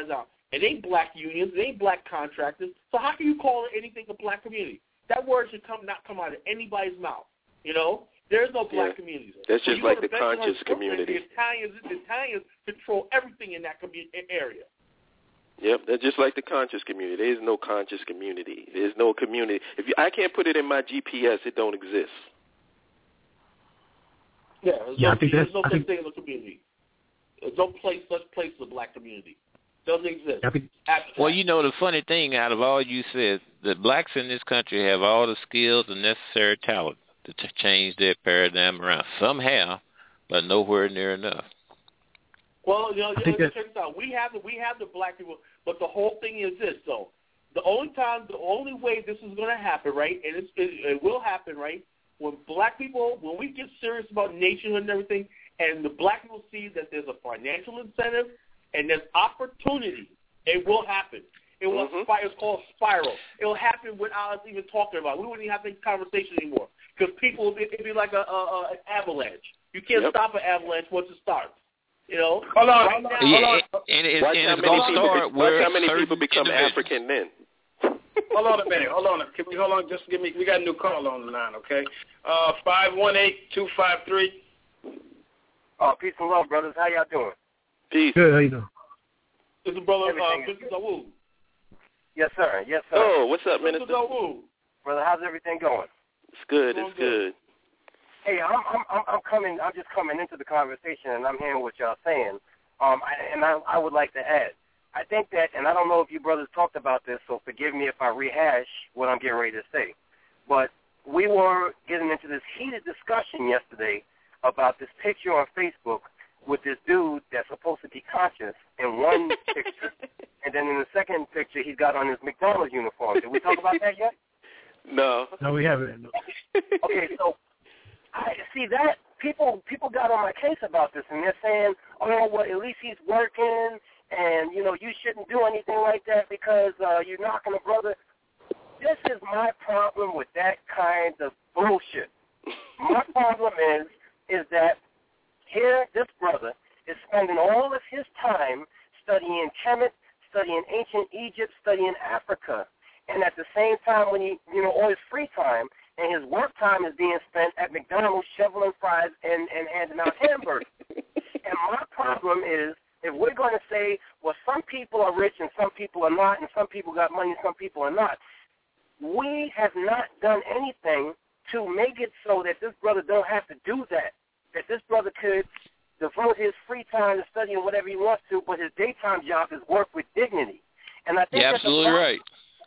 It ain't black unions. It ain't black contractors. So how can you call it anything a black community? That word should not come out of anybody's mouth. You know, there's no black communities. That's just like the conscious community. The Italians control everything in that area. Yep, that's just like the conscious community. There is no conscious community. There's no community. I can't put it in my GPS, it don't exist. Yeah, there's no such thing as a community. There's no such place as a black community. Doesn't exist. Well, you know, the funny thing out of all you said, the blacks in this country have all the skills and necessary talent to change their paradigm around. Some have, but nowhere near enough. Well, you know, check this out. We have the black people, but the whole thing is this, though. The only way this is going to happen, right, and it will happen, right, when we get serious about nationhood and everything, and the black people see that there's a financial incentive and there's opportunity, it will happen. It will it's called spiral. It will happen without us even talking about it. We wouldn't even have this conversation anymore because it'd be like an avalanche. You can't stop an avalanche once it starts. You know? Hold on. Watch how many people become African then. Hold on a minute. Hold on. Can we hold on? Just give me. We got a new call on the line. Okay. 518-253. Oh, peace and love, brothers. How y'all doing? Peace. Good. How you doing? This is Brother Minister Dawood. Yes, sir. Yes, sir. Oh, what's up, Minister? Brother, how's everything going? It's good. It's good. Hey, I'm coming. I'm just coming into the conversation, and I'm hearing what y'all saying. I would like to add. I think that, and I don't know if you brothers talked about this, so forgive me if I rehash what I'm getting ready to say. But we were getting into this heated discussion yesterday about this picture on Facebook with this dude that's supposed to be conscious in one picture, and then in the second picture he's got on his McDonald's uniform. Did we talk about that yet? No. No, we haven't. Okay, so I see that people got on my case about this, and they're saying, oh, well, at least he's working, and, you know, you shouldn't do anything like that because you're knocking a brother. This is my problem with that kind of bullshit. My problem is that here this brother is spending all of his time studying Kemet, studying ancient Egypt, studying Africa, and at the same time when he, you know, all his free time and his work time is being spent at McDonald's shoveling fries and handing out hamburgers. And my problem is, if we're going to say, well, some people are rich and some people are not, and some people got money and some people are not, we have not done anything to make it so that this brother don't have to do that this brother could devote his free time to studying whatever he wants to, but his daytime job is work with dignity. And I think you're absolutely right.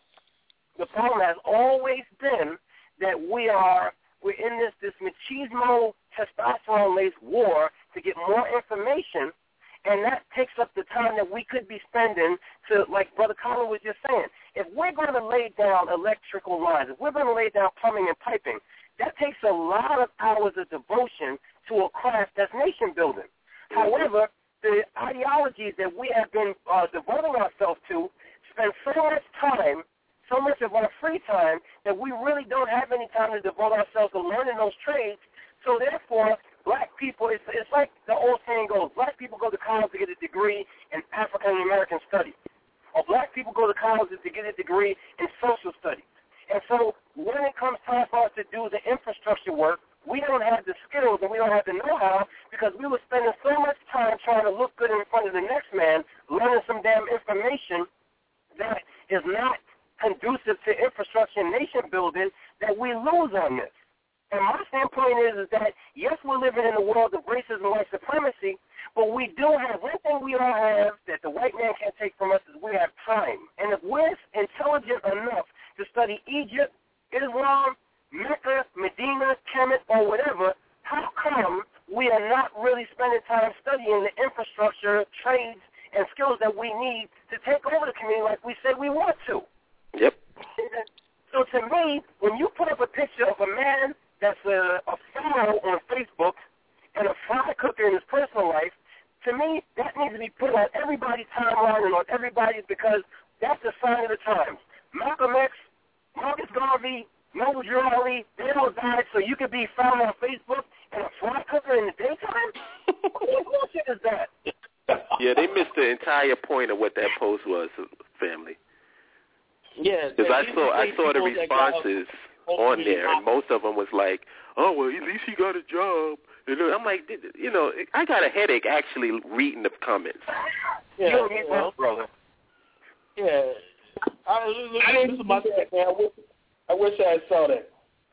The problem has always been that we're in this machismo, testosterone-laced war to get more information, and that takes up the time that we could be spending to, like Brother Colin was just saying, if we're going to lay down electrical lines, if we're going to lay down plumbing and piping, that takes a lot of hours of devotion to a craft that's nation building. However, the ideologies that we have been devoting ourselves to spend so much time, so much of our free time, that we really don't have any time to devote ourselves to learning those trades. So therefore, black people, it's like the old saying goes, black people go to college to get a degree in African American studies, or black people go to college to get a degree in social studies. And so when it comes time for us to do the infrastructure work, we don't have the skills and we don't have the know-how because we were spending so much time trying to look good in front of the next man, learning some damn information that is not conducive to infrastructure and nation building, that we lose on this. And my standpoint is that, yes, we're living in a world of racism and white supremacy, but we do have, one thing we all have that the white man can't take from us is we have time. And if we're intelligent enough to study Egypt, Islam, Mecca, Medina, Kemet, or whatever, how come we are not really spending time studying the infrastructure, trades, and skills that we need to take over the community like we said we want to? Yep. So to me, when you put up a picture of a man that's a fellow on Facebook and a fry cooker in his personal life, to me, that needs to be put on everybody's timeline and on everybody's, because that's the sign of the times. Malcolm X, Marcus Garvey, Noble Drew Ali, they all died so you could be found on Facebook and a fry cooker in the daytime? What bullshit is that? Yeah, they missed the entire point of what that post was, family. Yeah, because I saw the responses on there, and most of them was like, "Oh, well, at least he got a job." And I'm like, you know, I got a headache actually reading the comments. Yeah, brother. Yeah, this is my thing, man. I wish I saw that.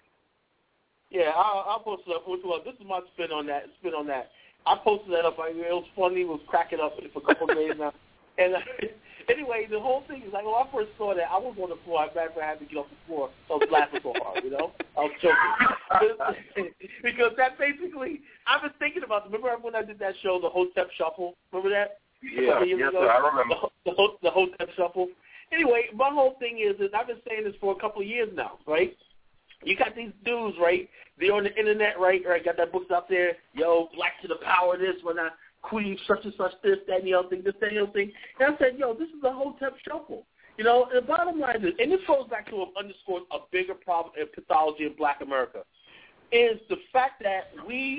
Yeah, I'll post it up. This is my spin on that. I posted that up. It was funny. It was cracking up for a couple of days now. And anyway, the whole thing is like, when I first saw that, I was on the floor. I had to get off the floor. I was laughing so hard, you know? I was joking. Because that basically, I was thinking about, remember when I did that show, the Hotep Shuffle? Remember that? Yeah, yes, sir, I remember. The Hotep Shuffle. Anyway, my whole thing is I've been saying this for a couple of years now, right? You got these dudes, right? They're on the internet, right? Got that books out there. Yo, black to the power, this, when I queen, such and such, this, that, and the other thing, this, that, and the other thing. And I said, yo, this is a Hotep Shuffle. You know, and the bottom line is, and this goes back to underscore a bigger problem in pathology in Black America, is the fact that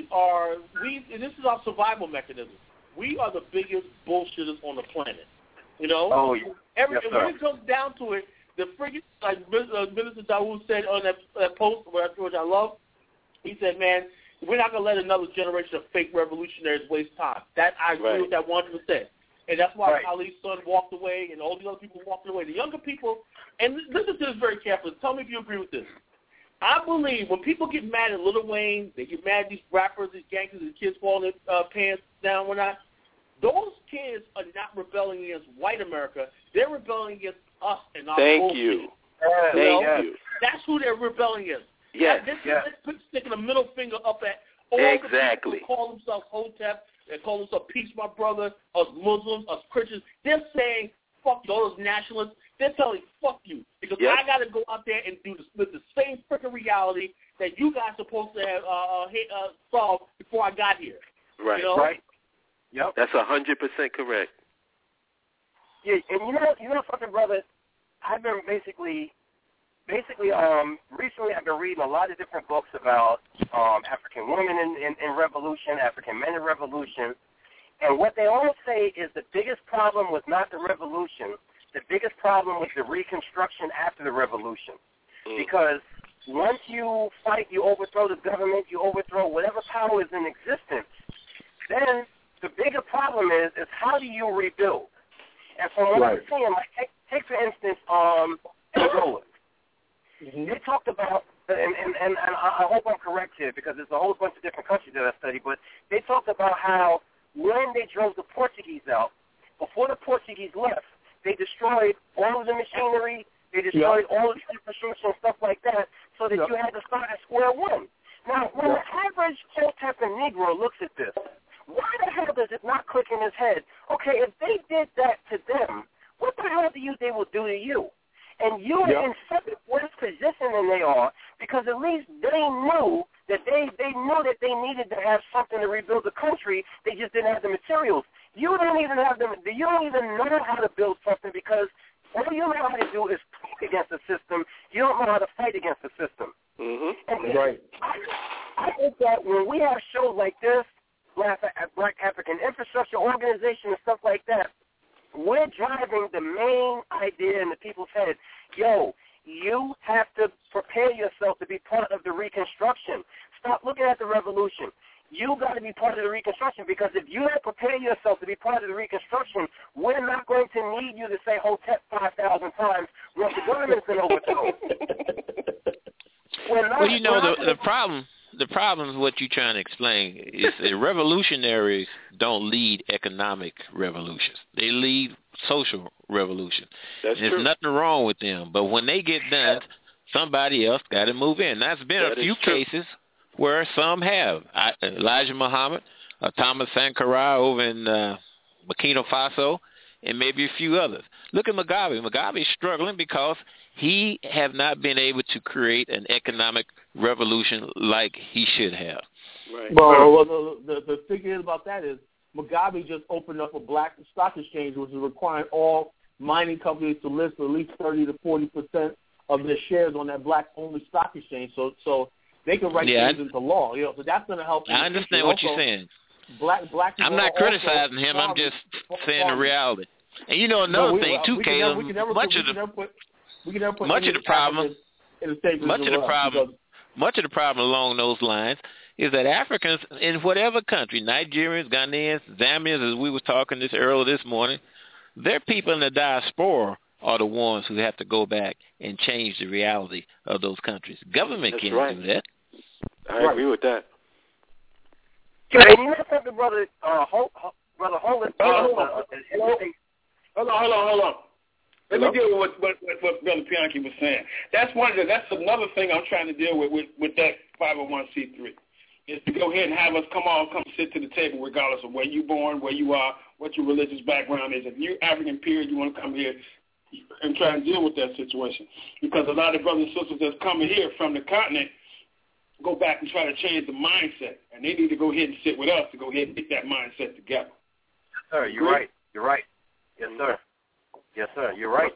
and this is our survival mechanism. We are the biggest bullshitters on the planet. You know? Oh, yeah. When it comes down to it, the friggin', like Minister Dawood said on that post, which I love, he said, man, we're not going to let another generation of fake revolutionaries waste time. That I agree with that 100%. And that's why Khalid's son walked away and all the other people walked away. The younger people, and listen to this very carefully. Tell me if you agree with this. I believe when people get mad at Lil Wayne, they get mad at these rappers, these gangsters, these kids falling their pants down, whatnot. Those kids are not rebelling against white America. They're rebelling against us and our bullshit. Thank you. That's who they're rebelling against. Yes. They're sticking a middle finger up at all the people who call themselves Hotep, they call themselves Peace, my brother, us Muslims, us Christians. They're saying, fuck you, all those nationalists. They're telling, fuck you, because I got to go out there and do the same freaking reality that you guys are supposed to have solved before I got here. Right. You know? Right. Yep. That's 100% correct. Yeah, and you know, fucking brother, I've been recently I've been reading a lot of different books about African women in revolution, African men in revolution, and what they all say is the biggest problem was not the revolution. The biggest problem was the reconstruction after the revolution, because once you fight, you overthrow the government, you overthrow whatever power is in existence, then the bigger problem is how do you rebuild? And from what I'm saying, like take for instance, Angola. They talked about, and I hope I'm correct here because there's a whole bunch of different countries that I study, but they talked about how when they drove the Portuguese out, before the Portuguese left, they destroyed all of the machinery, they destroyed all of the infrastructure and stuff like that, so that you had to start at square one. Now, when the average Hotep and Negro looks at this, why the hell does it not click in his head? Okay, if they did that to them, what the hell do you they will do to you? And you're in such a worse position than they are, because at least they knew that they needed to have something to rebuild the country. They just didn't have the materials. You don't even have them. You don't even know how to build something, because all you know how to do is fight against the system. You don't know how to fight against the system. And I think that when we have shows like this, Black African Infrastructure Organization and stuff like that, we're driving the main idea in the people's head. Yo, you have to prepare yourself to be part of the reconstruction. Stop looking at the revolution. You got to be part of the reconstruction, because if you don't prepare yourself to be part of the reconstruction, we're not going to need you to say Hotep 5,000 times once the government's been overthrown. Well, you know, the problem is what you're trying to explain is that revolutionaries don't lead economic revolutions. They lead social revolutions. There's nothing wrong with them. But when they get done, somebody else got to move in. There's been a few cases where some have. Elijah Muhammad, Thomas Sankara over in Burkina Faso, and maybe a few others. Look at Mugabe. Mugabe is struggling because he have not been able to create an economic revolution like he should have. Right. Well, the thing is about that is Mugabe just opened up a black stock exchange, which is requiring all mining companies to list at least 30 to 40% of their shares on that black-only stock exchange, so they can write things into law. You know, so that's going to help. I understand what you're saying. black. I'm not criticizing him. I'm just saying the reality. And another thing too, Caleb. Much of the problem along those lines is that Africans in whatever country, Nigerians, Ghanaians, Zambians, as we were talking earlier this morning, their people in the diaspora are the ones who have to go back and change the reality of those countries. Government can't do that. I agree with that. And you know something, Brother Holland? Hold on. Let me deal with what Brother Bianchi was saying. That's another thing I'm trying to deal with that 501c3. Is to go ahead and have us come sit to the table regardless of where you're born, where you are, what your religious background is. If you're African period, you want to come here and try and deal with that situation. Because a lot of brothers and sisters that's coming here from the continent go back and try to change the mindset. And they need to go ahead and sit with us to go ahead and get that mindset together. Yes, sir. You're right. Yes, sir. Yes, sir. You're right.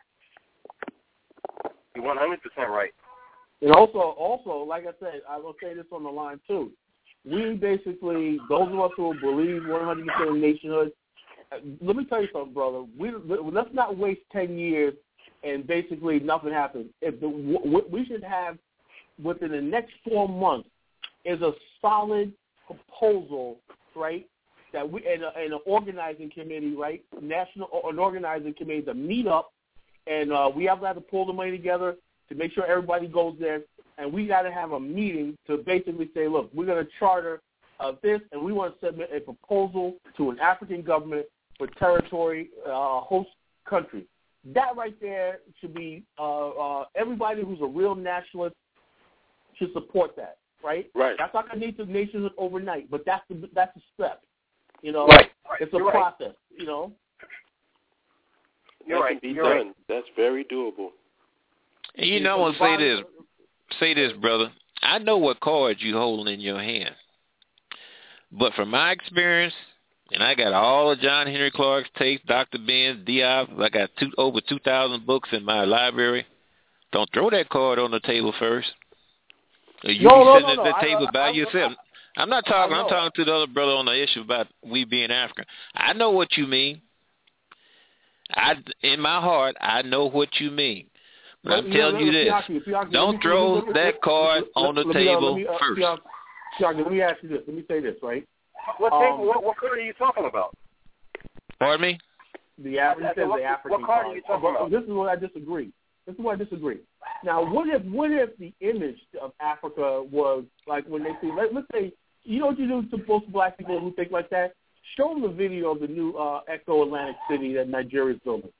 You're 100% right. And also, like I said, I will say this on the line too. We basically, those of us who believe 100% in nationhood, let me tell you something, brother. Let's not waste 10 years and basically nothing happens. What we should have within the next 4 months is a solid proposal, right? That we and an organizing committee, right? An organizing committee to meet up, and we have to pull the money together to make sure everybody goes there, and we got to have a meeting to basically say, look, we're going to charter this, and we want to submit a proposal to an African government for territory, host country. That right there should be everybody who's a real nationalist should support that, right? Right. That's not going to need the nationhood overnight, but that's a step. Right. It's a process. That can be done. Right. That's very doable. And I want to say this, brother. I know what cards you holding in your hand, but from my experience, and I got all of John Henry Clark's tapes, Dr. Ben's, Diop. I got over 2,000 books in my library. Don't throw that card on the table first. Or you sitting at the table by yourself. I'm not talking. I'm talking to the other brother on the issue about we being African. I know what you mean. In my heart, I know what you mean. But I'm telling you this: don't throw that card on the table first. Let me ask you this. Let me say this, right? What card are you talking about? Pardon me? The African. What card are you talking about? This is what I disagree. Now, what if the image of Africa was like when they see, let's say, you know what you do to most black people who think like that? Show them the video of the new Echo Atlantic City that Nigeria's building.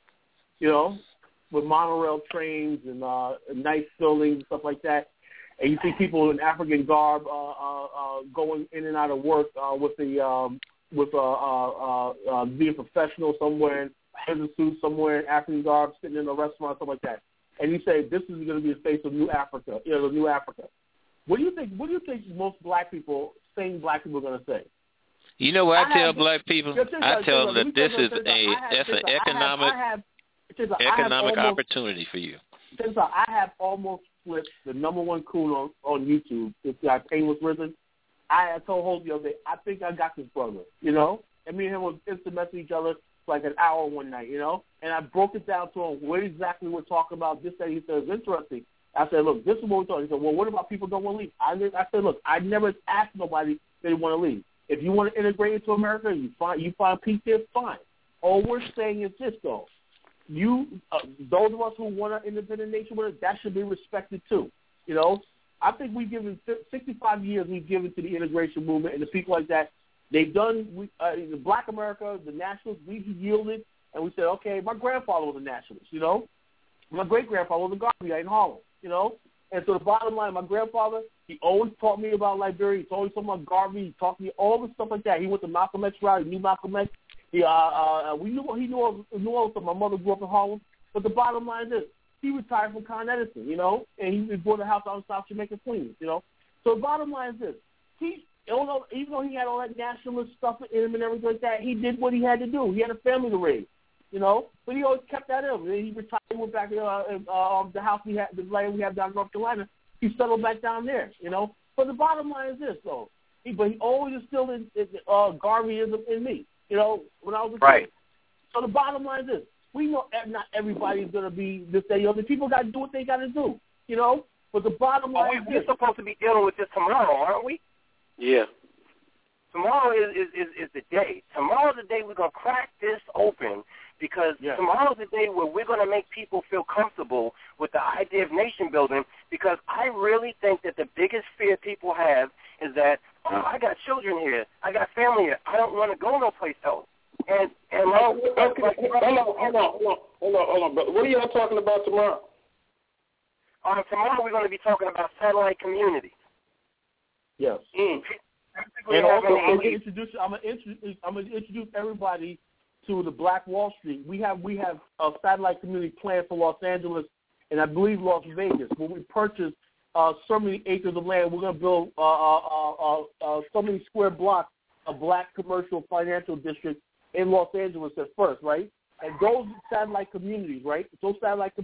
With monorail trains and nice buildings and stuff like that. And you see people in African garb going in and out of work being professional somewhere in business suits, somewhere in African garb, sitting in a restaurant, something like that. And you say this is going to be the face of New Africa, the New Africa. What do you think? What do you think most sane black people are going to say? You know what I tell black people? I tell them that this is an economic opportunity for you. I have almost flipped the number one coon on YouTube. This guy, Painless Risen. I told Hope the other day, I think I got this brother, And me and him was instant messaging each other for like an hour one night, And I broke it down to him what exactly we're talking about. This that he said is interesting. I said, look, this is what we're talking. He said, well, what about people don't want to leave? I said, look, I never asked nobody if they want to leave. If you want to integrate into America, you find peace here, fine. All we're saying is this, though. Those of us who want an independent nation with us, that should be respected too. I think we've given 65 years. We've given to the integration movement and the people like that. They've done the Black America, the nationalists. We yielded and we said, okay. My grandfather was a nationalist. My great grandfather was a Garvey in Harlem. And so the bottom line, my grandfather, he always taught me about Liberia. He always taught me about Garvey. He taught me all the stuff like that. He went to Malcolm X rally. He knew Malcolm X. He knew all stuff. My mother grew up in Harlem. But the bottom line is, he retired from Con Edison, and he bought a house out in South Jamaica, Queens, So the bottom line is this. Even though he had all that nationalist stuff in him and everything like that, he did what he had to do. He had a family to raise, But he always kept that in. He retired, went back to the house the land we have down in North Carolina. He settled back down there, But the bottom line is this, though. but he always instilled Garveyism in me. You know, when I was a kid. Right. So the bottom line is this: we know not everybody's gonna be this day. The people got to do what they got to do. You know, but the bottom line is we're supposed to be dealing with this tomorrow, aren't we? Yeah. Tomorrow is the day. Tomorrow's the day we're going to crack this open because tomorrow's the day where we're going to make people feel comfortable with the idea of nation building because I really think that the biggest fear people have is that, I got children here. I got family here. I don't want to go no place else. And hold on, brother. What are y'all talking about tomorrow? Tomorrow we're going to be talking about satellite community. Yes. And also, I'm going to introduce everybody to the Black Wall Street. We have a satellite community planned for Los Angeles and I believe Las Vegas. When we purchase so many acres of land, we're going to build so many square blocks of Black commercial financial districts in Los Angeles at first, right? And those satellite communities, right? Once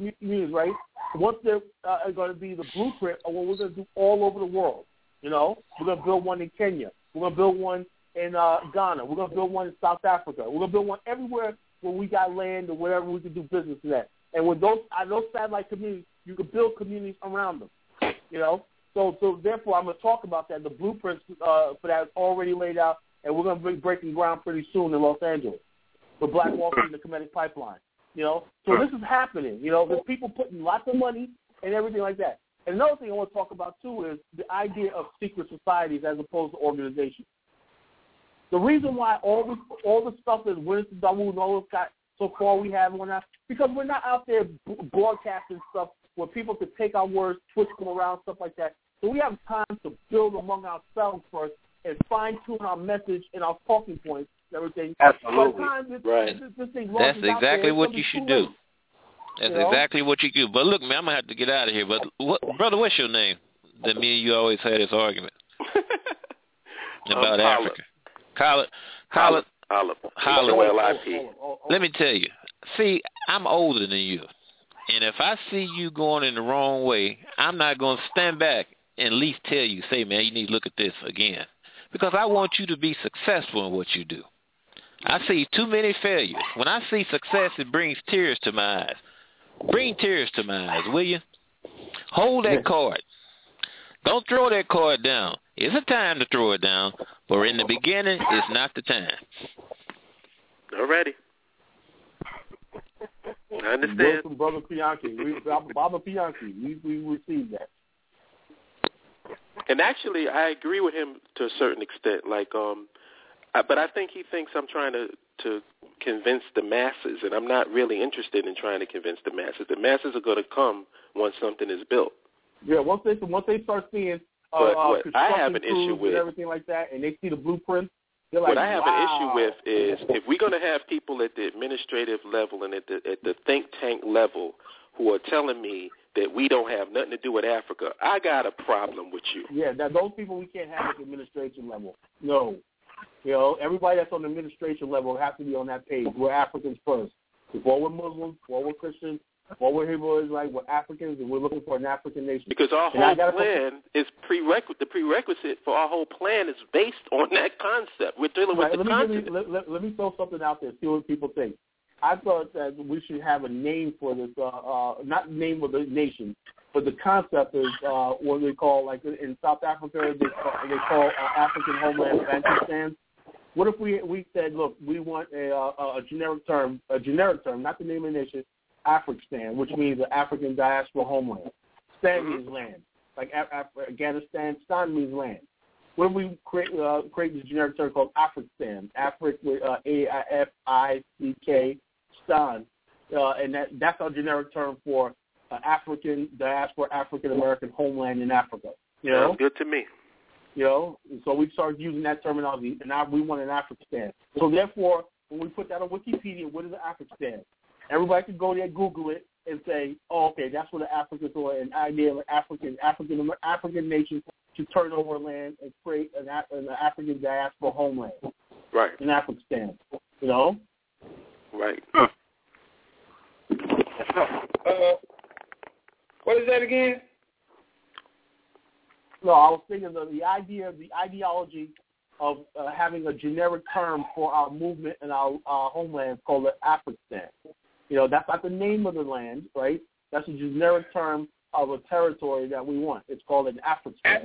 they're going to be the blueprint of what we're going to do all over the world. You know, we're going to build one in Kenya. We're going to build one in Ghana. We're going to build one in South Africa. We're going to build one everywhere where we got land or wherever we can do business in that. And with those satellite communities, you can build communities around them. You know, so therefore I'm going to talk about that. The blueprints for that is already laid out, and we're going to be breaking ground pretty soon in Los Angeles for Black Wall Street and the Kemetic Pipeline. You know, so this is happening. You know, there's people putting lots of money and everything like that. And another thing I want to talk about, too, is the idea of secret societies as opposed to organizations. The reason why all the stuff that Winston Dawood and all this got so far we have on that, because we're not out there broadcasting stuff where people could take our words, twist them around, stuff like that. So we have time to build among ourselves first and fine-tune our message and our talking points and everything. Absolutely. Right. That's exactly what you should do. That's exactly what you do. But look, man, I'm going to have to get out of here. But, brother, what's your name? That me and you always had this argument about Africa. Hollip. Let me tell you. See, I'm older than you. And if I see you going in the wrong way, I'm not going to stand back and at least tell you, say, man, you need to look at this again. Because I want you to be successful in what you do. I see too many failures. When I see success, it brings tears to my eyes. Bring tears to my eyes, will you? Hold that card. Don't throw that card down. It's a time to throw it down, but in the beginning, it's not the time. Alrighty. I understand. From Brother Bianchi. Baba Bianchi. We received that. And actually, I agree with him to a certain extent. Like, but I think he thinks I'm trying to convince the masses, and I'm not really interested in trying to convince the masses. The masses are going to come once something is built. Yeah, once they start seeing what I have an issue with and everything like that, and they see the blueprint, they're like, what I have an issue with is if we're going to have people at the administrative level and at the think tank level who are telling me that we don't have nothing to do with Africa, I got a problem with you. Yeah, those people we can't have at the administration level. No. You know, everybody that's on the administration level has to be on that page. We're Africans first. Before we're Muslims, before we're Christians, before we're Hebrew Israelites, we're Africans, and we're looking for an African nation. Because our whole plan is the prerequisite for our whole plan is based on that concept. We're dealing with the concept. Let me throw something out there, see what people think. I thought that we should have a name for this, not the name of the nation, but the concept is what they call, like in South Africa, they call African Homeland Bantustan. What if we said, look, we want a generic term, not the name of the nation, Afrikstan, which means the African diaspora homeland. Stan means land. Like Afghanistan, Stan means land. What if we create this generic term called Afrikstan, Afrik with A-I-F-I-C-K, Stan, and that's our generic term for African diaspora, African American homeland in Africa. You know? Sounds good to me. You know, so we started using that terminology, and now we want an Afrikstan. So therefore, when we put that on Wikipedia, what is an Afrikstan? Everybody can go there, Google it, and say, "Oh, okay, that's what the Africans are." An idea of an African nation to turn over land and create an African diaspora homeland. Right. An Afrikstan. You know. Right. What is that again? No, I was thinking of the ideology of having a generic term for our movement and our homeland called the Afristan. You know, that's not the name of the land, right? That's a generic term of a territory that we want. It's called an Afristan.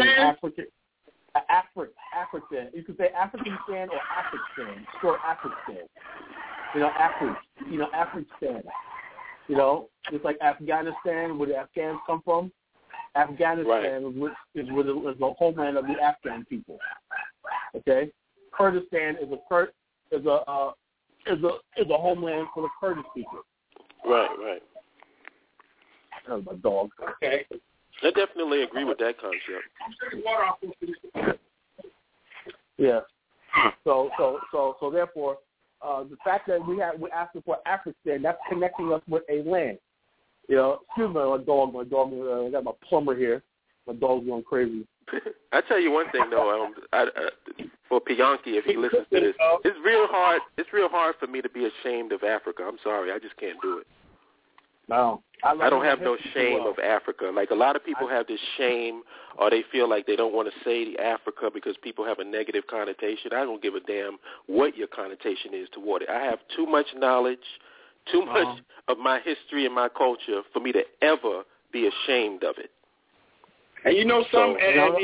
African. You could say Africanistan or Afristan. It's called Afristan. You know, Afristan. You know, just like Afghanistan, where the Afghans come from. Afghanistan is the homeland of the Afghan people. Okay, Kurdistan is a homeland for the Kurdish people. Right. That was my dog. Okay. I definitely agree with that concept. Yeah. So therefore, the fact that we're asking for Afristan, that's connecting us with a land. You know, excuse me, my dog. I got my plumber here. My dog's going crazy. I tell you one thing though, for Pianki, if he listens to this, it's real hard. It's real hard for me to be ashamed of Africa. I'm sorry, I just can't do it. No, I don't have no shame of Africa. Like a lot of people have this shame, or they feel like they don't want to say Africa because people have a negative connotation. I don't give a damn what your connotation is toward it. I have too much knowledge, too much of my history and my culture for me to ever be ashamed of it. And you know something,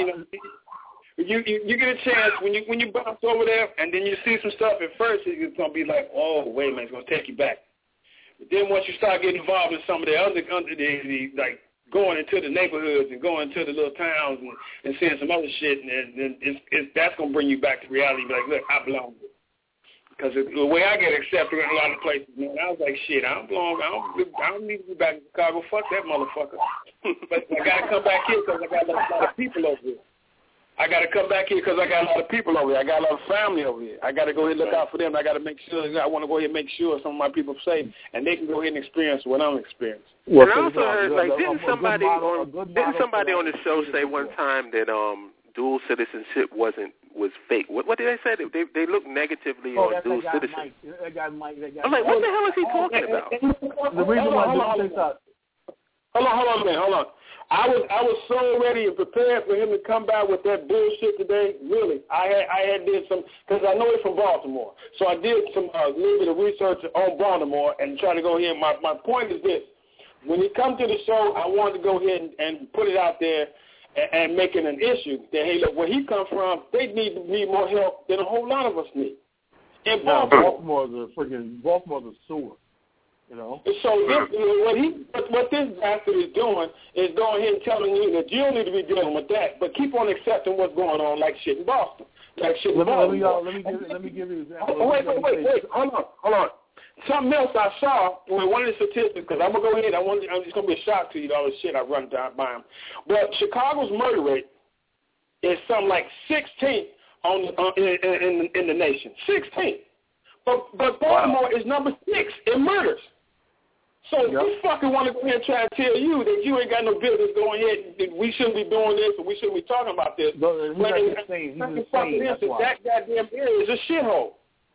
you get a chance when you bounce over there, and then you see some stuff. At first, it's gonna be like, oh, wait a minute, it's gonna take you back. But then once you start getting involved in some of the other like going into the neighborhoods and going to the little towns and seeing some other shit, and that's gonna bring you back to reality. Be like, look, I belong here. Because the way I get accepted in a lot of places, man, I was like, shit, I don't need to be back in Chicago. Fuck that motherfucker. But I got to come back here because I got a lot of people over here. I got to come back here because I got a lot of people over here. I got a lot of family over here. I got to go ahead and look out for them. I got to make sure. I want to go ahead and make sure some of my people are safe, and they can go ahead and experience what I'm experiencing. Well, and I also heard, like, didn't somebody on the show say one time that dual citizenship was fake? What did they say? They look negatively on dual citizenship. I'm like, what the hell is he talking about? The reason why Hold on a minute. I was so ready and prepared for him to come back with that bullshit today. Really, I had did some, because I know he's from Baltimore, so I did some little bit of research on Baltimore and try to go here. My point is this: when he come to the show, I wanted to go ahead and put it out there and make it an issue that, hey, look, where he come from, they need more help than a whole lot of us need. In Baltimore's a sewer. You know. So what this bastard is doing is going ahead and telling you that you don't need to be dealing with that, but keep on accepting what's going on, like shit in Boston, Let me give you an example. Wait. Hold on. Something else I saw with one of the statistics, because I'm gonna go ahead. I'm just gonna be a shock to you, all the shit I run down by him. But Chicago's murder rate is something like 16th in the nation. 16th. But Baltimore is number 6 in murders. So you fucking want to go ahead and try to tell you that you ain't got no business going ahead, that we shouldn't be doing this or we shouldn't be talking about this. That goddamn area is a shithole.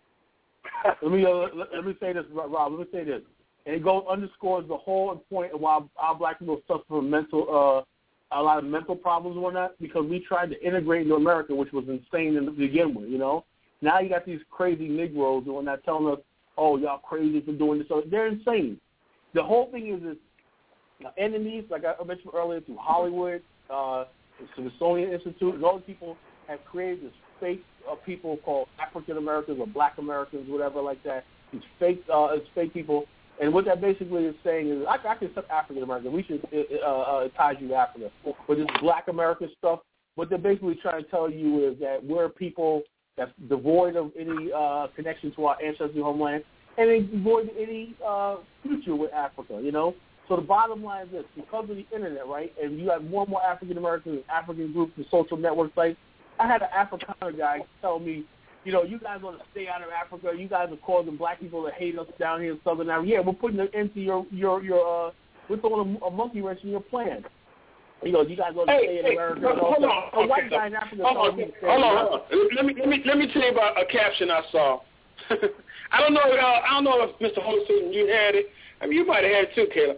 Let me say this, Rob. Let me say this. And it underscores the whole point of why our black people suffer from a lot of mental problems and whatnot, because we tried to integrate into America, which was insane to begin with, you know. Now you got these crazy Negroes and whatnot telling us, oh, y'all crazy for doing this. So they're insane. The whole thing is enemies, like I mentioned earlier, through Hollywood, the Smithsonian Institute, and all these people have created this fake people called African Americans or Black Americans, whatever like that. These fake people. And what that basically is saying is, I can accept African American. We should tie you to Africa. But this Black American stuff, what they're basically trying to tell you is that we're people that's devoid of any connection to our ancestral homeland, and they devoid of any future with Africa, you know? So the bottom line is this: because of the internet, right, and you have more and more African Americans and African groups and social network sites, I had an Afrikaner guy tell me, you know, you guys want to stay out of Africa. You guys are causing black people to hate us down here in Southern Africa. Yeah, we're putting it into your we're throwing a monkey wrench in your plan. You know, you guys want to stay in America. Hold on. A white guy in Africa. Hold on. Let me tell you about a caption I saw. I don't know if Mr. Holston, you had it. I mean, you might have had it too, Caleb.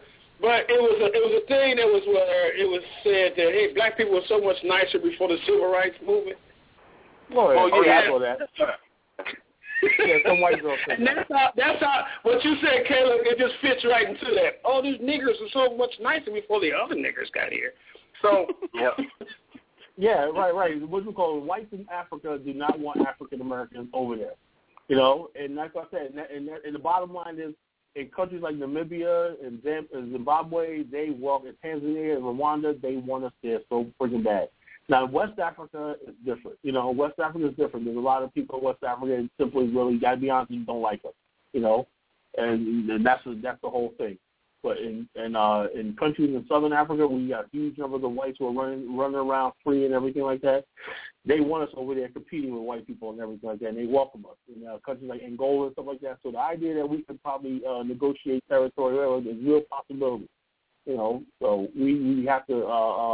But it was a thing that was where it was said that, hey, black people were so much nicer before the civil rights movement. Oh, yeah, I know that. Yeah, some white girl said and that's how what you said, Caleb, it just fits right into that. Oh, these niggers were so much nicer before the other niggers got here. So yep. Yeah, right. What we call whites in Africa do not want African Americans over there. You know, and like I said, and the bottom line is, in countries like Namibia and Zimbabwe, they welcome, in Tanzania and Rwanda, they want us there so freaking bad. Now, West Africa is different. You know, West Africa is different. There's a lot of people in West Africa that simply really, gotta be honest, don't like us. You know, and that's the whole thing. But in countries in Southern Africa, we got huge numbers of whites who are running around free and everything like that. They want us over there competing with white people and everything like that, and they welcome us. In countries like Angola and stuff like that. So the idea that we could probably negotiate territory is a real possibility. You know, so we have to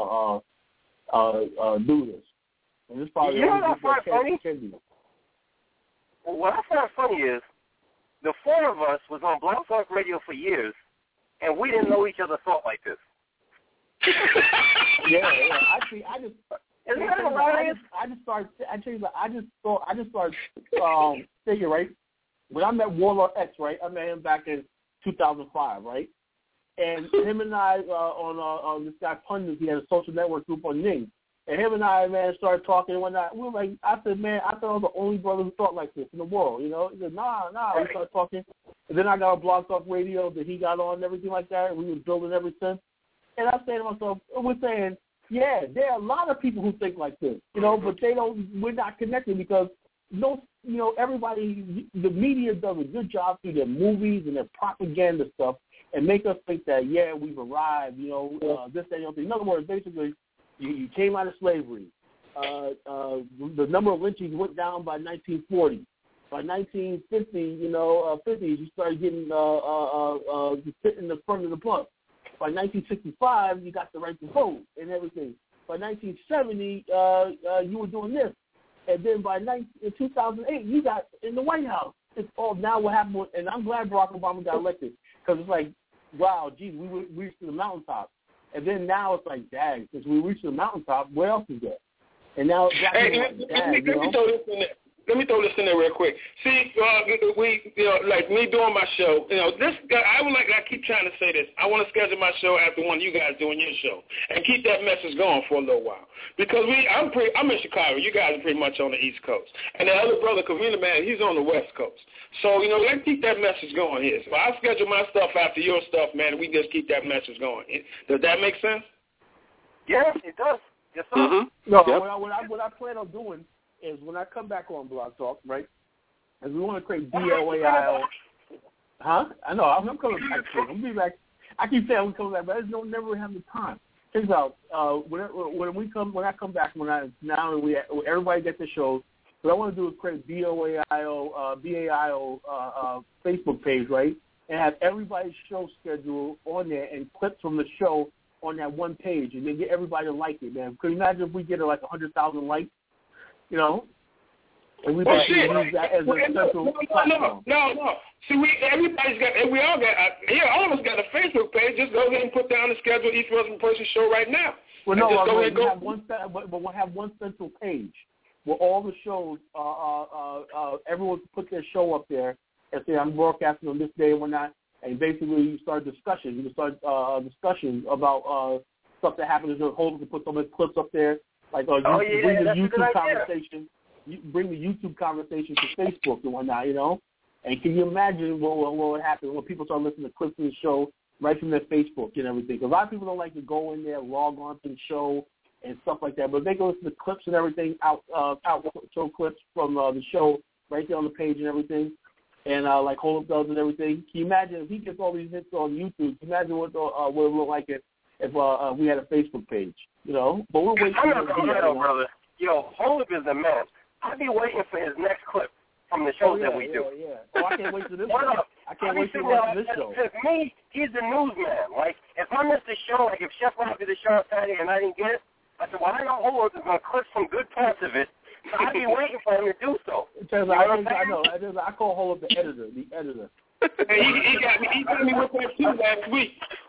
do this. And this probably what I find funny? What I find funny is the four of us was on Blog Talk Radio for years, and we didn't know each other thought like this. Yeah. Actually, I just started thinking, right? When I met Warlord X, right? I met him back in 2005, right? And him and I on this guy Pundit, he had a social network group on Ning. And him and I, man, started talking and whatnot. We were like, I said, man, I thought I was the only brother who thought like this in the world, you know? He said, nah. We started talking. And then I got a Blog Talk Radio that he got on and everything like that. And we were building ever since. And I said to myself, we're saying, yeah, there are a lot of people who think like this, you know, but we're not connected because everybody, the media does a good job through their movies and their propaganda stuff and make us think that, yeah, we've arrived, you know, this, that, and the other thing. In other words, basically, you came out of slavery. The number of lynchings went down by 1940. By 1950, 50s, you started getting fit in the front of the bus. By 1965, you got the right to vote and everything. By 1970, you were doing this. And then by 2008, you got in the White House. It's all now what happened, and I'm glad Barack Obama got elected because it's like, wow, geez, we reached the mountaintop. And then now it's like, dang, since we reached the mountaintop, where else is there? And now, let me throw this in there real quick. See, like me doing my show, this guy, I keep trying to say this. I want to schedule my show after one of you guys doing your show and keep that message going for a little while. Because I'm in Chicago. You guys are pretty much on the East Coast. And the other brother, Kavina, man, he's on the West Coast. So, let's keep that message going here. So I'll schedule my stuff after your stuff, man, and we just keep that message going. Does that make sense? Yeah, it does. Yes, sir. Mm-hmm. No, yep. What I plan on doing is when I come back on Blog Talk, right, is we want to create DLAIO. Huh? I know, I'm coming back soon. I'm going to be back. I keep saying I'm coming back, but I just don't never have the time. Check out, when I come back, everybody gets the shows, what I want to do is create BAIO Facebook page, right, and have everybody's show schedule on there and clips from the show on that one page, and then get everybody to like it, man. Could you imagine if we get like 100,000 likes? And we use that as a central platform. No. See, we all of us got a Facebook page. Just go ahead and put down the schedule each person's show right now. Well, no, we'll have one central page where all the shows, everyone put their show up there and say, I'm broadcasting on this day and whatnot, and basically you start discussion. You start discussions about stuff that happens. Hold to put some clips up there. Like bring the YouTube conversation. Bring the YouTube conversation to Facebook and whatnot, And can you imagine what would happen when people start listening to clips of the show right from their Facebook and everything? Because a lot of people don't like to go in there, log on to the show and stuff like that. But they go listen to clips and everything, show clips from the show right there on the page and everything. And like Hold Up does and everything. Can you imagine if he gets all these hits on YouTube? Can you imagine what it would look like if we had a Facebook page? But we're waiting for brother. Hold Up is the man. I'll be waiting for his next clip from the shows that we do. Yeah. Oh, I can't wait for this show. I can't wait to watch this show. To me, he's the newsman. Like, if I missed the show, like if Chef Rob did the show on Saturday and I didn't get it, I said, well, I know Hold Up is going to clip some good parts of it. So I'd be waiting for him to do so. I know. I call Hold Up the editor. Hey, he got me with that too last week.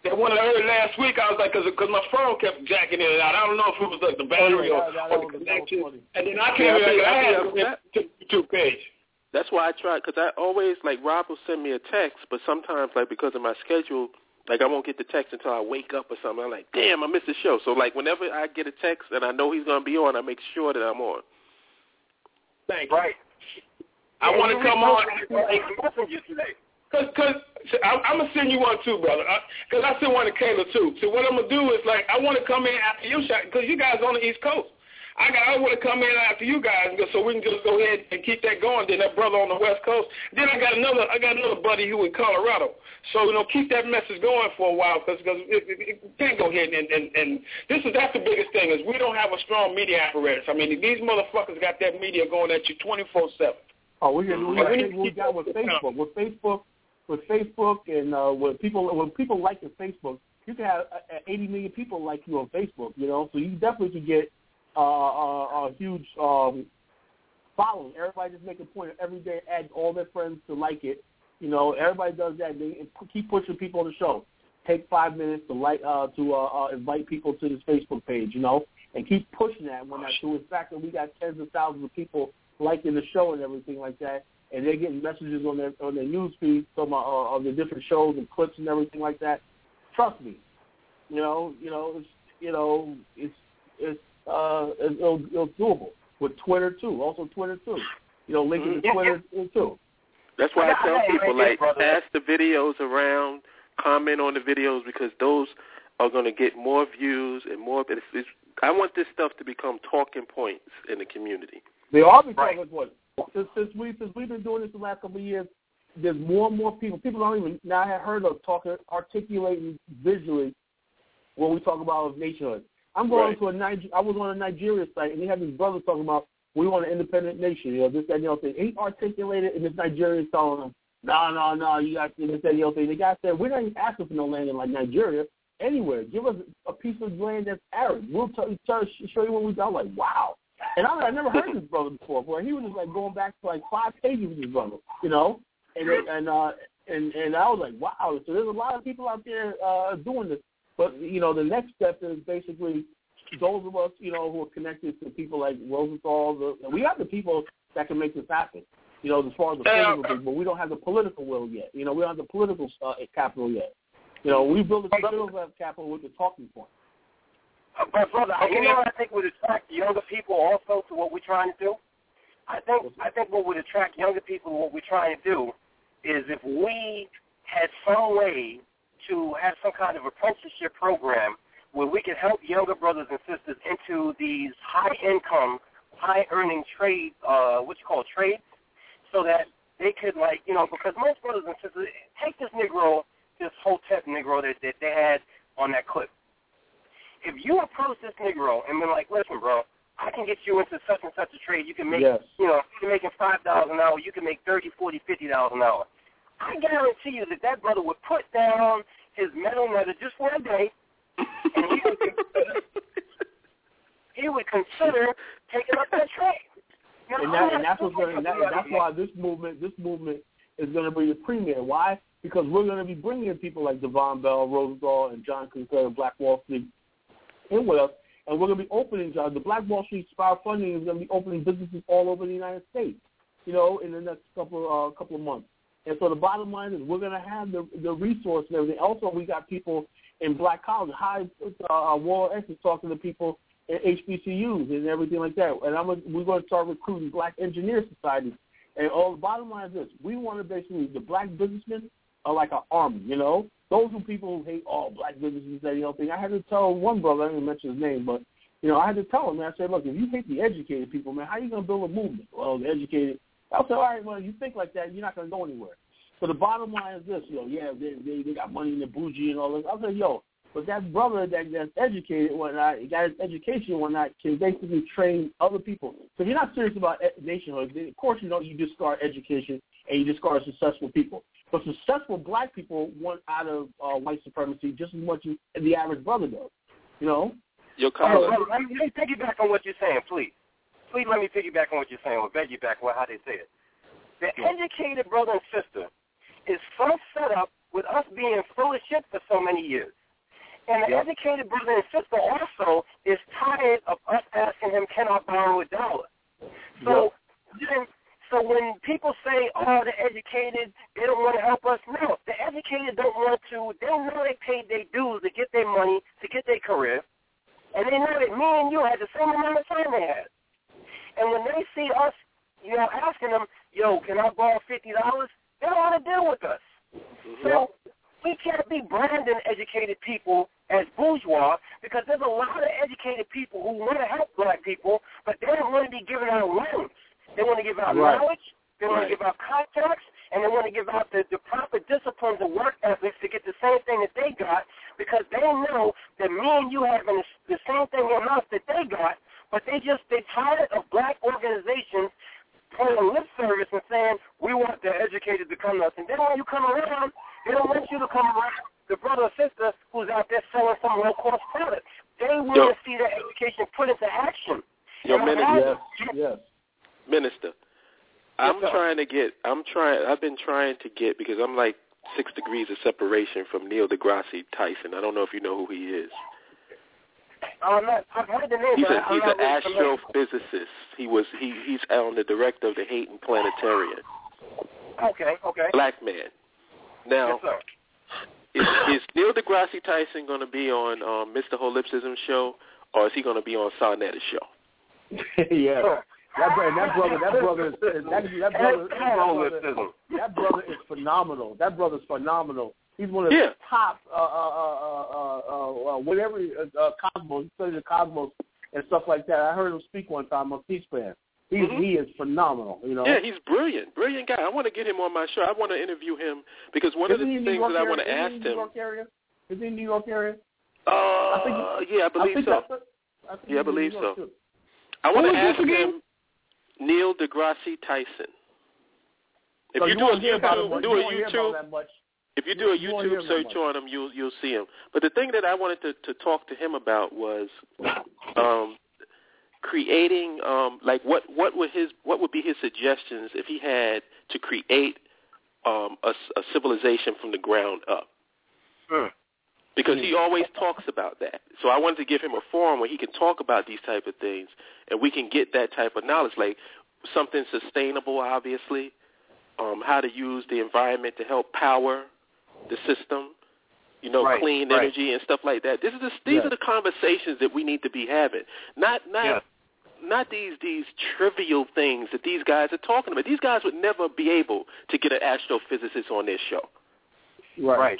That one I heard last week, I was like, because my phone kept jacking in and out. I don't know if it was like the battery or the connection. And then I came back and I had to the YouTube page. That's why I tried, because I always, like, Rob will send me a text, but sometimes, like, because of my schedule, like, I won't get the text until I wake up or something. I'm like, damn, I missed the show. So, like, whenever I get a text and I know he's going to be on, I make sure that I'm on. Thank you. Right. I want to come on. Because I'm going to send you one, too, brother. Because I sent one to Kayla, too. So what I'm going to do is, like, I want to come in after you, because you guys on the East Coast. I want to come in after you guys so we can just go ahead and keep that going. Then that brother on the West Coast. Then I got another buddy who in Colorado. So keep that message going for a while because it can't go ahead and that's the biggest thing is we don't have a strong media apparatus. I mean these motherfuckers got that media going at you 24/7. Oh, we got with Facebook. With Facebook and when people like your Facebook, you can have 80 million people like you on Facebook. You know, so you definitely can get a huge following. Everybody just make a point of every day add all their friends to like it. You know, everybody does that. They keep pushing people on the show. Take 5 minutes to invite people to this Facebook page, you know, and keep pushing that. When that's the fact that we got tens of thousands of people liking the show and everything like that, and they're getting messages on their news feed from of the different shows and clips and everything like that. Trust me, it's doable with Twitter too. Also Twitter too. You know, linking to Twitter too. That's why I tell people like pass the videos around, comment on the videos because those are going to get more views and more. I want this stuff to become talking points in the community. They are becoming talking points. Since we've been doing this the last couple of years, there's more and more people. People don't even now have heard of articulating visually when we talk about nationhood. I'm going to I was on a Nigeria site, and they have these brothers talking about we want an independent nation, you know, this, that, and the other thing. He articulated, and this Nigerian is telling them, no, you got this, that, and the other thing. The guy said, we're not even asking for no land in like Nigeria, anywhere. Give us a piece of land that's arid. We'll show you what we got. I'm like, wow. And I never heard this brother before. Boy, he was just like going back to like 5 pages with his brother, you know. And I was like, wow. So there's a lot of people out there doing this. But, you know, the next step is basically those of us, you know, who are connected to people like Rosenthal. We have the people that can make this happen, you know, as far as the physical thing, but we don't have the political will yet. You know, we don't have the political capital yet. You know, we build the political capital with the talking point. But, brother, you know what I think would attract younger people also to what we're trying to do? I think what would attract younger people to what we're trying to do is if we had some way to have some kind of apprenticeship program where we can help younger brothers and sisters into these high-income, high-earning trade, trades, so that they could, like, you know, because most brothers and sisters, take this Negro, this Hotep Negro that they had on that clip. If you approach this Negro and be like, listen, bro, I can get you into such and such a trade. You can make, you know, you're making $5 an hour. You can make $30, $40, $50 an hour. I guarantee you that brother would put down his metal netter just for a day, and he would consider taking up that trade. That's why this movement is going to be the premier. Why? Because we're going to be bringing in people like Devon Bell, Rosenthal, and John Sinclair, Black Wall Street in with us, and we're going to be opening jobs. The Black Wall Street Spire Funding is going to be opening businesses all over the United States, you know, in the next couple of months. And so the bottom line is we're going to have the resource and everything. Also, we got people in black colleges. World X is talking to people in HBCUs and everything like that. And we're going to start recruiting black engineer societies. And all the bottom line is this. We want to basically, the black businessmen are like an army, you know. Those are people who hate all black businesses, that, you know, thing. I had to tell one brother, I didn't mention his name, but, you know, I had to tell him, man, I said, look, if you hate the educated people, man, how are you going to build a movement? Well, the educated. I said, all right, well, you think like that, you're not going to go anywhere. So the bottom line is this, they got money in the bougie and all this. I said, but that brother that's educated and whatnot, he got his education and whatnot, can basically train other people. So if you're not serious about nationhood, then of course you discard education and you discard successful people. But successful black people want out of white supremacy just as much as the average brother does, you know? Let me piggyback on what you're saying, please. Please let me piggyback on what you're saying, or piggyback on how they say it. The educated brother and sister is so set up with us being full of shit for so many years. And the educated brother and sister also is tired of us asking him, can I borrow $1? So so when people say, oh, the educated, they don't want to help us, no. The educated don't want to. They know they paid their dues to get their money, to get their career. And they know that me and you had the same amount of time they had. And when they see us, asking them, yo, can I borrow $50? They don't want to deal with us. So we can't be branding educated people as bourgeois because there's a lot of educated people who want to help black people, but they don't want to be giving out loans. They want to give out knowledge, they want to give out contacts, and they want to give out the proper disciplines and work ethics to get the same thing that they got because they know that me and you having the same thing in us that they got, but they're tired of black organizations paying lip service and saying, we want the educated to come to us. And then when you come around, they don't want you to come around, the brother or sister who's out there selling some low-cost product. They want to see that education put into action. Minister, I've been trying to get, because I'm like 6 degrees of separation from Neil deGrasse Tyson. I don't know if you know who he is. I've heard the name. He's an astrophysicist. He's the director of the Hayden Planetarium. Okay. Black man. Now, is Neil deGrasse Tyson going to be on Mr. Holipsism show, or is he going to be on Sarnetta's show? That brother is phenomenal. That brother's phenomenal. He's one of the top, Cosmos. He studied the Cosmos and stuff like that. I heard him speak one time on C-SPAN. He is phenomenal. Yeah, he's brilliant guy. I want to get him on my show. I want to interview him because one of the things that I want to ask him. Is he in the New York area? I believe so. I believe so. I want to ask him. Neil deGrasse Tyson. If you do a YouTube search on him, you'll see him. But the thing that I wanted to talk to him about was creating what would be his suggestions if he had to create a civilization from the ground up. Because he always talks about that. So I wanted to give him a forum where he can talk about these type of things, and we can get that type of knowledge, like something sustainable, obviously, how to use the environment to help power the system, clean energy and stuff like that. These are the conversations that we need to be having, not these trivial things that these guys are talking about. These guys would never be able to get an astrophysicist on their show. Right.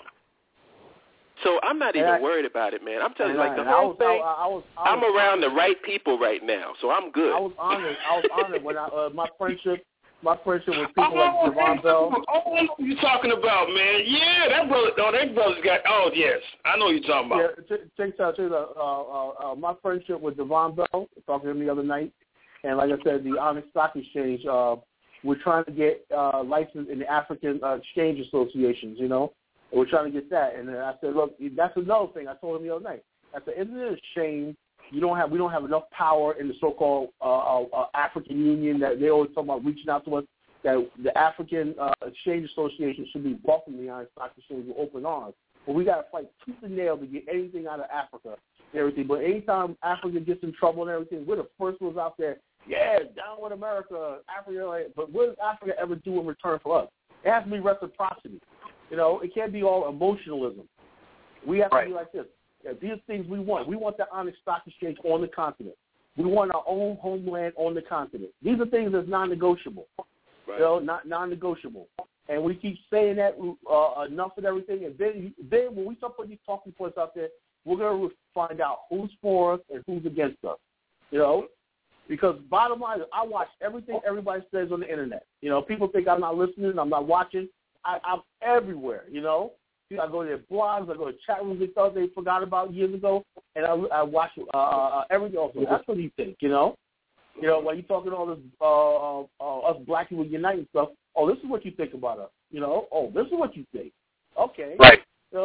So I'm not even worried about it, man. I'm telling you, the whole thing, I'm around the right people right now, so I'm good. I was honored when my friendship with people like Devon Bell. What are you talking about, man? Yeah, that brother's got, yes, I know what you're talking about. Yeah, check out, my friendship with Devon Bell, talking to him the other night, and like I said, the Onyx Stock Exchange, we're trying to get licensed in the African Exchange Associations, And we're trying to get that. And then I said, look, that's another thing I told him the other night. I said, isn't it a shame we don't have enough power in the so-called African Union that they always talk about reaching out to us, that the African Exchange Association should be welcoming the Onyx Stock Exchange with open arms. But we got to fight tooth and nail to get anything out of Africa and everything. But anytime Africa gets in trouble and everything, we're the first ones out there, down with America, Africa. But what does Africa ever do in return for us? It has to be reciprocity. It can't be all emotionalism. We have to be like this. These things we want. We want the Onyx Stock Exchange on the continent. We want our own homeland on the continent. These are things that's non-negotiable. Right. Not non-negotiable. And we keep saying that enough and everything. And then when we start putting these talking points out there, we're going to find out who's for us and who's against us. Because bottom line is, I watch everything everybody says on the internet. People think I'm not listening, I'm not watching. I'm everywhere, I go to their blogs, I go to chat rooms they thought they forgot about years ago, and I watch everything. Also, that's what you think, While you're talking all this, us black people unite and stuff, this is what you think about us, this is what you think. Okay. Right.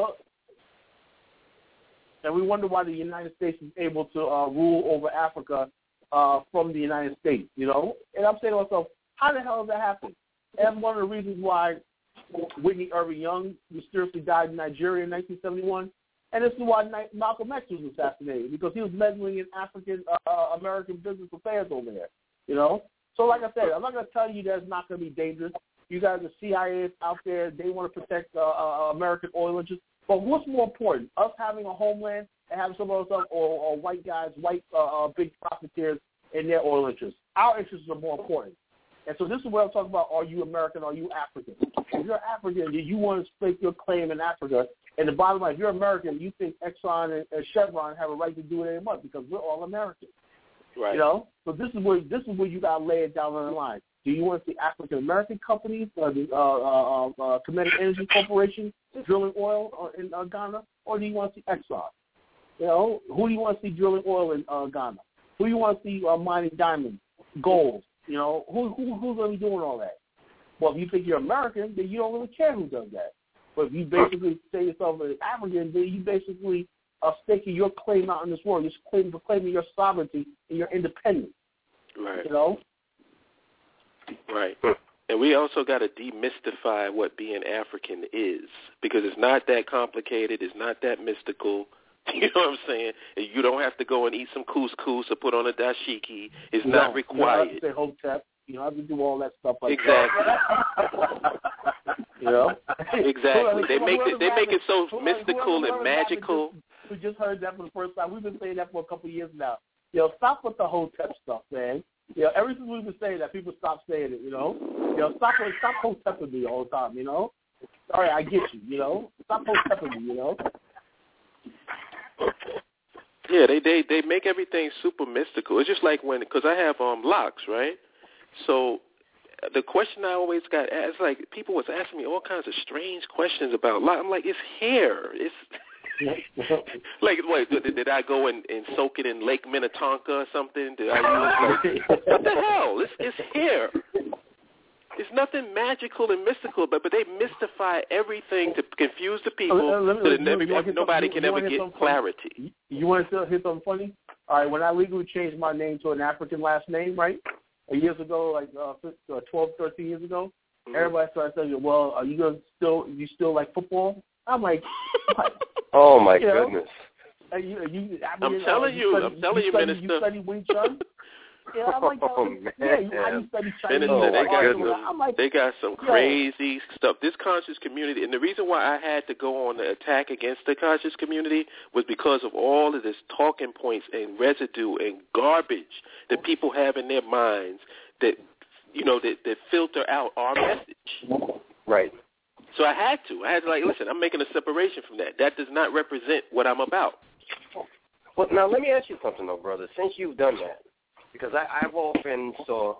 And we wonder why the United States is able to rule over Africa from the United States, And I'm saying to myself, how the hell does that happen? And that's one of the reasons why Whitney Irving Young mysteriously died in Nigeria in 1971. And this is why Malcolm X was assassinated, because he was meddling in African American business affairs over there. You know? So like I said, I'm not going to tell you that it's not going to be dangerous. You guys, the CIA is out there. They want to protect American oil interests. But what's more important, us having a homeland and having some of us or white guys, big profiteers in their oil interests? Our interests are more important. And so this is what I'm talking about. Are you American? Are you African? If you're African, you want to stake your claim in Africa. And the bottom line, if you're American, you think Exxon and Chevron have a right to do it any month because we're all Americans. Right. You know? So this is where you got to lay it down on the line. Do you want to see African American companies, Kinetic Energy Corporation, drilling oil in Ghana, or do you want to see Exxon? You know, who do you want to see drilling oil in Ghana? Who do you want to see mining diamonds, gold? You know, who's going to be doing all that? Well, if you think you're American, then you don't really care who does that. But if you basically say yourself as African, then you basically are staking your claim out in this world. You're claiming your sovereignty and your independence. Right. You know? Right. And we also got to demystify what being African is, because it's not that complicated. It's not that mystical. You know what I'm saying? And you don't have to go and eat some couscous or put on a dashiki. It's not required. You don't have to say hotep. You don't have to do all that stuff like exactly. that. You know? Exactly. They make it so mystical and magical. We just heard that for the first time. We've been saying that for a couple of years now. Stop with the hotep stuff, man. Ever since we've been saying that, people stop saying it, you know? Stop hotepping me all the time, you know? All right, I get you, you know? Stop hotepping me, you know? Yeah, they make everything super mystical. It's just like because I have locks, right? So the question I always got asked, like people was asking me all kinds of strange questions about locks. I'm like, it's hair. It's like, what, did I go and soak it in Lake Minnetonka or something? Did I use what the hell? It's hair. It's nothing magical and mystical, but they mystify everything to confuse the people so that nobody can ever get clarity. You want to hear something funny? All right, when I legally changed my name to an African last name, right, years ago, like 12, 13 years ago, everybody started saying, well, are you still like football? I'm like, what? Oh, my goodness. I'm telling you, Minister. You study Wing Chun? Yeah, I'm like, how you study Chinese? They got some crazy stuff. This conscious community, and the reason why I had to go on the attack against the conscious community was because of all of this talking points and residue and garbage that people have in their minds that, that filter out our message. Right. So I had to, listen, I'm making a separation from that. That does not represent what I'm about. Well, now let me ask you something, though, brother. Since you've done that, because I've often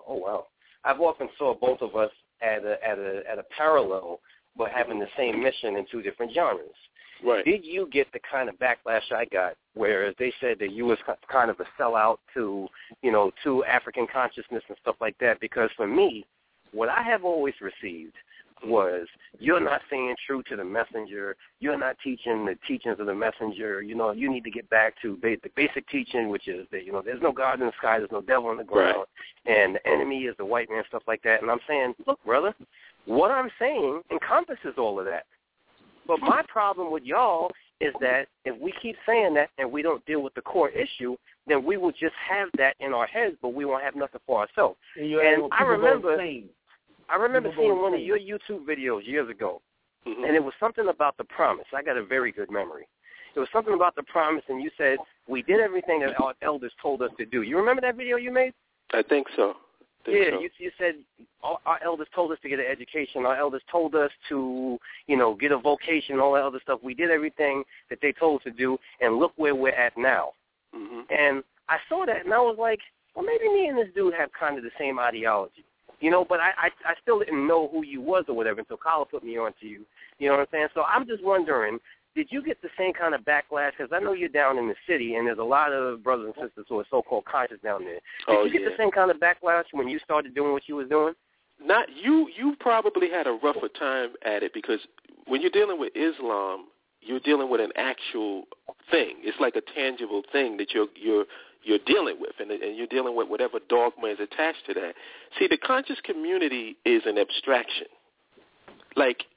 saw both of us at a parallel, but having the same mission in two different genres. Right. Did you get the kind of backlash I got, where they said that you was kind of a sellout to African consciousness and stuff like that? Because for me, what I have always received was, you're not staying true to the messenger. You're not teaching the teachings of the messenger. You need to get back to the basic teaching, which is that, there's no God in the sky, there's no devil on the ground, and the enemy is the white man, stuff like that. And I'm saying, look, brother, what I'm saying encompasses all of that. But my problem with y'all is that if we keep saying that and we don't deal with the core issue, then we will just have that in our heads, but we won't have nothing for ourselves. And I remember seeing one of your YouTube videos years ago, and it was something about the promise. I got a very good memory. It was something about the promise, and you said, we did everything that our elders told us to do. You remember that video you made? I think so. You said our elders told us to get an education. Our elders told us to, get a vocation, all that other stuff. We did everything that they told us to do, and look where we're at now. Mm-hmm. And I saw that, and I was like, well, maybe me and this dude have kind of the same ideology. But I still didn't know who you was or whatever until Carla put me on to you. You know what I'm saying? So I'm just wondering, did you get the same kind of backlash? Because I know you're down in the city, and there's a lot of brothers and sisters who are so-called conscious down there. Did you get the same kind of backlash when you started doing what you was doing? Not you. You probably had a rougher time at it, because when you're dealing with Islam, you're dealing with an actual thing. It's like a tangible thing that you're dealing with, and you're dealing with whatever dogma is attached to that. See, the conscious community is an abstraction. Like,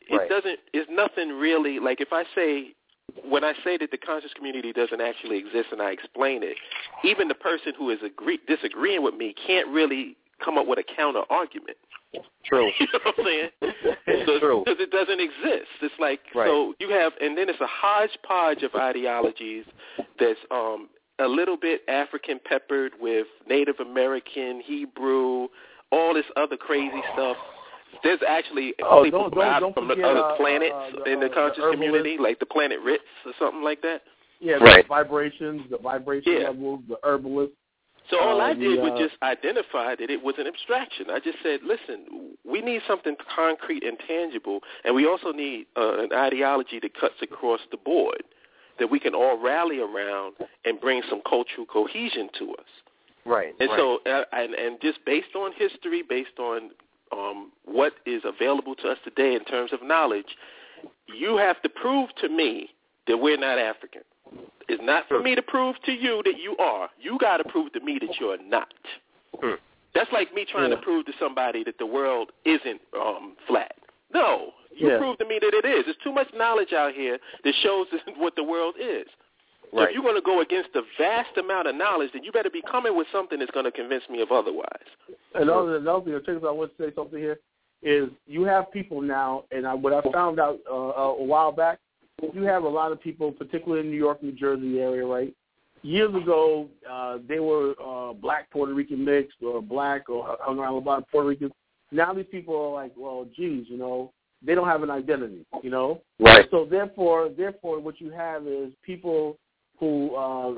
it's nothing really, like if I say, when I say that the conscious community doesn't actually exist and I explain it, even the person who is disagreeing with me can't really come up with a counter argument. True. You know what I'm saying? True. Because it doesn't exist. It's like, so you have, and then it's a hodgepodge of ideologies that's a little bit African peppered with Native American, Hebrew, all this other crazy stuff. There's actually people from other planets in the conscious community, like the planet Ritz or something like that. Yeah, the vibration levels, the herbalists. So all I did was just identify that it was an abstraction. I just said, listen, we need something concrete and tangible, and we also need an ideology that cuts across the board, that we can all rally around and bring some cultural cohesion to us. Right. And so, and just based on history, based on what is available to us today in terms of knowledge, you have to prove to me that we're not African. It's not for me to prove to you that you are. You got to prove to me that you're not. That's like me trying to prove to somebody that the world isn't flat. No, you prove to me that it is. There's too much knowledge out here that shows what the world is. So if you're going to go against the vast amount of knowledge, then you better be coming with something that's going to convince me of otherwise. Another thing I want to say something here is you have people now, and what I found out a while back, you have a lot of people, particularly in New York, New Jersey area, right? Years ago, they were black Puerto Rican mixed or black or hung around with a lot of Puerto Ricans. Now these people are like, well, geez, you know, they don't have an identity, you know? Right. So therefore, what you have is people who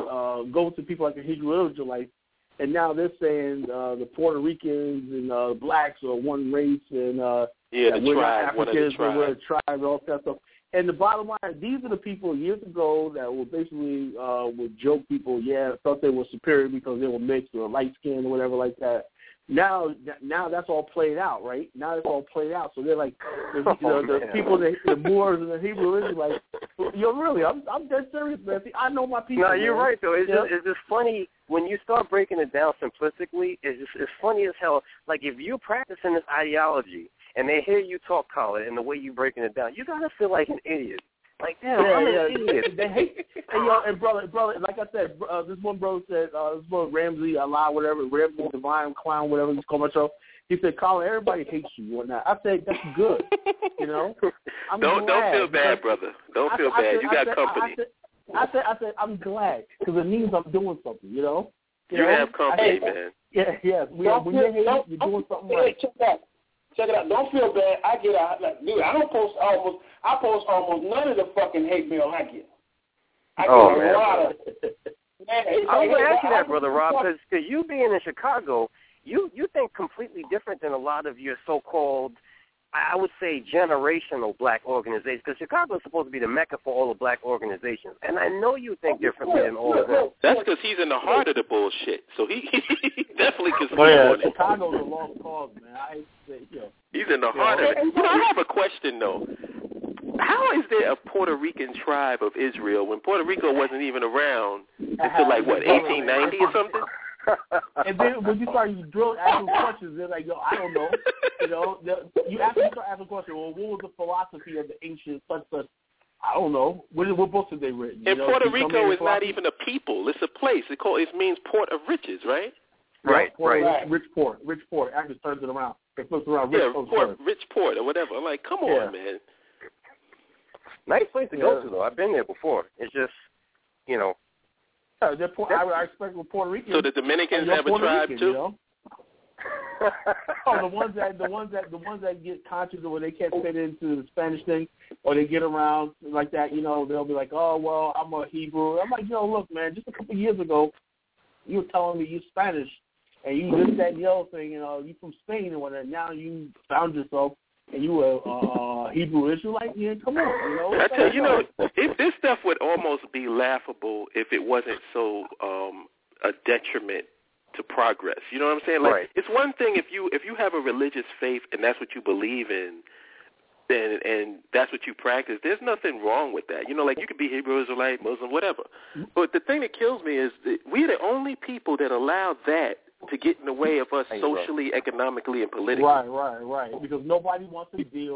go to people like the Hebrew Israelites, and now they're saying the Puerto Ricans and blacks are one race, and we're not Africans, we're a tribe, all that stuff. And the bottom line, these are the people years ago that were basically would joke people, thought they were superior because they were mixed or light skinned or whatever like that. Now that's all played out, right? Now it's all played out. So they're like, the people, the Moors and the Hebrew Israelites. Really, I'm dead serious, man. See, I know my people. No, you're right though. It's just funny when you start breaking it down simplistically. It's funny as hell. Like if you're practicing this ideology and they hear you talk, Colin, and the way you're breaking it down, you gotta feel like an idiot. Like, damn, I'm an idiot. They hate. And brother, like I said, this one brother said, this brother Ramsey, Allah, whatever, Ramsey, Divine Clown, whatever he's called myself. He said, Colin, everybody hates you or not. I said, that's good. You know, don't feel bad, brother. Don't feel bad. You got company. I said, I'm glad because it means I'm doing something. You know. You have company, man. Yeah. When you hate, you're doing something right. Check it out. Don't feel bad. I get out. Like, dude, I post almost none of the fucking hate mail I get. I get a lot of. Man, I was going to ask you that, Brother Rob, because you being in Chicago, you think completely different than a lot of your so-called, I would say, generational black organizations, because Chicago is supposed to be the mecca for all the black organizations. And I know you think differently than all of them. That's because he's in the heart of the bullshit. So he definitely can speak on it. Chicago's a lost cause, man. He's in the heart of it. You know, I have a question, though. How is there a Puerto Rican tribe of Israel when Puerto Rico wasn't even around until, 1890 or something? And then when you start asking questions, they're like, I don't know. You know, you start asking questions, well, what was the philosophy of the ancient such? I don't know. What books have they written? And Puerto Rico is not even a people. It's a place. It means port of riches, right? Right. Rich port. Actually turns it around. It flips around. Rich port or whatever. I'm like, come on, man. Nice place to go to, though. I've been there before. It's just, you know. I expect with Puerto Rican. So the Dominicans have a tribe too. You know? The ones that get conscious of where they can't fit into the Spanish thing, or they get around like that. You know, they'll be like, "Oh, well, I'm a Hebrew." I'm like, look, man. Just a couple of years ago, you were telling me you're Spanish, and you this, that, and the other thing. You know, you from Spain and whatnot. Now you found yourself. And you were Hebrew Israelite? Yeah, come on, you know. I tell you, this stuff would almost be laughable if it wasn't so a detriment to progress. You know what I'm saying? Like, It's one thing if you have a religious faith and that's what you believe in, and that's what you practice. There's nothing wrong with that. You know, like you could be Hebrew Israelite, Muslim, whatever. But the thing that kills me is that we're the only people that allow that to get in the way of us socially, economically, and politically. Right. Because nobody wants to deal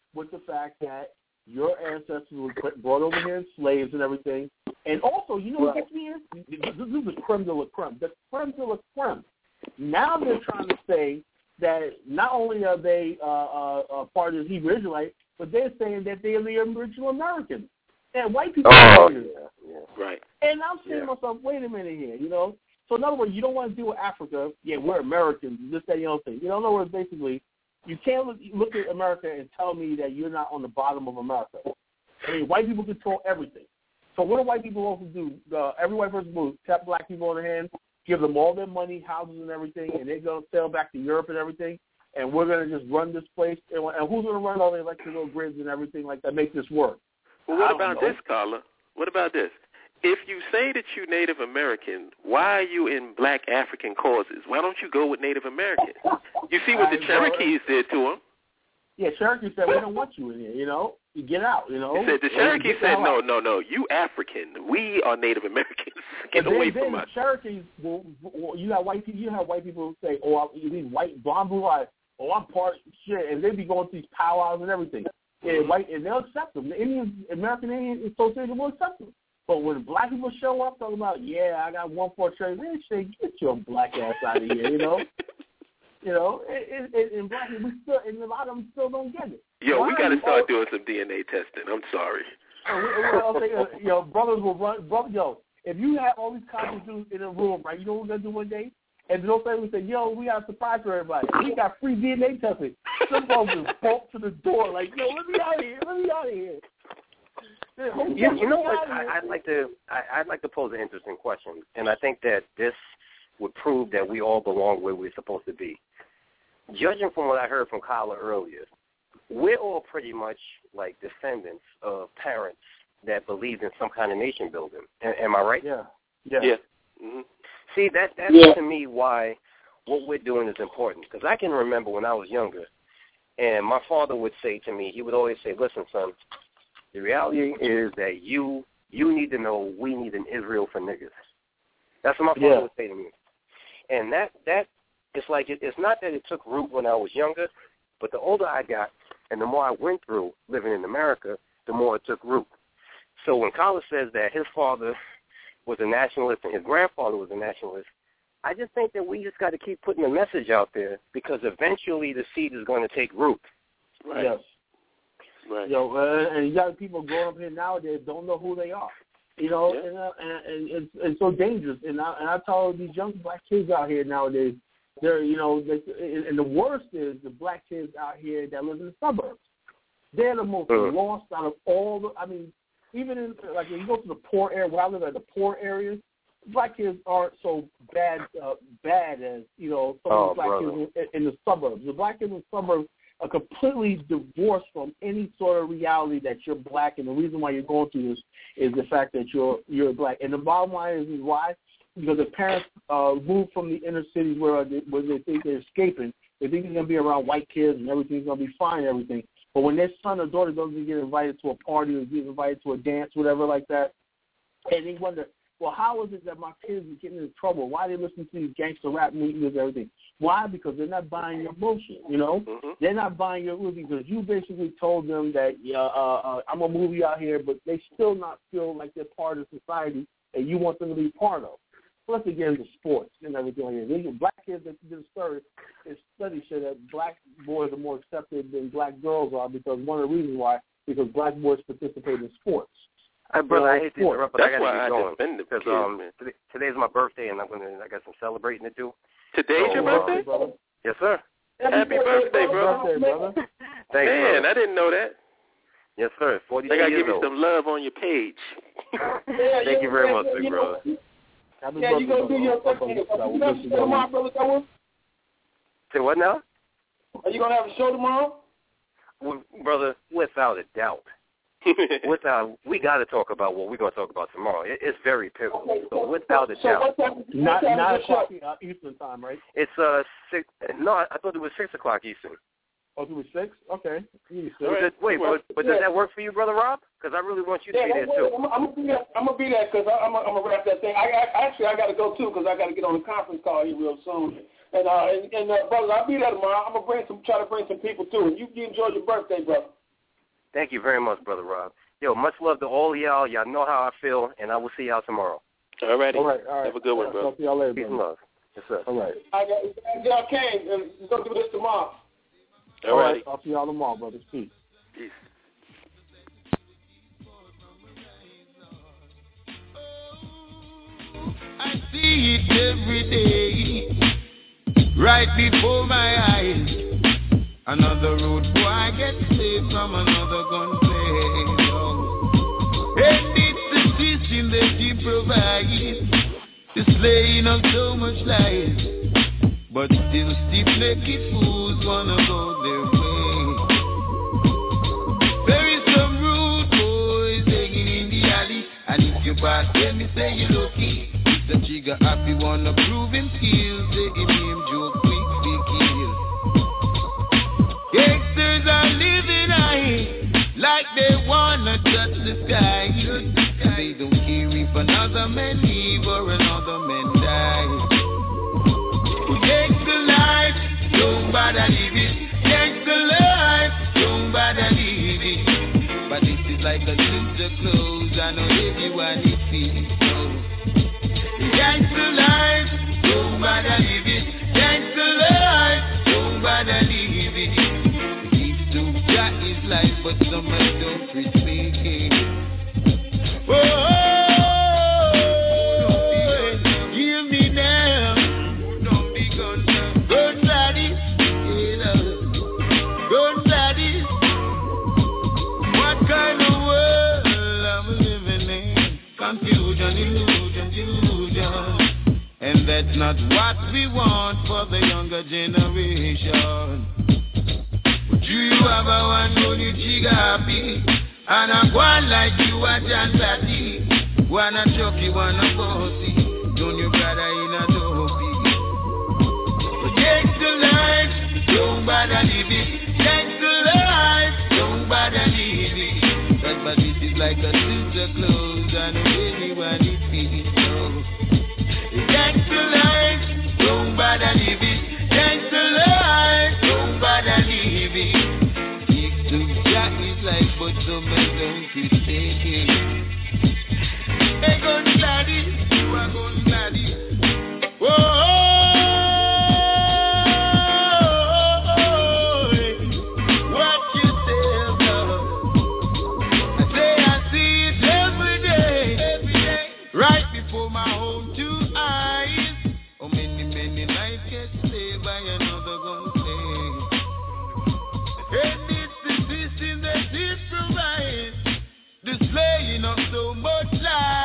with the fact that your ancestors were brought over here as slaves and everything. And also, you know what gets me is? This is the creme de la creme. The creme de la creme. Now they're trying to say that not only are they part of the Hebrew Israelite, but they're saying that they are the original Americans. And white people are here. Right. And I'm saying to myself, wait a minute here, you know? So in other words, you don't want to deal with Africa. Yeah, we're Americans, this, that, the other thing. You know, in other words, basically, you can't look at America and tell me that you're not on the bottom of America. I mean, white people control everything. So what do white people also do? Every white person will tap black people on the hand, give them all their money, houses and everything, and they're going to sail back to Europe and everything, and we're going to just run this place. And who's going to run all the electrical grids and everything like that, make this work? Well, what about this, Carla? What about this? If you say that you're Native American, why are you in black African causes? Why don't you go with Native Americans? You see what the Cherokees did to them. Yeah, Cherokee said, we don't want you in here, you know. You get out, you know. The Cherokee said, no, you African. We are Native Americans. Get away from us. Cherokees, you have white people who say, you mean white, blonde, blue eyes, I'm part shit, and they be going to these powwows and everything. And they'll accept them. The American Indian Association will accept them. But when black people show up talking about, I got 1-4 trade, they say, get your black ass out of here, you know. You know, and black people and a lot of them still don't get it. Yo, we got to start doing some DNA testing. I'm sorry. Brothers will run. If you have all these college dudes in a room, right, you know what we're going to do one day? And they'll say, we got a surprise for everybody. We got free DNA testing. Some folks just bolt to the door like, let me out of here. You know what? I'd like to pose an interesting question, and I think that this would prove that we all belong where we're supposed to be. Judging from what I heard from Kyla earlier, we're all pretty much like descendants of parents that believed in some kind of nation building. Am I right? Yeah. Mm-hmm. See, that's to me why what we're doing is important. Because I can remember when I was younger, and my father would say to me, he would always say, listen, son, the reality is that you need to know we need an Israel for niggas. That's what my father would say to me. And that it's like it's not that it took root when I was younger, but the older I got and the more I went through living in America, the more it took root. So when Carlos says that his father was a nationalist and his grandfather was a nationalist, I just think that we just got to keep putting the message out there because eventually the seed is going to take root. Right. Yes. Right. And you got people growing up here nowadays don't know who they are. You know, and it's so dangerous. And I tell these young black kids out here nowadays, they're, and the worst is the black kids out here that live in the suburbs. They're the most lost out of all even in, like, when you go to the poor area, where I live at the poor areas, black kids aren't so bad as, some of the black kids in the suburbs. The black kids in the suburbs are completely divorced from any sort of reality that you're black, and the reason why you're going through this is the fact that you're black. And the bottom line is why? Because the parents move from the inner cities where they think they're escaping. They think they're going to be around white kids and everything's going to be fine and everything. But when their son or daughter doesn't get invited to a party or get invited to a dance, whatever like that, and they wonder, well, how is it that my kids are getting into trouble? Why are they listening to these gangster rap movies and everything? Why? Because they're not buying your bullshit, Mm-hmm. They're not buying your movie because you basically told them that I'm going to move you out here, but they still not feel like they're part of society and you want them to be part of. So let's get into sports and everything like that. Black kids that did a study show that black boys are more accepted than black girls are because one of the reasons why, because black boys participate in sports. Brother, I hate to interrupt, but that's I got to get going because today's my birthday, and I got some celebrating to do. Today's your birthday, brother? Yes, sir. Happy birthday, brother! Thanks, man, brother. I didn't know that. Yes, sir. 42 I gotta years give you old. some love on your page. Thank you very much, big brother. You gonna do your thing tomorrow, brother? Say what now? Are you gonna have a show tomorrow? Well, brother, without a doubt. We got to talk about what we're going to talk about tomorrow. It's very pivotal. So without a doubt. Not 9 o'clock Eastern time, right? It's 6. No, I thought it was 6 o'clock Eastern. Oh, it was 6? Okay. But does that work for you, Brother Rob? Because I really want you to be there too. I'm gonna be there because I'm gonna wrap that thing. I got to go too because I got to get on a conference call here real soon. And brother, I'll be there tomorrow. I'm gonna try to bring some people too. And you enjoy your birthday, brother. Thank you very much, Brother Rob. Yo, much love to all of y'all. Y'all know how I feel, and I will see y'all tomorrow. All right. Have a good one, bro. Talk to y'all later, Peace and love. Yes, sir. All right. Y'all came, and we're going to do this tomorrow. All right. Talk to y'all tomorrow, brothers. Peace. Peace. I see it every day, right before my eyes. Another road boy gets saved from another gunplay. And it's the system that he provides, the slaying of so much lies. But still stiff-necked fools wanna go their way. There is some rude boys hanging in the alley, and if you pass them, me say you lucky. The trigger happy wanna prove him skills, they in him joke quick big kills. Gangsters are living high, like they wanna touch the sky. They don't care if another man leave or another man die. Gangster life, don't bother live it. Gangster life, don't bother live it. But this is like a sister clothes, I know everyone is feeling so. Gangster life, don't bother live it. Gangster life, don't bother live it. These two got his life, but some men don't respect it. Oh, give me now. Don't be gun daddy. Gun daddy. What kind of world I'm living in? Confusion, illusion. And that's not what we want for the younger generation. But you have a one only chigapi, and I want like you a John Batty. Wanna chucky, wanna bossy, don't you brother in a dopey. But gangster life, don't bother live it. Gangster life, don't bother live it. That but this is like a sister clothes, and anyone is feeling so. Gangster life, don't bother live it. Gangster life, don't bother live it. It took Jack his life, but some men don't mistake it. Hey, gun daddy, you are gun daddy. Whoa, what you say, love? I say I see it every day, right before my home too. Many lives get saved by another gunplay. And it's the system that it provides, the slaying of so much life.